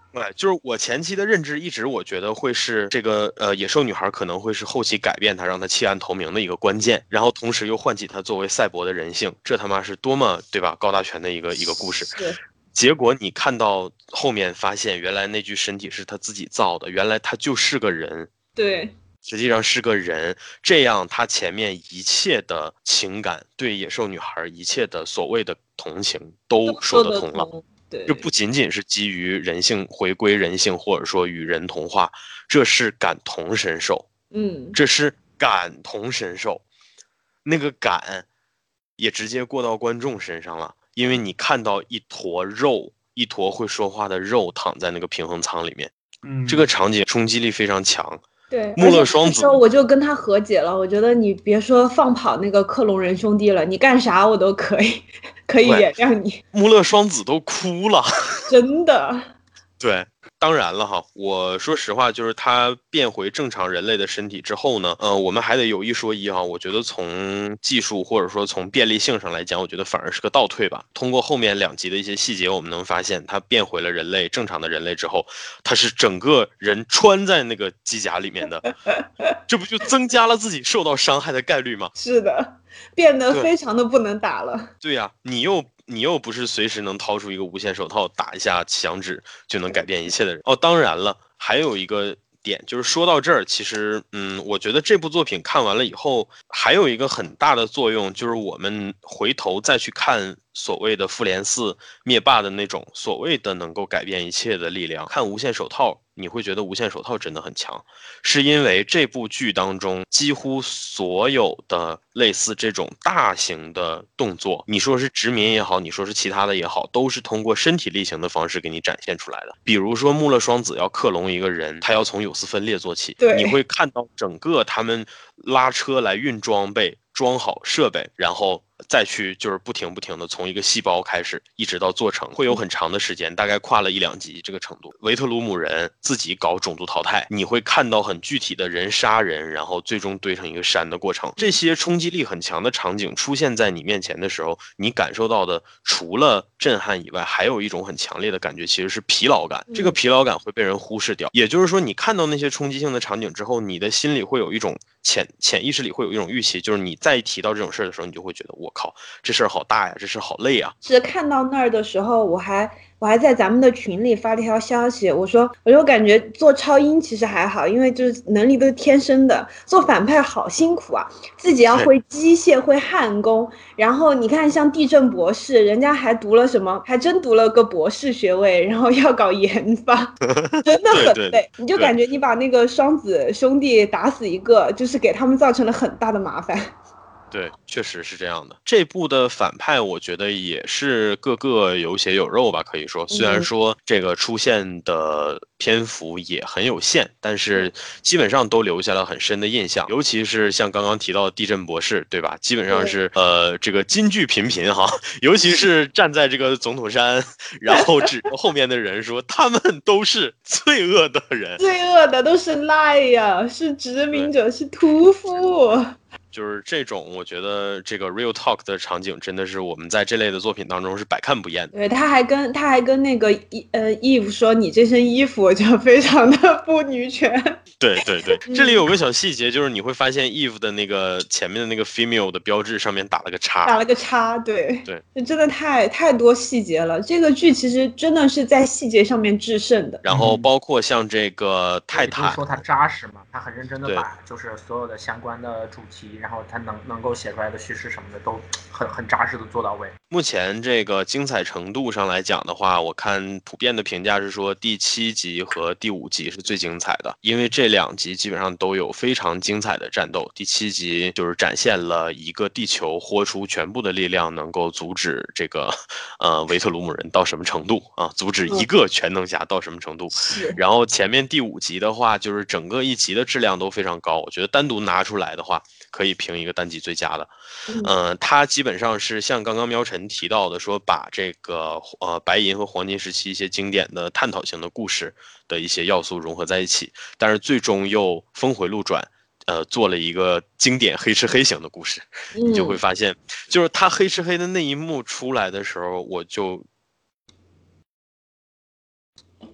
对，就是我前期的认知一直我觉得会是这个呃野兽女孩可能会是后期改变她让她弃暗投明的一个关键，然后同时又唤起她作为赛博的人性，这他妈是多么对吧高大全的一个一个故事。结果你看到后面发现原来那具身体是他自己造的，原来他就是个人。 对。 实际上是个人，这样他前面一切的情感，对野兽女孩一切的所谓的同情都说得通了。 对， 这不仅仅是基于人性回归人性，或者说与人同化，这是感同身受。 嗯， 这是感同身受，那个感也直接过到观众身上了，因为你看到一坨肉，一坨会说话的肉躺在那个平衡舱里面， 嗯， 这个场景冲击力非常强。 对， 穆勒双子， 我就跟他和解了。我觉得你别说放跑那个克隆人兄弟了，你干啥我都可以，可以原谅你。 穆勒双子都哭了， 真的。 对，当然了哈，我说实话，就是他变回正常人类的身体之后呢，呃，我们还得有一说一哈。我觉得从技术或者说从便利性上来讲，我觉得反而是个倒退吧。通过后面两集的一些细节，我们能发现，他变回了人类正常的人类之后，他是整个人穿在那个机甲里面的，这不就增加了自己受到伤害的概率吗？ 是的，变得非常的不能打了。 对呀、啊，你又。你又不是随时能掏出一个无线手套打一下响指就能改变一切的人哦。当然了，还有一个点就是说到这儿，其实嗯，我觉得这部作品看完了以后，还有一个很大的作用，就是我们回头再去看所谓的复联四灭霸的那种所谓的能够改变一切的力量，看无线手套。你会觉得无线手套真的很强，是因为这部剧当中几乎所有的类似这种大型的动作，你说是殖民也好，你说是其他的也好，都是通过身体力行的方式给你展现出来的。比如说穆勒双子要克隆一个人，他要从有丝分裂做起，你会看到整个他们拉车来运装备，装好设备，然后再去就是不停不停的从一个细胞开始一直到做成，会有很长的时间，大概跨了一两集这个程度。维特鲁姆人自己搞种族淘汰，你会看到很具体的人杀人，然后最终堆成一个山的过程。这些冲击力很强的场景出现在你面前的时候，你感受到的除了震撼以外，还有一种很强烈的感觉，其实是疲劳感。这个疲劳感会被人忽视掉，也就是说你看到那些冲击性的场景之后，你的心里会有一种潜潜意识里会有一种预期，就是你再提到这种事的时候，你就会觉得我靠，这事儿好大呀，这事儿好累啊。 是看到那儿的时候，我还我还在咱们的群里发了一条消息，我说我就感觉做超英其实还好，因为就是能力都是天生的，做反派好辛苦啊，自己要会机械会焊工，然后你看像地震博士，人家还读了什么，还真读了个博士学位，然后要搞研发，真的很累。你就感觉你把那个双子兄弟打死一个，就是给他们造成了很大的麻烦。 对，确实是这样的。这部的反派，我觉得也是个个有血有肉吧，可以说。虽然说这个出现的篇幅也很有限，但是基本上都留下了很深的印象。尤其是像刚刚提到的地震博士，对吧？基本上是呃这个金句频频哈。尤其是站在这个总统山，然后指着后面的人说，他们都是罪恶的人， 罪恶的都是赖呀，是殖民者，是屠夫。 就是这种，我觉得这个 real talk 的场景真的是我们在这类的作品当中是百看不厌的。 对，他还跟他还跟那个呃 Eve 说，你这身衣服就非常的不女权。 对对对，这里有个小细节，就是你会发现 Eve 的那个前面的那个 female 的标志上面打了个叉， 打了个叉，对对， 这真的太太多细节了。这个剧其实真的是在细节上面制胜的。 然后包括像这个泰坦， 说他扎实嘛，他很认真的把就是所有的相关的主题，然后他能能够写出来的叙事什么的都很很扎实的做到位。 目前这个精彩程度上来讲的话，我看普遍的评价是说第七集和第五集是最精彩的，因为这两集基本上都有非常精彩的战斗。第七集就是展现了一个地球豁出全部的力量，能够阻止这个呃维特鲁姆人到什么程度啊？阻止一个全能侠到什么程度？ 是。 然后前面第五集的话，就是整个一集的质量都非常高，我觉得单独拿出来的话，可以评一个单集最佳的。嗯、呃，它基本上是像刚刚喵晨提到的，说把这个呃白银和黄金时期一些经典的探讨性的故事的一些要素融合在一起，但是最终又峰回路转，呃，做了一个经典黑吃黑型的故事。你就会发现，就是他黑吃黑的那一幕出来的时候，我就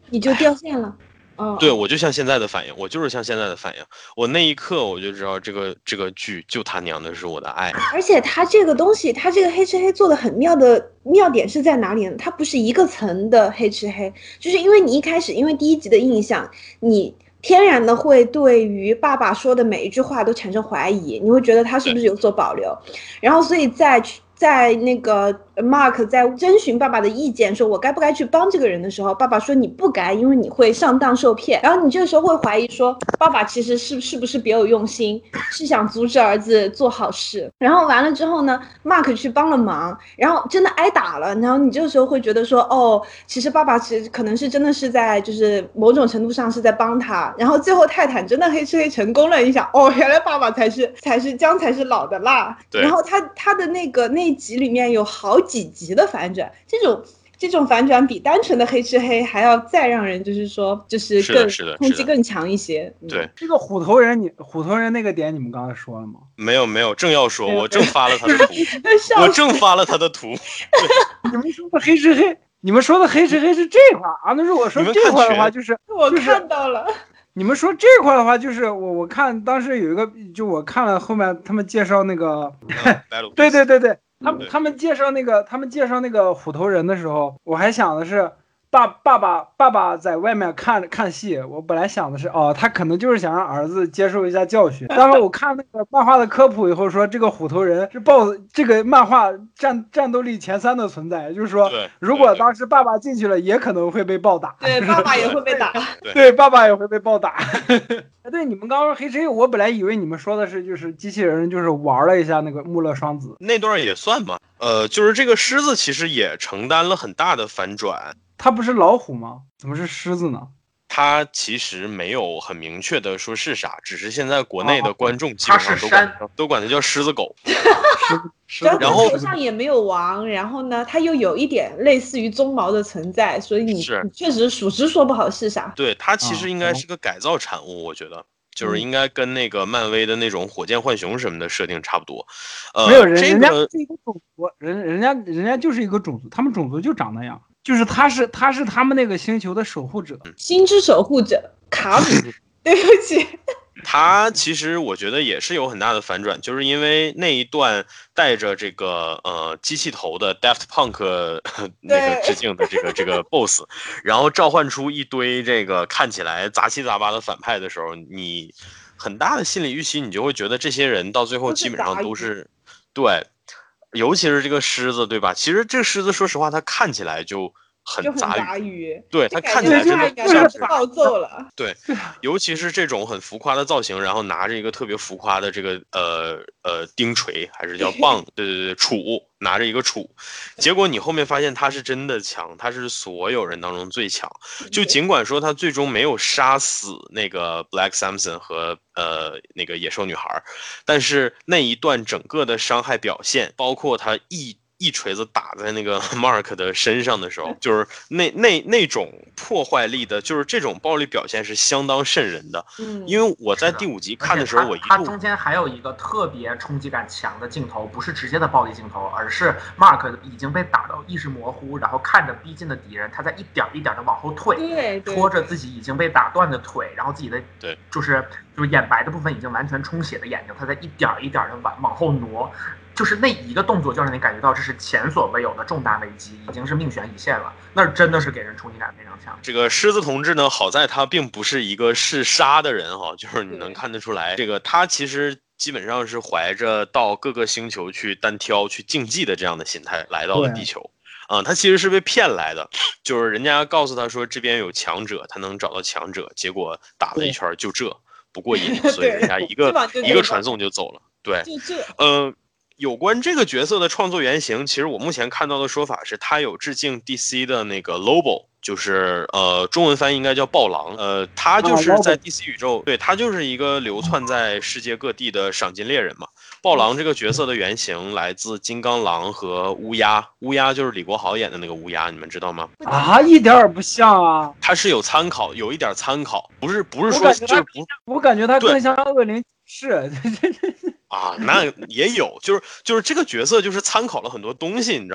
你就掉线了。哦， 对，我就像现在的反应，我就是像现在的反应。我那一刻我就知道这个这个剧就他娘的是我的爱。 而且它这个东西，它这个黑吃黑做的很妙的妙点是在哪里呢？它不是一个层的黑吃黑，就是因为你一开始因为第一集的印象，你天然的会对于爸爸说的每一句话都产生怀疑，你会觉得他是不是有所保留，然后所以在在那个 Mark 在征询爸爸的意见，说我该不该去帮这个人的时候，爸爸说你不该，因为你会上当受骗。然后你这个时候会怀疑说，爸爸其实是是不是别有用心，是想阻止儿子做好事。然后完了之后呢 ，Mark 去帮了忙，然后真的挨打了。然后你这个时候会觉得说，哦，其实爸爸其实可能是真的是在就是某种程度上是在帮他。然后最后泰坦真的黑吃黑成功了，你想，哦，原来爸爸才是才是姜才是老的辣。然后他他的那个那。一集里面有好几集的反转，这种这种反转比单纯的黑吃黑还要再让人就是说就是更冲击更强一些。 对、 嗯，这个虎头人你虎头人那个点你们刚才说了吗？ 没有没有，正要说，我正发了他的图，我正发了他的图。 你们说的黑吃黑，你们说的黑吃黑是这块啊？那如果说这块的话，就是我看到了。 你们说这块的话，就是我我看当时有一个，就我看了后面他们介绍那个，对对对对。他们他们介绍那个，他们介绍那个虎头人的时候，我还想的是，爸爸爸爸爸在外面看看戏。我本来想的是，哦，他可能就是想让儿子接受一下教训。然后我看那个漫画的科普以后说，这个虎头人是 boss 这个漫画战战斗力前三的存在，就是说，如果当时爸爸进去了，也可能会被暴打。 对，爸爸也会被打。 对，对，爸爸也会被暴打。对，你们刚刚说黑吃黑，我本来以为你们说的是就是机器人就是玩了一下那个穆勒双子那段也算嘛。呃，就是这个狮子其实也承担了很大的反转。 它不是老虎吗？怎么是狮子呢？ 它其实没有很明确的说是啥，只是现在国内的观众基本上都管、哦、都管它叫狮子狗。 然后头上也没有王，然后呢，它又有一点类似于鬃毛的存在，所以你你确实属实说不好是啥。 对，它其实应该是个改造产物，我觉得。就是应该跟那个漫威的那种火箭浣熊什么的设定差不多，呃， 没有人、 这个、 人家是一个种族，人人家人家就是一个种族，他们种族就长那样，就是他是他是他们那个星球的守护者， 星之守护者卡姆，对不起。 他其实我觉得也是有很大的反转，就是因为那一段带着这个呃机器头的 Daft Punk 那个致敬的这个这个 boss， 然后召唤出一堆这个看起来杂七杂八的反派的时候，你很大的心理预期，你就会觉得这些人到最后基本上都是对，尤其是这个狮子，对吧？其实这个狮子说实话，它看起来就。很杂鱼， 对，它看起来真的像是暴揍了。 对，尤其是这种很浮夸的造型，然后拿着一个特别浮夸的这个呃呃钉锤，还是叫棒，对对对，杵，拿着一个杵，结果你后面发现他是真的强，他是所有人当中最强。就尽管说他最终没有杀死那个 Black Samson 和呃那个野兽女孩，但是那一段整个的伤害表现，包括他一。一锤子打在那个 Mark 的身上的时候，就是那那那种破坏力的，就是这种暴力表现是相当瘆人的。嗯，因为我在第五集看的时候，我一度它中间还有一个特别冲击感强的镜头，不是直接的暴力镜头，而是 Mark 已经被打到意识模糊，然后看着逼近的敌人，他在一点一点的往后退， 对， 拖着自己已经被打断的腿，然后自己的对， 就是就是眼白的部分已经完全充血的眼睛，他在一点一点的往往后挪。就是那一个动作，就让你感觉到这是前所未有的重大危机，已经是命悬一线了。那真的是给人冲击感非常强。 这个狮子同志呢，好在他并不是一个嗜杀的人哈，就是你能看得出来，这个他其实基本上是怀着到各个星球去单挑、去竞技的这样的心态来到了地球。啊、嗯，他其实是被骗来的，就是人家告诉他说这边有强者，他能找到强者，结果打了一圈就这不过瘾，所以人家一个一个传送就走了。对， 就这， 呃。有关这个角色的创作原型，其实我目前看到的说法是，他有致敬 D C 的那个 Lobo， 就是呃中文翻译应该叫暴狼，呃他就是在 D C 宇宙，对他就是一个流窜在世界各地的赏金猎人嘛。暴狼这个角色的原型来自金刚狼和乌鸦，乌鸦就是李国豪演的那个乌鸦，你们知道吗？ 啊，一点也不像啊！ 他是有参考，有一点参考，不是不是说就是不， 我感觉他更像恶灵是。 啊，那也有，就是就是这个角色就是参考了很多东西，你知道吧？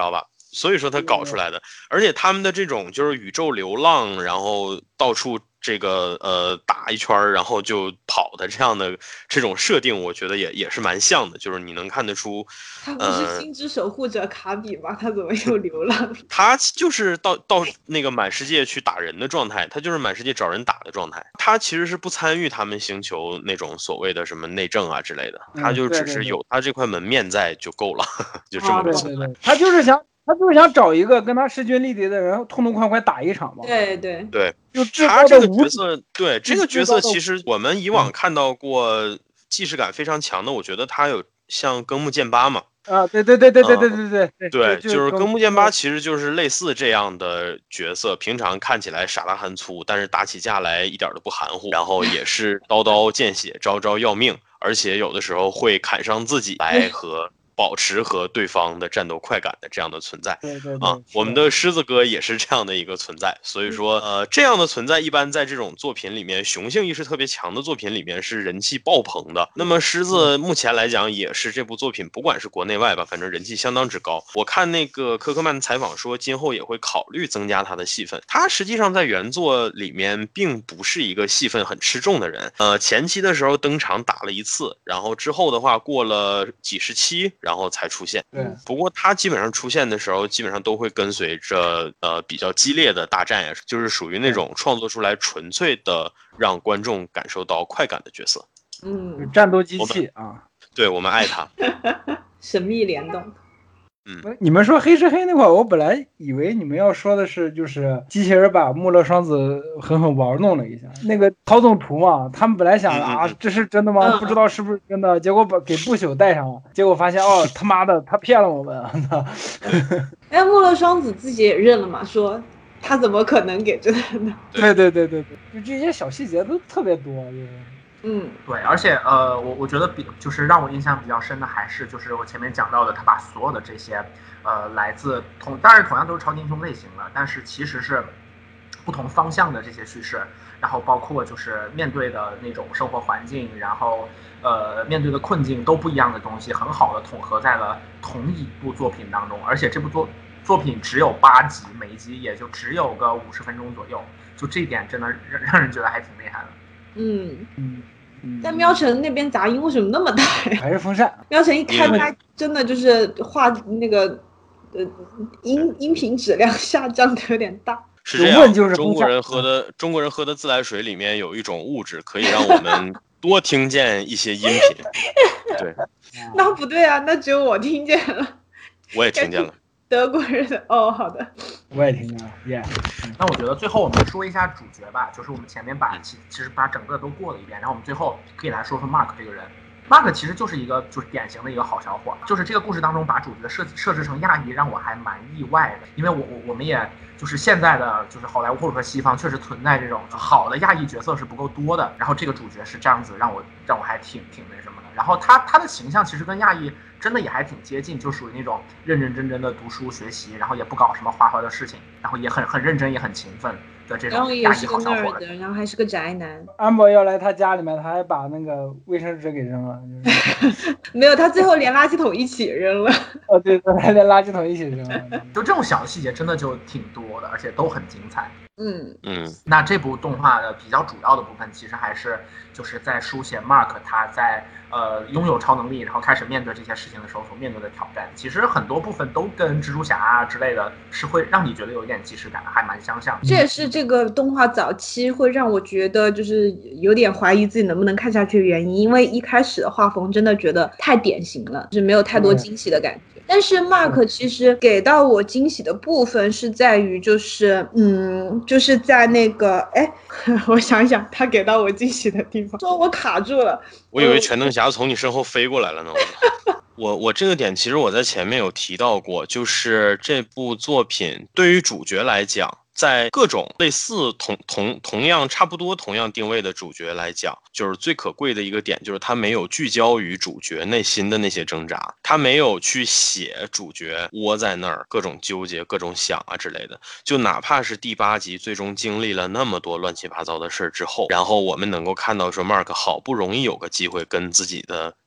所以说他搞出来的。而且他们的这种就是宇宙流浪，然后到处这个呃打一圈然后就跑的这样的这种设定，我觉得也也是蛮像的，就是你能看得出， 他不是星之守护者卡比吗？他怎么又流浪？ 他就是到到那个满世界去打人的状态，他就是满世界找人打的状态。他其实是不参与他们星球那种所谓的什么内政啊之类的，他就只是有他这块门面在就够了，就这么个情况。他就是想。他就是想找一个跟他势均力敌的人，痛痛快快打一场嘛。 对对对， 就他这个角色，对这个角色，其实我们以往看到过既视感非常强的，我觉得他有像庚木剑八嘛。 啊，对对对对对对对对对， 对，就是庚木剑八，其实就是类似这样的角色，平常看起来傻大含粗，但是打起架来一点都不含糊，然后也是刀刀见血，招招要命，而且有的时候会砍伤自己来和。保持和对方的战斗快感的这样的存在， 对对对啊，我们的狮子哥也是这样的一个存在，所以说，呃，这样的存在一般在这种作品里面，雄性意识特别强的作品里面是人气爆棚的。那么狮子目前来讲也是这部作品，不管是国内外吧，反正人气相当之高。我看那个科克曼的采访说，今后也会考虑增加他的戏份。他实际上在原作里面并不是一个戏份很吃重的人，呃，前期的时候登场打了一次，然后之后的话过了几十期。然后才出现。 对， 不过他基本上出现的时候，基本上都会跟随着呃比较激烈的大战呀，就是属于那种创作出来纯粹的让观众感受到快感的角色。 嗯， 战斗机器啊， 对我们爱他。 神秘联动。 嗯， 你们说黑吃黑那块，我本来以为你们要说的是，就是机器人把穆勒双子狠狠玩弄了一下，那个陶总图嘛，他们本来想啊，这是真的吗？ 嗯、 不知道是不是真的，结果把给不朽带上了，结果发现哦，他妈的，他骗了我们。 哎，穆勒双子自己也认了嘛，说他怎么可能给真的呢？ 对对对对对，就这些小细节都特别多，就是。 嗯， 对，而且呃，我我觉得比就是让我印象比较深的，还是就是我前面讲到的，他把所有的这些呃来自同，当然同样都是超级英雄类型了，但是其实是不同方向的这些叙事，然后包括就是面对的那种生活环境，然后呃面对的困境都不一样的东西，很好的统合在了同一部作品当中，而且这部作作品只有八集，每一集也就只有个五十分钟左右，就这一点真的让让人觉得还挺厉害的。 嗯嗯。 但喵城那边杂音为什么那么大呀？ 还是风扇。 喵城一开拍，真的就是画那个呃音音频质量下降的有点大。 是这样，中国人喝的中国人喝的自来水里面有一种物质，可以让我们多听见一些音频。对， 那不对啊，那只有我听见了。 我也听见了。 德国人的哦，好的， 我也听见了，耶、 yeah 。那我觉得最后我们说一下主角吧，就是我们前面把其其实把整个都过了一遍，然后我们最后可以来说说 Mark 这个人。Mark 其实就是一个就是典型的一个好小伙，就是这个故事当中把主角设设置成亚裔，让我还蛮意外的，因为我我我们也就是现在的就是好莱坞或者说西方确实存在这种好的亚裔角色是不够多的，然后这个主角是这样子，让我让我还挺挺那什么的。然后他他的形象其实跟亚裔真的也还挺接近，就属于那种认认真真的读书学习，然后也不搞什么花花的事情，然后也很很认真也很勤奋的这种亚裔好小伙的，然后还是个宅男。 安博要来他家里面，他还把那个卫生纸给扔了。 就是没有，他最后连垃圾桶一起扔了。 哦，对，他连垃圾桶一起扔了。 就这种小的细节真的就挺多的，而且都很精彩。 嗯嗯， 那这部动画的比较主要的部分，其实还是就是在书写 Mark 他在呃拥有超能力，然后开始面对这些事情的时候所面对的挑战。其实很多部分都跟蜘蛛侠啊之类的，是会让你觉得有点既视感，还蛮相像的。 这也是这个动画早期会让我觉得就是有点怀疑自己能不能看下去的原因，因为一开始的画风真的觉得太典型了，就是没有太多惊喜的感觉。但是 Mark 其实给到我惊喜的部分是在于，就是嗯，就是在那个哎，我想想，他给到我惊喜的地方，说我卡住了。 我以为全能侠从你身后飞过来了呢。我我这个点其实我在前面有提到过，就是这部作品对于主角来讲，在各种类似同同同样差不多同样定位的主角来讲，就是最可贵的一个点，就是他没有聚焦于主角内心的那些挣扎，他没有去写主角窝在那儿各种纠结各种想啊之类的。就哪怕是第八集最终经历了那么多乱七八糟的事之后，然后我们能够看到说 Mark 好不容易有个机会跟自己的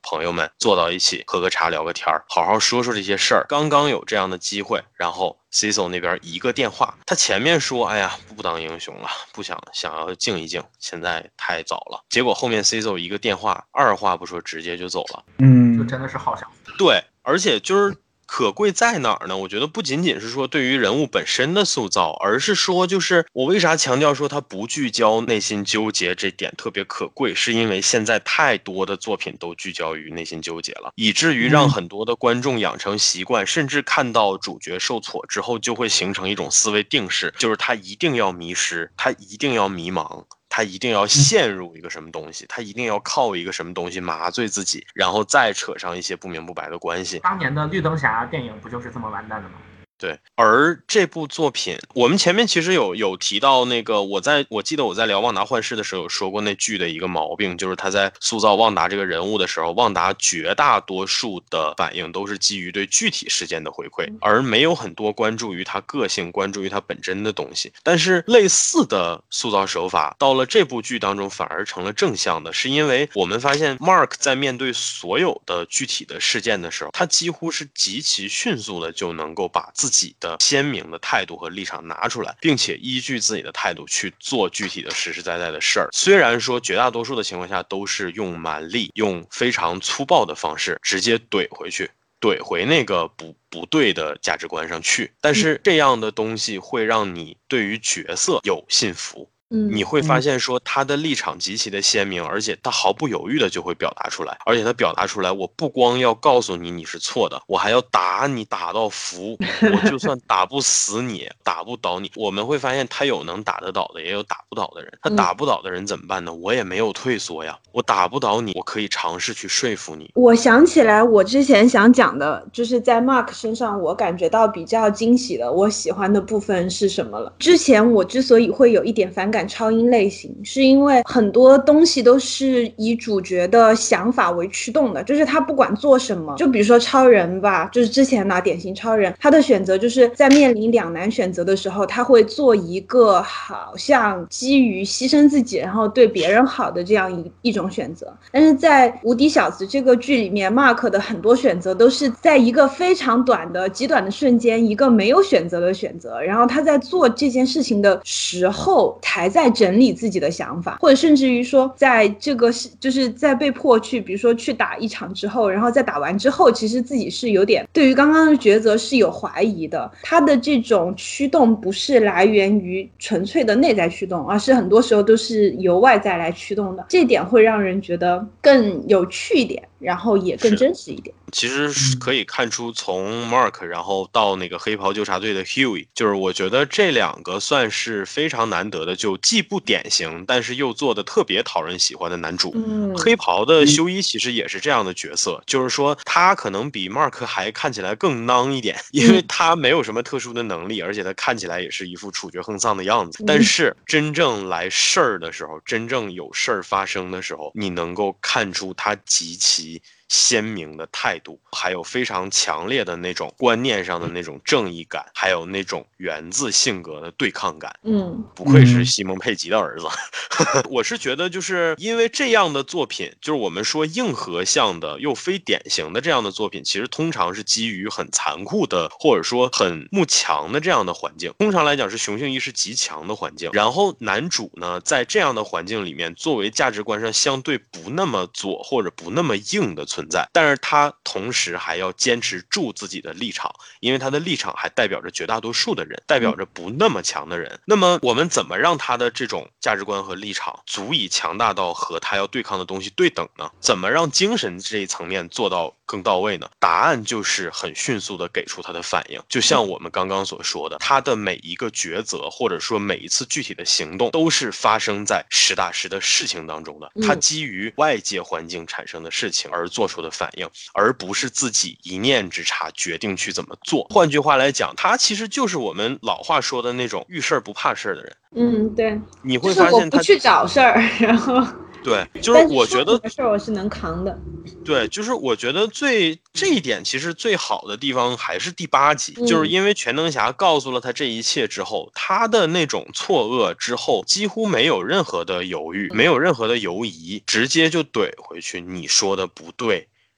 朋友们坐到一起喝个茶聊个天儿，好好说说这些事儿。刚刚有这样的机会，然后 Cecil 那边一个电话，他前面说哎呀不当英雄了，不想想要静一静，现在太早了，结果后面 Cecil 一个电话，二话不说直接就走了。 嗯， 就真的是好想对，而且就是可贵在哪儿呢？我觉得不仅仅是说对于人物本身的塑造，而是说就是我为啥强调说他不聚焦内心纠结这点特别可贵，是因为现在太多的作品都聚焦于内心纠结了，以至于让很多的观众养成习惯，甚至看到主角受挫之后就会形成一种思维定式，就是他一定要迷失，他一定要迷茫，他一定要陷入一个什么东西，他一定要靠一个什么东西麻醉自己，然后再扯上一些不明不白的关系。 当年的绿灯侠电影不就是这么完蛋的吗？ 对，而这部作品，我们前面其实有有提到那个，我在我记得我在聊《旺达幻视》的时候有说过那剧的一个毛病，就是他在塑造旺达这个人物的时候，旺达绝大多数的反应都是基于对具体事件的回馈，而没有很多关注于他个性、关注于他本真的东西。但是类似的塑造手法到了这部剧当中反而成了正向的，是因为我们发现 Mark 在面对所有的具体的事件的时候，他几乎是极其迅速的就能够把自己自己的鲜明的态度和立场拿出来，并且依据自己的态度去做具体的实实在在的事儿。虽然说绝大多数的情况下都是用蛮力，用非常粗暴的方式直接怼回去，怼回那个不不对的价值观上去，但是这样的东西会让你对于角色有信服。你会发现说他的立场极其的鲜明，而且他毫不犹豫的就会表达出来，而且他表达出来，我不光要告诉你你是错的，我还要打你打到服，我就算打不死你，打不倒你。我们会发现他有能打得倒的，也有打不倒的人。他打不倒的人怎么办呢？我也没有退缩呀，我打不倒你，我可以尝试去说服你。 我想起来我之前想讲的就是在 Mark 身上我感觉到比较惊喜的，我喜欢的部分是什么了。之前我之所以会有一点反感超英类型，是因为很多东西都是以主角的想法为驱动的，就是他不管做什么，就比如说超人吧，就是之前拿典型超人，他的选择就是在面临两难选择的时候，他会做一个好像基于牺牲自己然后对别人好的这样一一种选择。但是在无敌小子这个剧里面， Mark 的很多选择都是在一个非常短的极短的瞬间，一个没有选择的选择，然后他在做这件事情的时候还在整理自己的想法，或者甚至于说在这个就是在被迫去比如说去打一场之后，然后在打完之后其实自己是有点对于刚刚的抉择是有怀疑的。他的这种驱动不是来源于纯粹的内在驱动，而是很多时候都是由外在来驱动的，这点会让人觉得更有趣一点，然后也更真实一点。 其实可以看出从 Mark 然后到那个黑袍纠察队的 Huey， 就是我觉得这两个算是非常难得的，就既不典型但是又做的特别讨人喜欢的男主。 嗯， 黑袍的修一其实也是这样的角色，就是说他可能比 Mark 还看起来更孬一点，因为他没有什么特殊的能力，而且他看起来也是一副处决横丧的样子，但是真正来事儿的时候，真正有事儿发生的时候，你能够看出他极其鲜明的态度，还有非常强烈的那种观念上的那种正义感，还有那种源自性格的对抗感。 嗯， 不愧是西蒙佩吉的儿子。我是觉得就是因为这样的作品，就是我们说硬核向的又非典型的这样的作品，其实通常是基于很残酷的或者说很慕强的这样的环境，通常来讲是雄性意识极强的环境，然后男主呢在这样的环境里面作为价值观上相对不那么左或者不那么硬的存在，但是他同时还要坚持住自己的立场，因为他的立场还代表着绝大多数的人，代表着不那么强的人。那么我们怎么让他的这种价值观和立场足以强大到和他要对抗的东西对等呢？怎么让精神这一层面做到更到位呢？答案就是很迅速的给出他的反应，就像我们刚刚所说的，他的每一个抉择或者说每一次具体的行动都是发生在实打实的事情当中的，他基于外界环境产生的事情而做出的反应，而不是自己一念之差决定去怎么做。换句话来讲，他其实就是我们老话说的那种遇事儿不怕事儿的人。 嗯，对， 你会发现他、就是、 我不去找事儿，然后对，就是我觉得事儿我是能扛的。 对，就是我觉得最这一点其实最好的地方还是第八集，嗯、就是因为全能侠告诉了他这一切之后，他的那种错愕之后几乎没有任何的犹豫，没有任何的犹疑，直接就怼回去，你说的不对。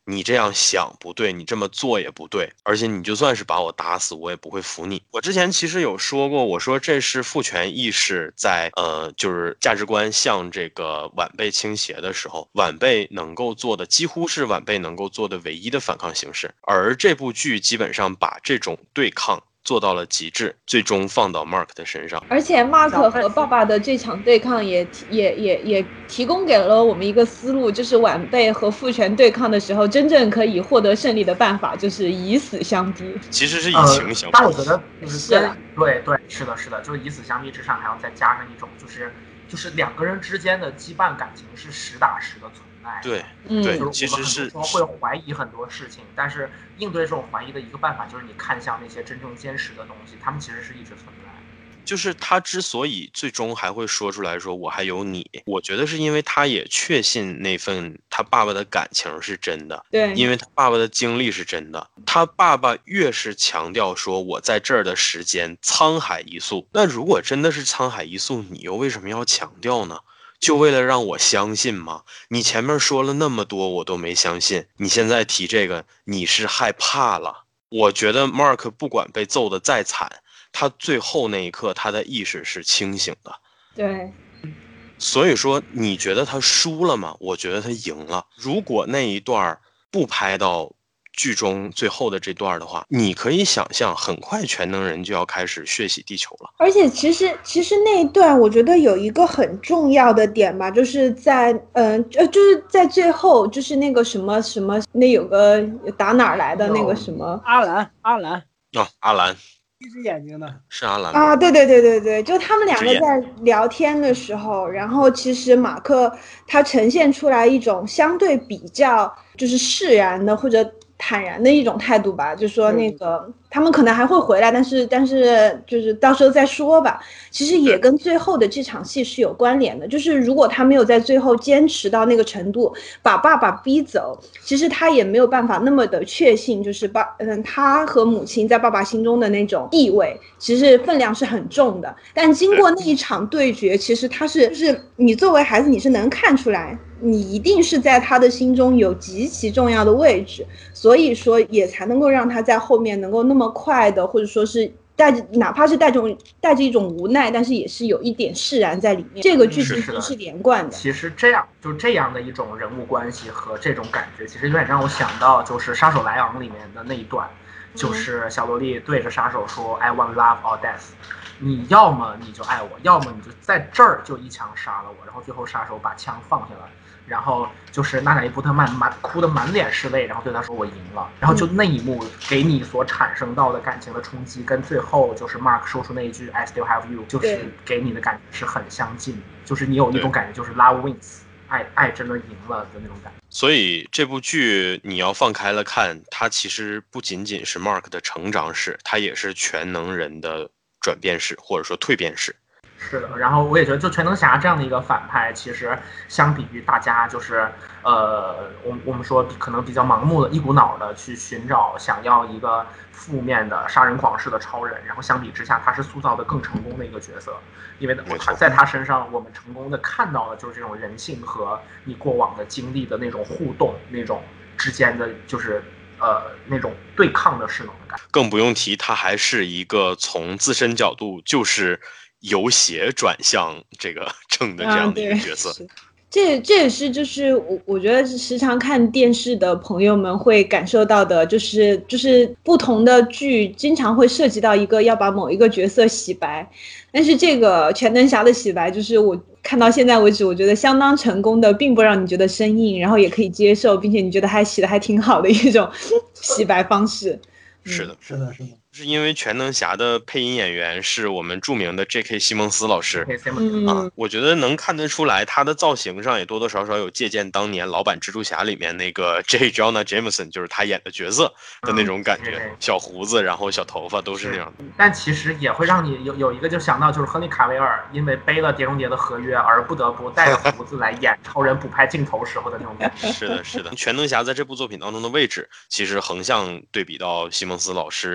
你这样想不对，你这么做也不对，而且你就算是把我打死，我也不会服你。我之前其实有说过，我说这是父权意识在呃，就是价值观向这个晚辈倾斜的时候，晚辈能够做的几乎是晚辈能够做的唯一的反抗形式，而这部剧基本上把这种对抗做到了极致，最终放到 Mark 的身上。 而且 Mark 和爸爸的这场对抗也也也也提供给了我们一个思路，就是晚辈和父权对抗的时候，真正可以获得胜利的办法就是以死相逼。 其实是以情相逼。 呃、但我觉得就是是的， 对对，是的，是的，就是以死相逼之上还要再加上一种就是就是两个人之间的羁绊感情是实打实的存在。 对， 嗯， 对， 就是其实是我们很多时候会怀疑很多事情，但是应对这种怀疑的一个办法就是你看向那些真正坚实的东西，他们其实是一直存在。 就是他之所以最终还会说出来说我还有你，我觉得是因为他也确信那份他爸爸的感情是真的， 对， 因为他爸爸的经历是真的。他爸爸越是强调说我在这儿的时间沧海一粟，那如果真的是沧海一粟，你又为什么要强调呢？就为了让我相信吗？你前面说了那么多我都没相信，你现在提这个你是害怕了。我觉得 Mark 不管被揍得再惨，他最后那一刻他的意识是清醒的。 对， 所以说你觉得他输了吗？我觉得他赢了。如果那一段不拍到剧中最后的这段的话，你可以想象很快全能人就要开始血洗地球了。 而且其实其实那一段我觉得有一个很重要的点吧，就是在嗯呃就是在最后就是那个什么什么，那有个打哪儿来的那个什么阿兰阿兰哦，阿兰一只眼睛的是阿兰吗？ 啊，对对对对对，就他们两个在聊天的时候，然后其实马克他呈现出来一种相对比较就是释然的或者坦然的一种态度吧，就说那个他们可能还会回来，但是但是就是到时候再说吧。其实也跟最后的这场戏是有关联的，就是如果他没有在最后坚持到那个程度，把爸爸逼走，其实他也没有办法那么的确信，就是爸嗯他和母亲在爸爸心中的那种地位，其实分量是很重的。但经过那一场对决，其实他是就是你作为孩子，你是能看出来，你一定是在他的心中有极其重要的位置。所以说也才能够让他在后面能够那么快的，或者说是带着哪怕是带着带着一种无奈，但是也是有一点释然在里面。这个剧情其实是连贯的。 其实这样就这样的一种人物关系和这种感觉，其实有点让我想到就是《杀手莱昂》里面的那一段，就是小萝莉对着杀手说 I want love or death， 你要么你就爱我，要么你就在这儿就一枪杀了我。然后最后杀手把枪放下来，然后就是娜塔莉波特曼满哭得满脸是泪，然后对他说我赢了。然后就那一幕给你所产生到的感情的冲击，跟最后就是 Mark 说出那一句 I still have you， 就是给你的感觉是很相近的，就是你有一种感觉就是 love wins， 爱爱真的赢了的那种感觉。 所以这部剧你要放开了看，它其实不仅仅是 Mark 的成长史，它也是全能人的转变史，或者说蜕变史。 是的，然后我也觉得，就全能侠这样的一个反派，其实相比于大家就是，呃，我我们说可能比较盲目的、一股脑的去寻找想要一个负面的杀人狂式的超人，然后相比之下，他是塑造的更成功的一个角色，因为他在他身上，我们成功的看到了就是这种人性和你过往的经历的那种互动，那种之间的就是呃那种对抗的势能的感觉。 更不用提，他还是一个从自身角度就是由邪转向这个正的这样的一个角色。 啊、这这也是就是我我觉得时常看电视的朋友们会感受到的，就是就是不同的剧经常会涉及到一个要把某一个角色洗白，但是这个全能侠的洗白，就是我看到现在为止，我觉得相当成功的，并不让你觉得生硬，然后也可以接受，并且你觉得还洗的还挺好的一种洗白方式。 是的， 是的，是的。 是因为全能侠的配音演员是我们著名的 J K 西蒙斯老师、 嗯、 啊，我觉得能看得出来，他的造型上也多多少少有借鉴当年老版蜘蛛侠里面那个 J. Jonah Jameson， 就是他演的角色的那种感觉，嗯、小胡子，然后小头发都是那样的。 但其实也会让你有有一个就想到，就是亨利卡维尔因为背了碟中谍的合约而不得不带着胡子来演超人补拍镜头时候的那种感觉。 是的，是的，全能侠在这部作品当中的位置，其实横向对比到西蒙斯老师之前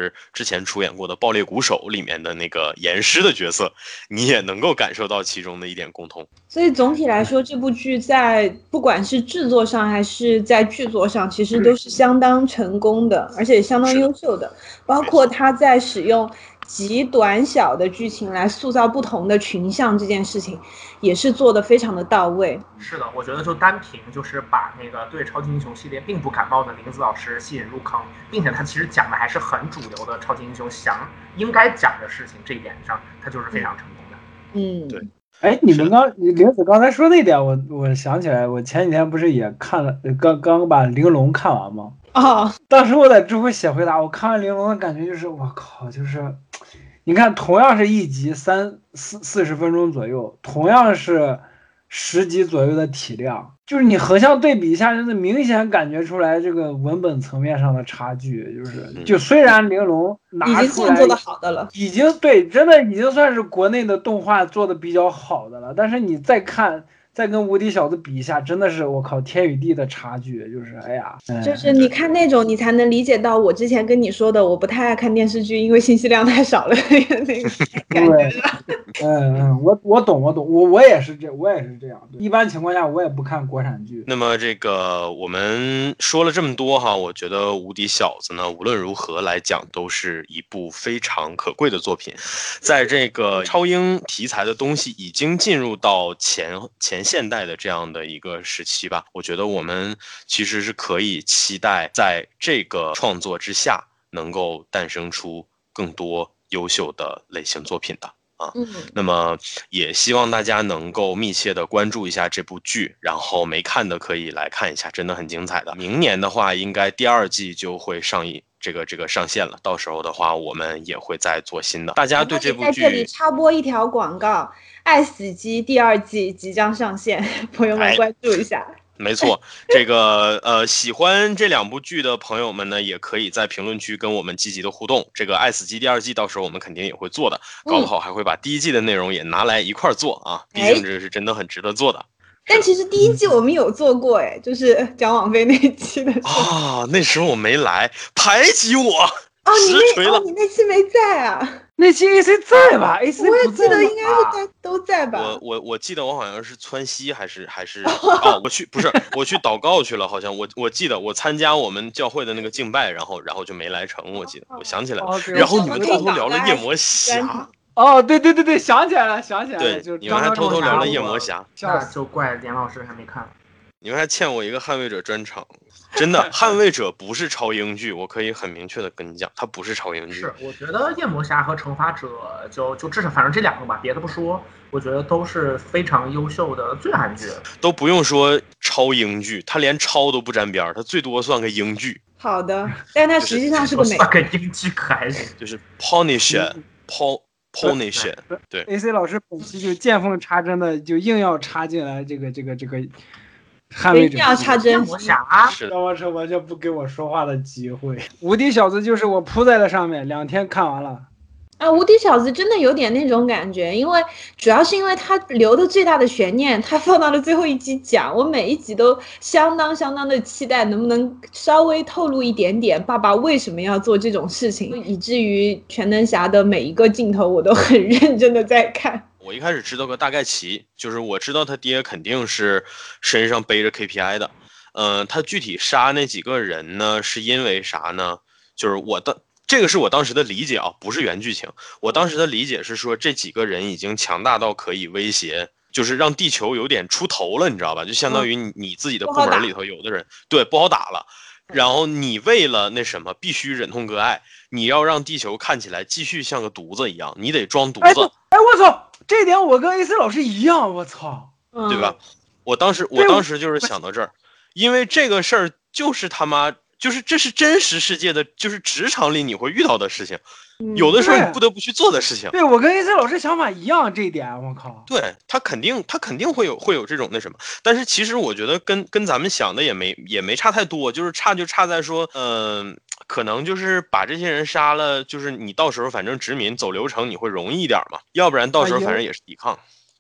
前出演过的《爆裂鼓手》里面的那个严师的角色，你也能够感受到其中的一点共通。 所以总体来说，这部剧在不管是制作上还是在剧作上，其实都是相当成功的，而且相当优秀的。包括他在使用极短小的剧情来塑造不同的群像这件事情，也是做得非常的到位。 是的，我觉得就单凭就是把那个对超级英雄系列并不感冒的林子老师吸引入坑，并且他其实讲的还是很主流的超级英雄想应该讲的事情，这一点上他就是非常成功的。 嗯， 对。 哎，你们刚玲子刚才说那点，我我想起来，我前几天不是也看了，刚刚把《玲珑》看完吗？ 哦， 当时我在知乎写回答，我看完《玲珑》的感觉就是，我靠，就是，你看，同样是一集三四四十分钟左右，同样是十集左右的体量，就是你横向对比一下，就是明显感觉出来这个文本层面上的差距，就是就虽然玲珑拿出来已经算做的好的了， 已经对，真的已经算是国内的动画做的比较好的了，但是你再看。再跟无敌小子比一下，真的是我靠天与地的差距，就是哎呀， 就是你看那种，你才能理解到我之前跟你说的，我不太爱看电视剧，因为信息量太少了那个感觉。 嗯嗯，我我懂我懂，我我也是这我也是这样。一般情况下我也不看国产剧。 那么这个我们说了这么多哈，我觉得无敌小子呢，无论如何来讲，都是一部非常可贵的作品。在这个超英题材的东西已经进入到前前现代的这样的一个时期吧，我觉得我们其实是可以期待在这个创作之下能够诞生出更多优秀的类型作品的啊。 嗯， 那么也希望大家能够密切的关注一下这部剧，然后没看的可以来看一下，真的很精彩的。明年的话应该第二季就会上映这个这个上线了，到时候的话我们也会再做新的。大家对这部剧在这里插播一条广告，爱死机第二季即将上线，朋友们关注一下。 哎没错，这个呃，喜欢这两部剧的朋友们呢，也可以在评论区跟我们积极的互动。这个《爱死机》第二季到时候我们肯定也会做的，搞不好还会把第一季的内容也拿来一块做啊，毕竟这是真的很值得做的。 但其实第一季我们有做过，哎，就是讲网飞那一期的时候啊，那时候我没来，排挤我。 哦，你那哦，你那期没在啊？ 那期 A C 在吧 ？A C 我也记得应该是大家都在吧？ 我我我记得我好像是川西还是还是哦，我去不是我去祷告去了，好像我我记得我参加我们教会的那个敬拜，然后然后就没来成，我记得我想起来了。然后你们偷偷聊了夜魔侠。 哦，对对对对，想起来了，想起来了。 对， 就你们还偷偷聊了夜魔侠， 那就怪连老师还没看。 你们还欠我一个捍卫者专场，真的，捍卫者不是超英剧，我可以很明确的跟你讲，它不是超英剧。 是，我觉得夜魔侠和惩罚者就就至少反正这两个吧，别的不说，我觉得都是非常优秀的罪案剧， 都不用说超英剧，它连超都不沾边，它最多算个英剧。 好的，但它实际上是个美， 算个英剧可还行， 就是 Punisher，Pun Punisher， 对。 A C 老师本期就见缝插针的就硬要插进来这个这个这个。捍卫者要插针， 让我完全不给我说话的机会。无敌小子就是我扑在了上面，两天看完了。 啊，无敌小子真的有点那种感觉，因为主要是因为他留的最大的悬念，他放到了最后一集讲，我每一集都相当相当的期待，能不能稍微透露一点点爸爸为什么要做这种事情，以至于全能侠的每一个镜头我都很认真的在看。 我一开始知道个大概齐，就是我知道他爹肯定是身上背着 K P I 的，呃，他具体杀那几个人呢，是因为啥呢？就是我的这个是我当时的理解啊，不是原剧情。我当时的理解是说，这几个人已经强大到可以威胁，就是让地球有点出头了，你知道吧？就相当于你你自己的部门里头有的人对不好打了，然后你为了那什么必须忍痛割爱，你要让地球看起来继续像个犊子一样，你得装犊子。 哎，我操！这点我跟 A C 老师一样，我操， 对吧？我当时我当时就是想到这儿，因为这个事儿就是他妈就是这是真实世界的，就是职场里你会遇到的事情，有的时候你不得不去做的事情。 对，我跟 A C 老师想法一样，这一点我靠。 对，他肯定他肯定会有会有这种那什么，但是其实我觉得跟跟咱们想的也没也没差太多，就是差就差在说，嗯、呃。可能就是把这些人杀了，就是你到时候反正殖民走流程你会容易一点嘛，要不然到时候反正也是抵抗。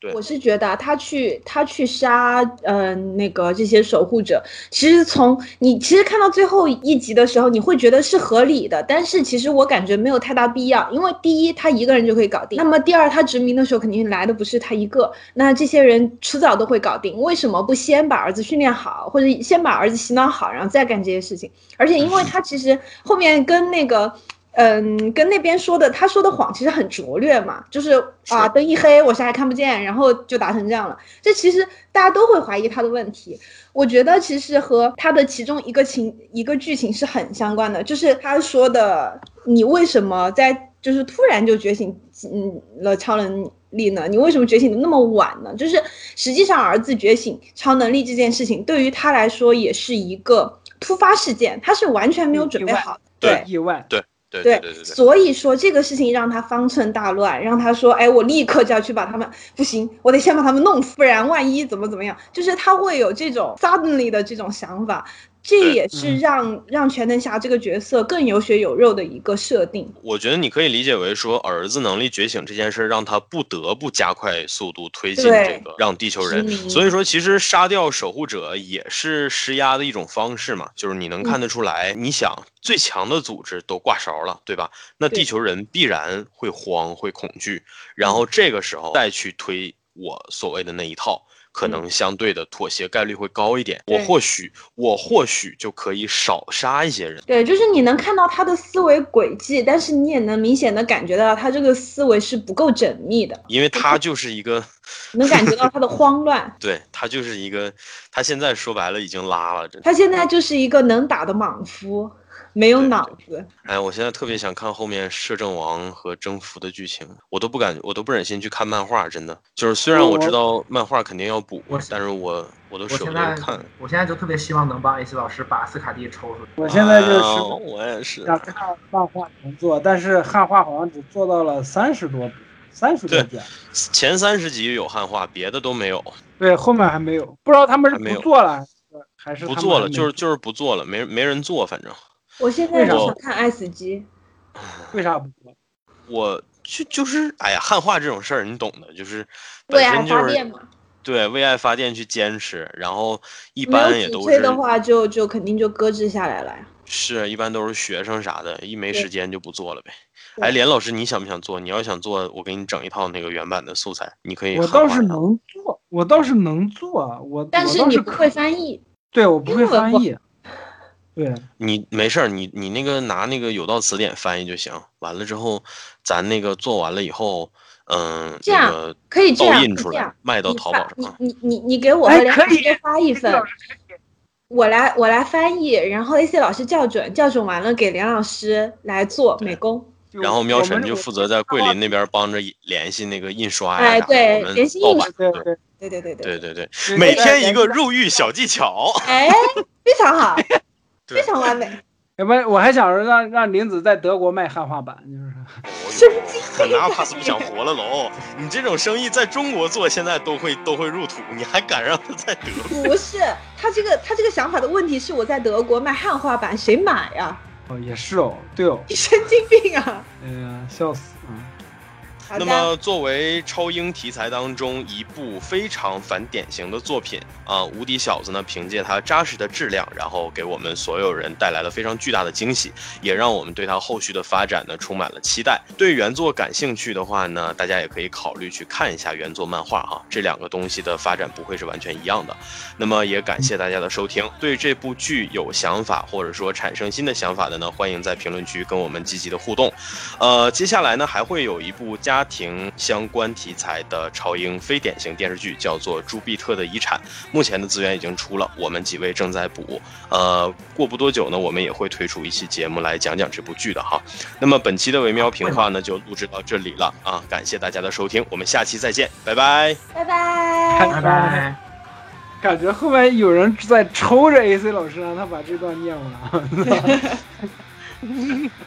对， 我是觉得他去他去杀呃那个这些守护者，其实从你其实看到最后一集的时候，你会觉得是合理的，但是其实我感觉没有太大必要，因为第一他一个人就可以搞定，那么第二他殖民的时候肯定来的不是他一个，那这些人迟早都会搞定，为什么不先把儿子训练好，或者先把儿子洗脑好，然后再干这些事情？而且因为他其实后面跟那个。嗯，跟那边说的，他说的谎其实很拙劣嘛，就是啊，灯一黑我啥也看不见，然后就达成这样了。这其实大家都会怀疑他的问题。我觉得其实和他的其中一个情一个剧情是很相关的，就是他说的，你为什么在就是突然就觉醒嗯了超能力呢？你为什么觉醒的那么晚呢？就是实际上儿子觉醒超能力这件事情，对于他来说也是一个突发事件，他是完全没有准备好的， 对，意外， 对。对对对对对， 所以说这个事情让他方寸大乱，让他说，哎，我立刻就要去把他们，不行，我得先把他们弄死，不然万一怎么怎么样，就是他会有这种 suddenly 的这种想法。这也是让、嗯、让全能侠这个角色更有血有肉的一个设定。 我觉得你可以理解为说，儿子能力觉醒这件事让他不得不加快速度推进这个让地球人。所以说，其实杀掉守护者也是施压的一种方式嘛，就是你能看得出来，嗯、你想最强的组织都挂勺了，对吧？那地球人必然会慌会恐惧，然后这个时候再去推我所谓的那一套。可能相对的妥协概率会高一点，我或许我或许就可以少杀一些人。 对，就是你能看到他的思维轨迹，但是你也能明显的感觉到他这个思维是不够缜密的， 因为他就是一个能感觉到他的慌乱。 对，他就是一个，他现在说白了已经拉了，真的。 他现在就是一个能打的莽夫。没有脑子。 哎，我现在特别想看后面摄政王和征服的剧情，我都不敢，我都不忍心去看漫画，真的。就是虽然我知道漫画肯定要补，但是我我都舍不得看。 我现在就特别希望能帮 A C 老师把斯卡蒂抽出来。 我现在就是、 啊、我也是想看漫画重做，但是汉化好像只做到了三十多部，三十多卷。 前三十集有汉化，别的都没有。 对，后面还没有，不知道他们是不做了还是不做了，就是就是不做了，没没人做，反正。 我现在就想看爱死机， 为啥不做？ 我就就是哎呀，汉化这种事儿你懂的，就是本身就是为爱发电嘛。 对，为爱发电去坚持，然后一般也都是。 的话就就肯定就搁置下来了呀。 是，一般都是学生啥的，一没时间就不做了呗。哎，连老师，你想不想做？你要想做，我给你整一套那个原版的素材，你可以。 我倒是能做，我倒是能做，我但是你不会翻译。 对，我不会翻译。对， 你没事儿，你你那个拿那个有道词典翻译就行。完了之后，咱那个做完了以后，嗯， 这样、 那个、 可以这样印出来，卖到淘宝上。 你你你你给我和梁老师发一份，我来我来翻译，然后 A C 老师校准，校准完了给梁老师来做美工。 然后喵晨就负责在桂林那边帮着联系那个印刷呀、 哎，对，联系印刷， 对对对对对对对对，每天一个入狱小技巧。 哎，非常好。非常完美， 要不然我还想着让让林子在德国卖汉化版， 就是。那怕是不想活了喽！你这种生意在中国做，现在都会都会入土，你还敢让他在德国？ 不是，他这个他这个想法的问题是我在德国卖汉化版，谁买呀？ 哦，也是哦，对哦， 你神经病啊！ 哎呀，笑死啊！ 那么，作为超英题材当中一部非常反典型的作品啊，《无敌小子》呢，凭借它扎实的质量，然后给我们所有人带来了非常巨大的惊喜，也让我们对它后续的发展呢充满了期待。对原作感兴趣的话呢，大家也可以考虑去看一下原作漫画哈，这两个东西的发展不会是完全一样的。那么也感谢大家的收听，对这部剧有想法或者说产生新的想法的呢，欢迎在评论区跟我们积极的互动。呃，接下来呢还会有一部家庭相关题材的超英非典型电视剧，叫做《朱庇特的遗产》。目前的资源已经出了，我们几位正在补。呃，过不多久呢，我们也会推出一期节目来讲讲这部剧的哈。那么本期的微喵评话呢，就录制到这里了啊！感谢大家的收听，我们下期再见，拜拜， 拜拜， 拜拜。 感觉后面有人在抽着 A C 老师，让他把这段念完。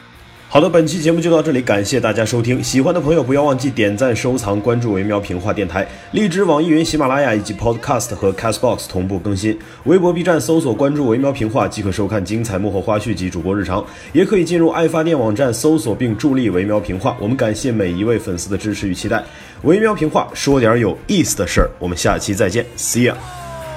好的，本期节目就到这里，感谢大家收听。喜欢的朋友不要忘记点赞、收藏、关注维喵评话电台，荔枝、网易云、喜马拉雅以及 Podcast 和 Castbox 同步更新。微博、B 站搜索关注维喵评话即可收看精彩幕后花絮及主播日常，也可以进入爱发电网站搜索并助力维喵评话。我们感谢每一位粉丝的支持与期待。维喵评话，说点有意思的事儿，我们下期再见 ，See ya。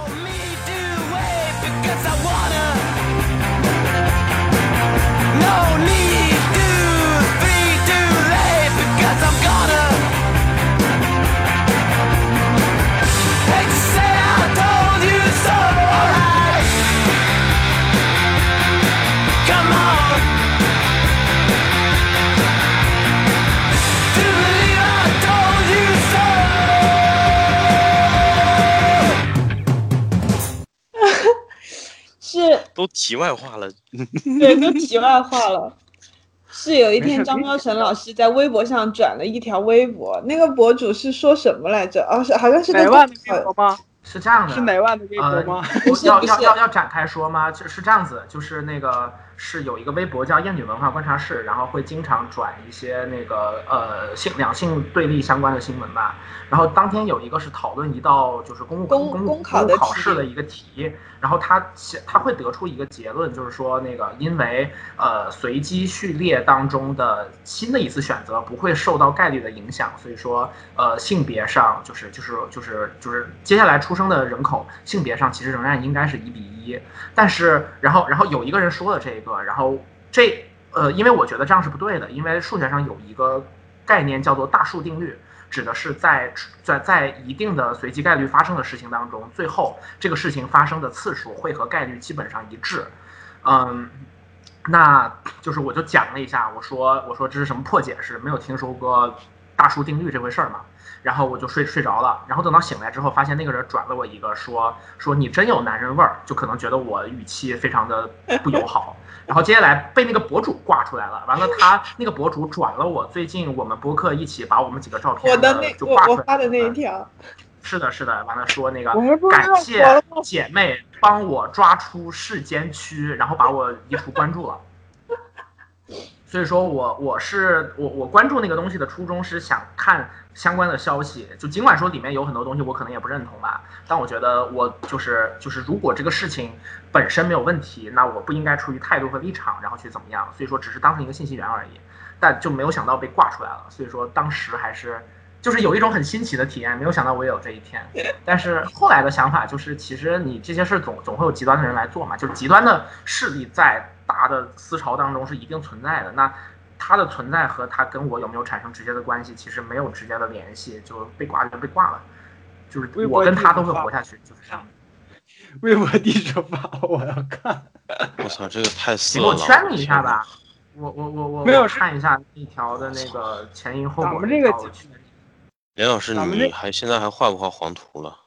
都题外话了， 对，都题外话了。是有一天张喵晨老师在微博上转了一条微博，那个博主是说什么来着？哦，是好像是哪万的微博吗？ 是这样的， 是哪万的微博吗？ 呃、要要要要展开说吗？就是这样子，就是那个是有一个微博叫厌女文化观察室，然后会经常转一些那个呃性两性对立相关的新闻吧。然后当天有一个是讨论一道就是公务公公公考的考试的一个题，然后他他会得出一个结论，就是说那个因为呃随机序列当中的新的一次选择不会受到概率的影响，所以说呃性别上就是就是就是就是接下来出生的人口性别上其实仍然应该是一比一，但是然后然后有一个人说了这个，然后这呃因为我觉得这样是不对的，因为数学上有一个概念叫做大数定律。指的是在在在一定的随机概率发生的事情当中，最后这个事情发生的次数会和概率基本上一致。嗯，那就是我就讲了一下，我说我说这是什么破解释，没有听说过大数定律这回事儿嘛。然后我就睡睡着了，然后等到醒来之后，发现那个人转了我一个说说你真有男人味儿，就可能觉得我语气非常的不友好。然后接下来被那个博主挂出来了，完了他那个博主转了我最近我们播客一起把我们几个照片我的那就挂出来我我发的那一条， 是的是的，完了说那个感谢姐妹帮我抓出世间区，然后把我移除关注了。所以说我我是我我关注那个东西的初衷是想看相关的消息，就尽管说里面有很多东西我可能也不认同吧，但我觉得我就是就是如果这个事情本身没有问题，那我不应该出于态度和立场然后去怎么样，所以说只是当成一个信息源而已，但就没有想到被挂出来了，所以说当时还是就是有一种很新奇的体验，没有想到我也有这一天。但是后来的想法就是，其实你这些事总总会有极端的人来做嘛，就是极端的势力在大的思潮当中是一定存在的。那它的存在和它跟我有没有产生直接的关系，其实没有直接的联系，就被挂就被挂了。就是我跟他都会活下去，就是这样。 微博地址发，我要看。 我操，这个太色了！你给我圈你一下吧。我我我我没有看一下一条的那个前因后果。 咱们这个连老师，你还现在还画不画黄图了？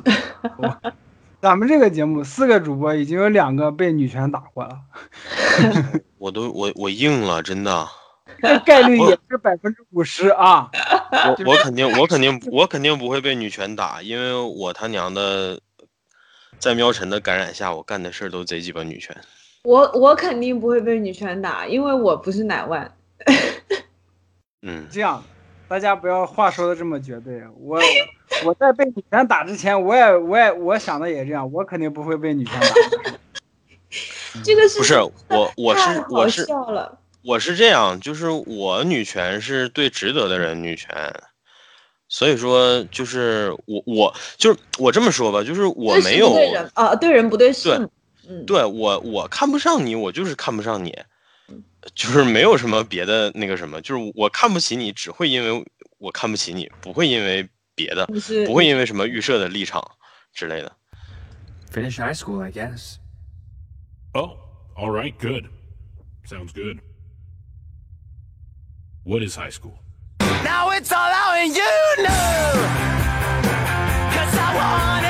咱们这个节目四个主播已经有两个被女权打过了。 我都我我硬了，真的。 这概率也是百分之五十啊！ 我我肯定我肯定我肯定不会被女权打，因为我他娘的在喵晨的感染下，我干的事儿都贼鸡巴女权。 我我肯定不会被女权打，因为我不是奶万。 嗯， 这样，大家不要话说的这么绝对。我我在被女权打之前，我也我也我想的也这样，我肯定不会被女权打。 这个是不是我我是我是笑了。 我是这样，就是我女权是对值得的人女权，所以说就是我我就是我这么说吧，就是我没有对人啊，对人不对事。 对，嗯、对我我看不上你，我就是看不上你，就是没有什么别的那个什么，就是我看不起你，只会因为我看不起你，不会因为别的，不会因为什么预设的立场之类的。 Finish high school, I guess. Oh, all right, good. Sounds good. What is high school? Now it's all out and you know, 'cause I wanna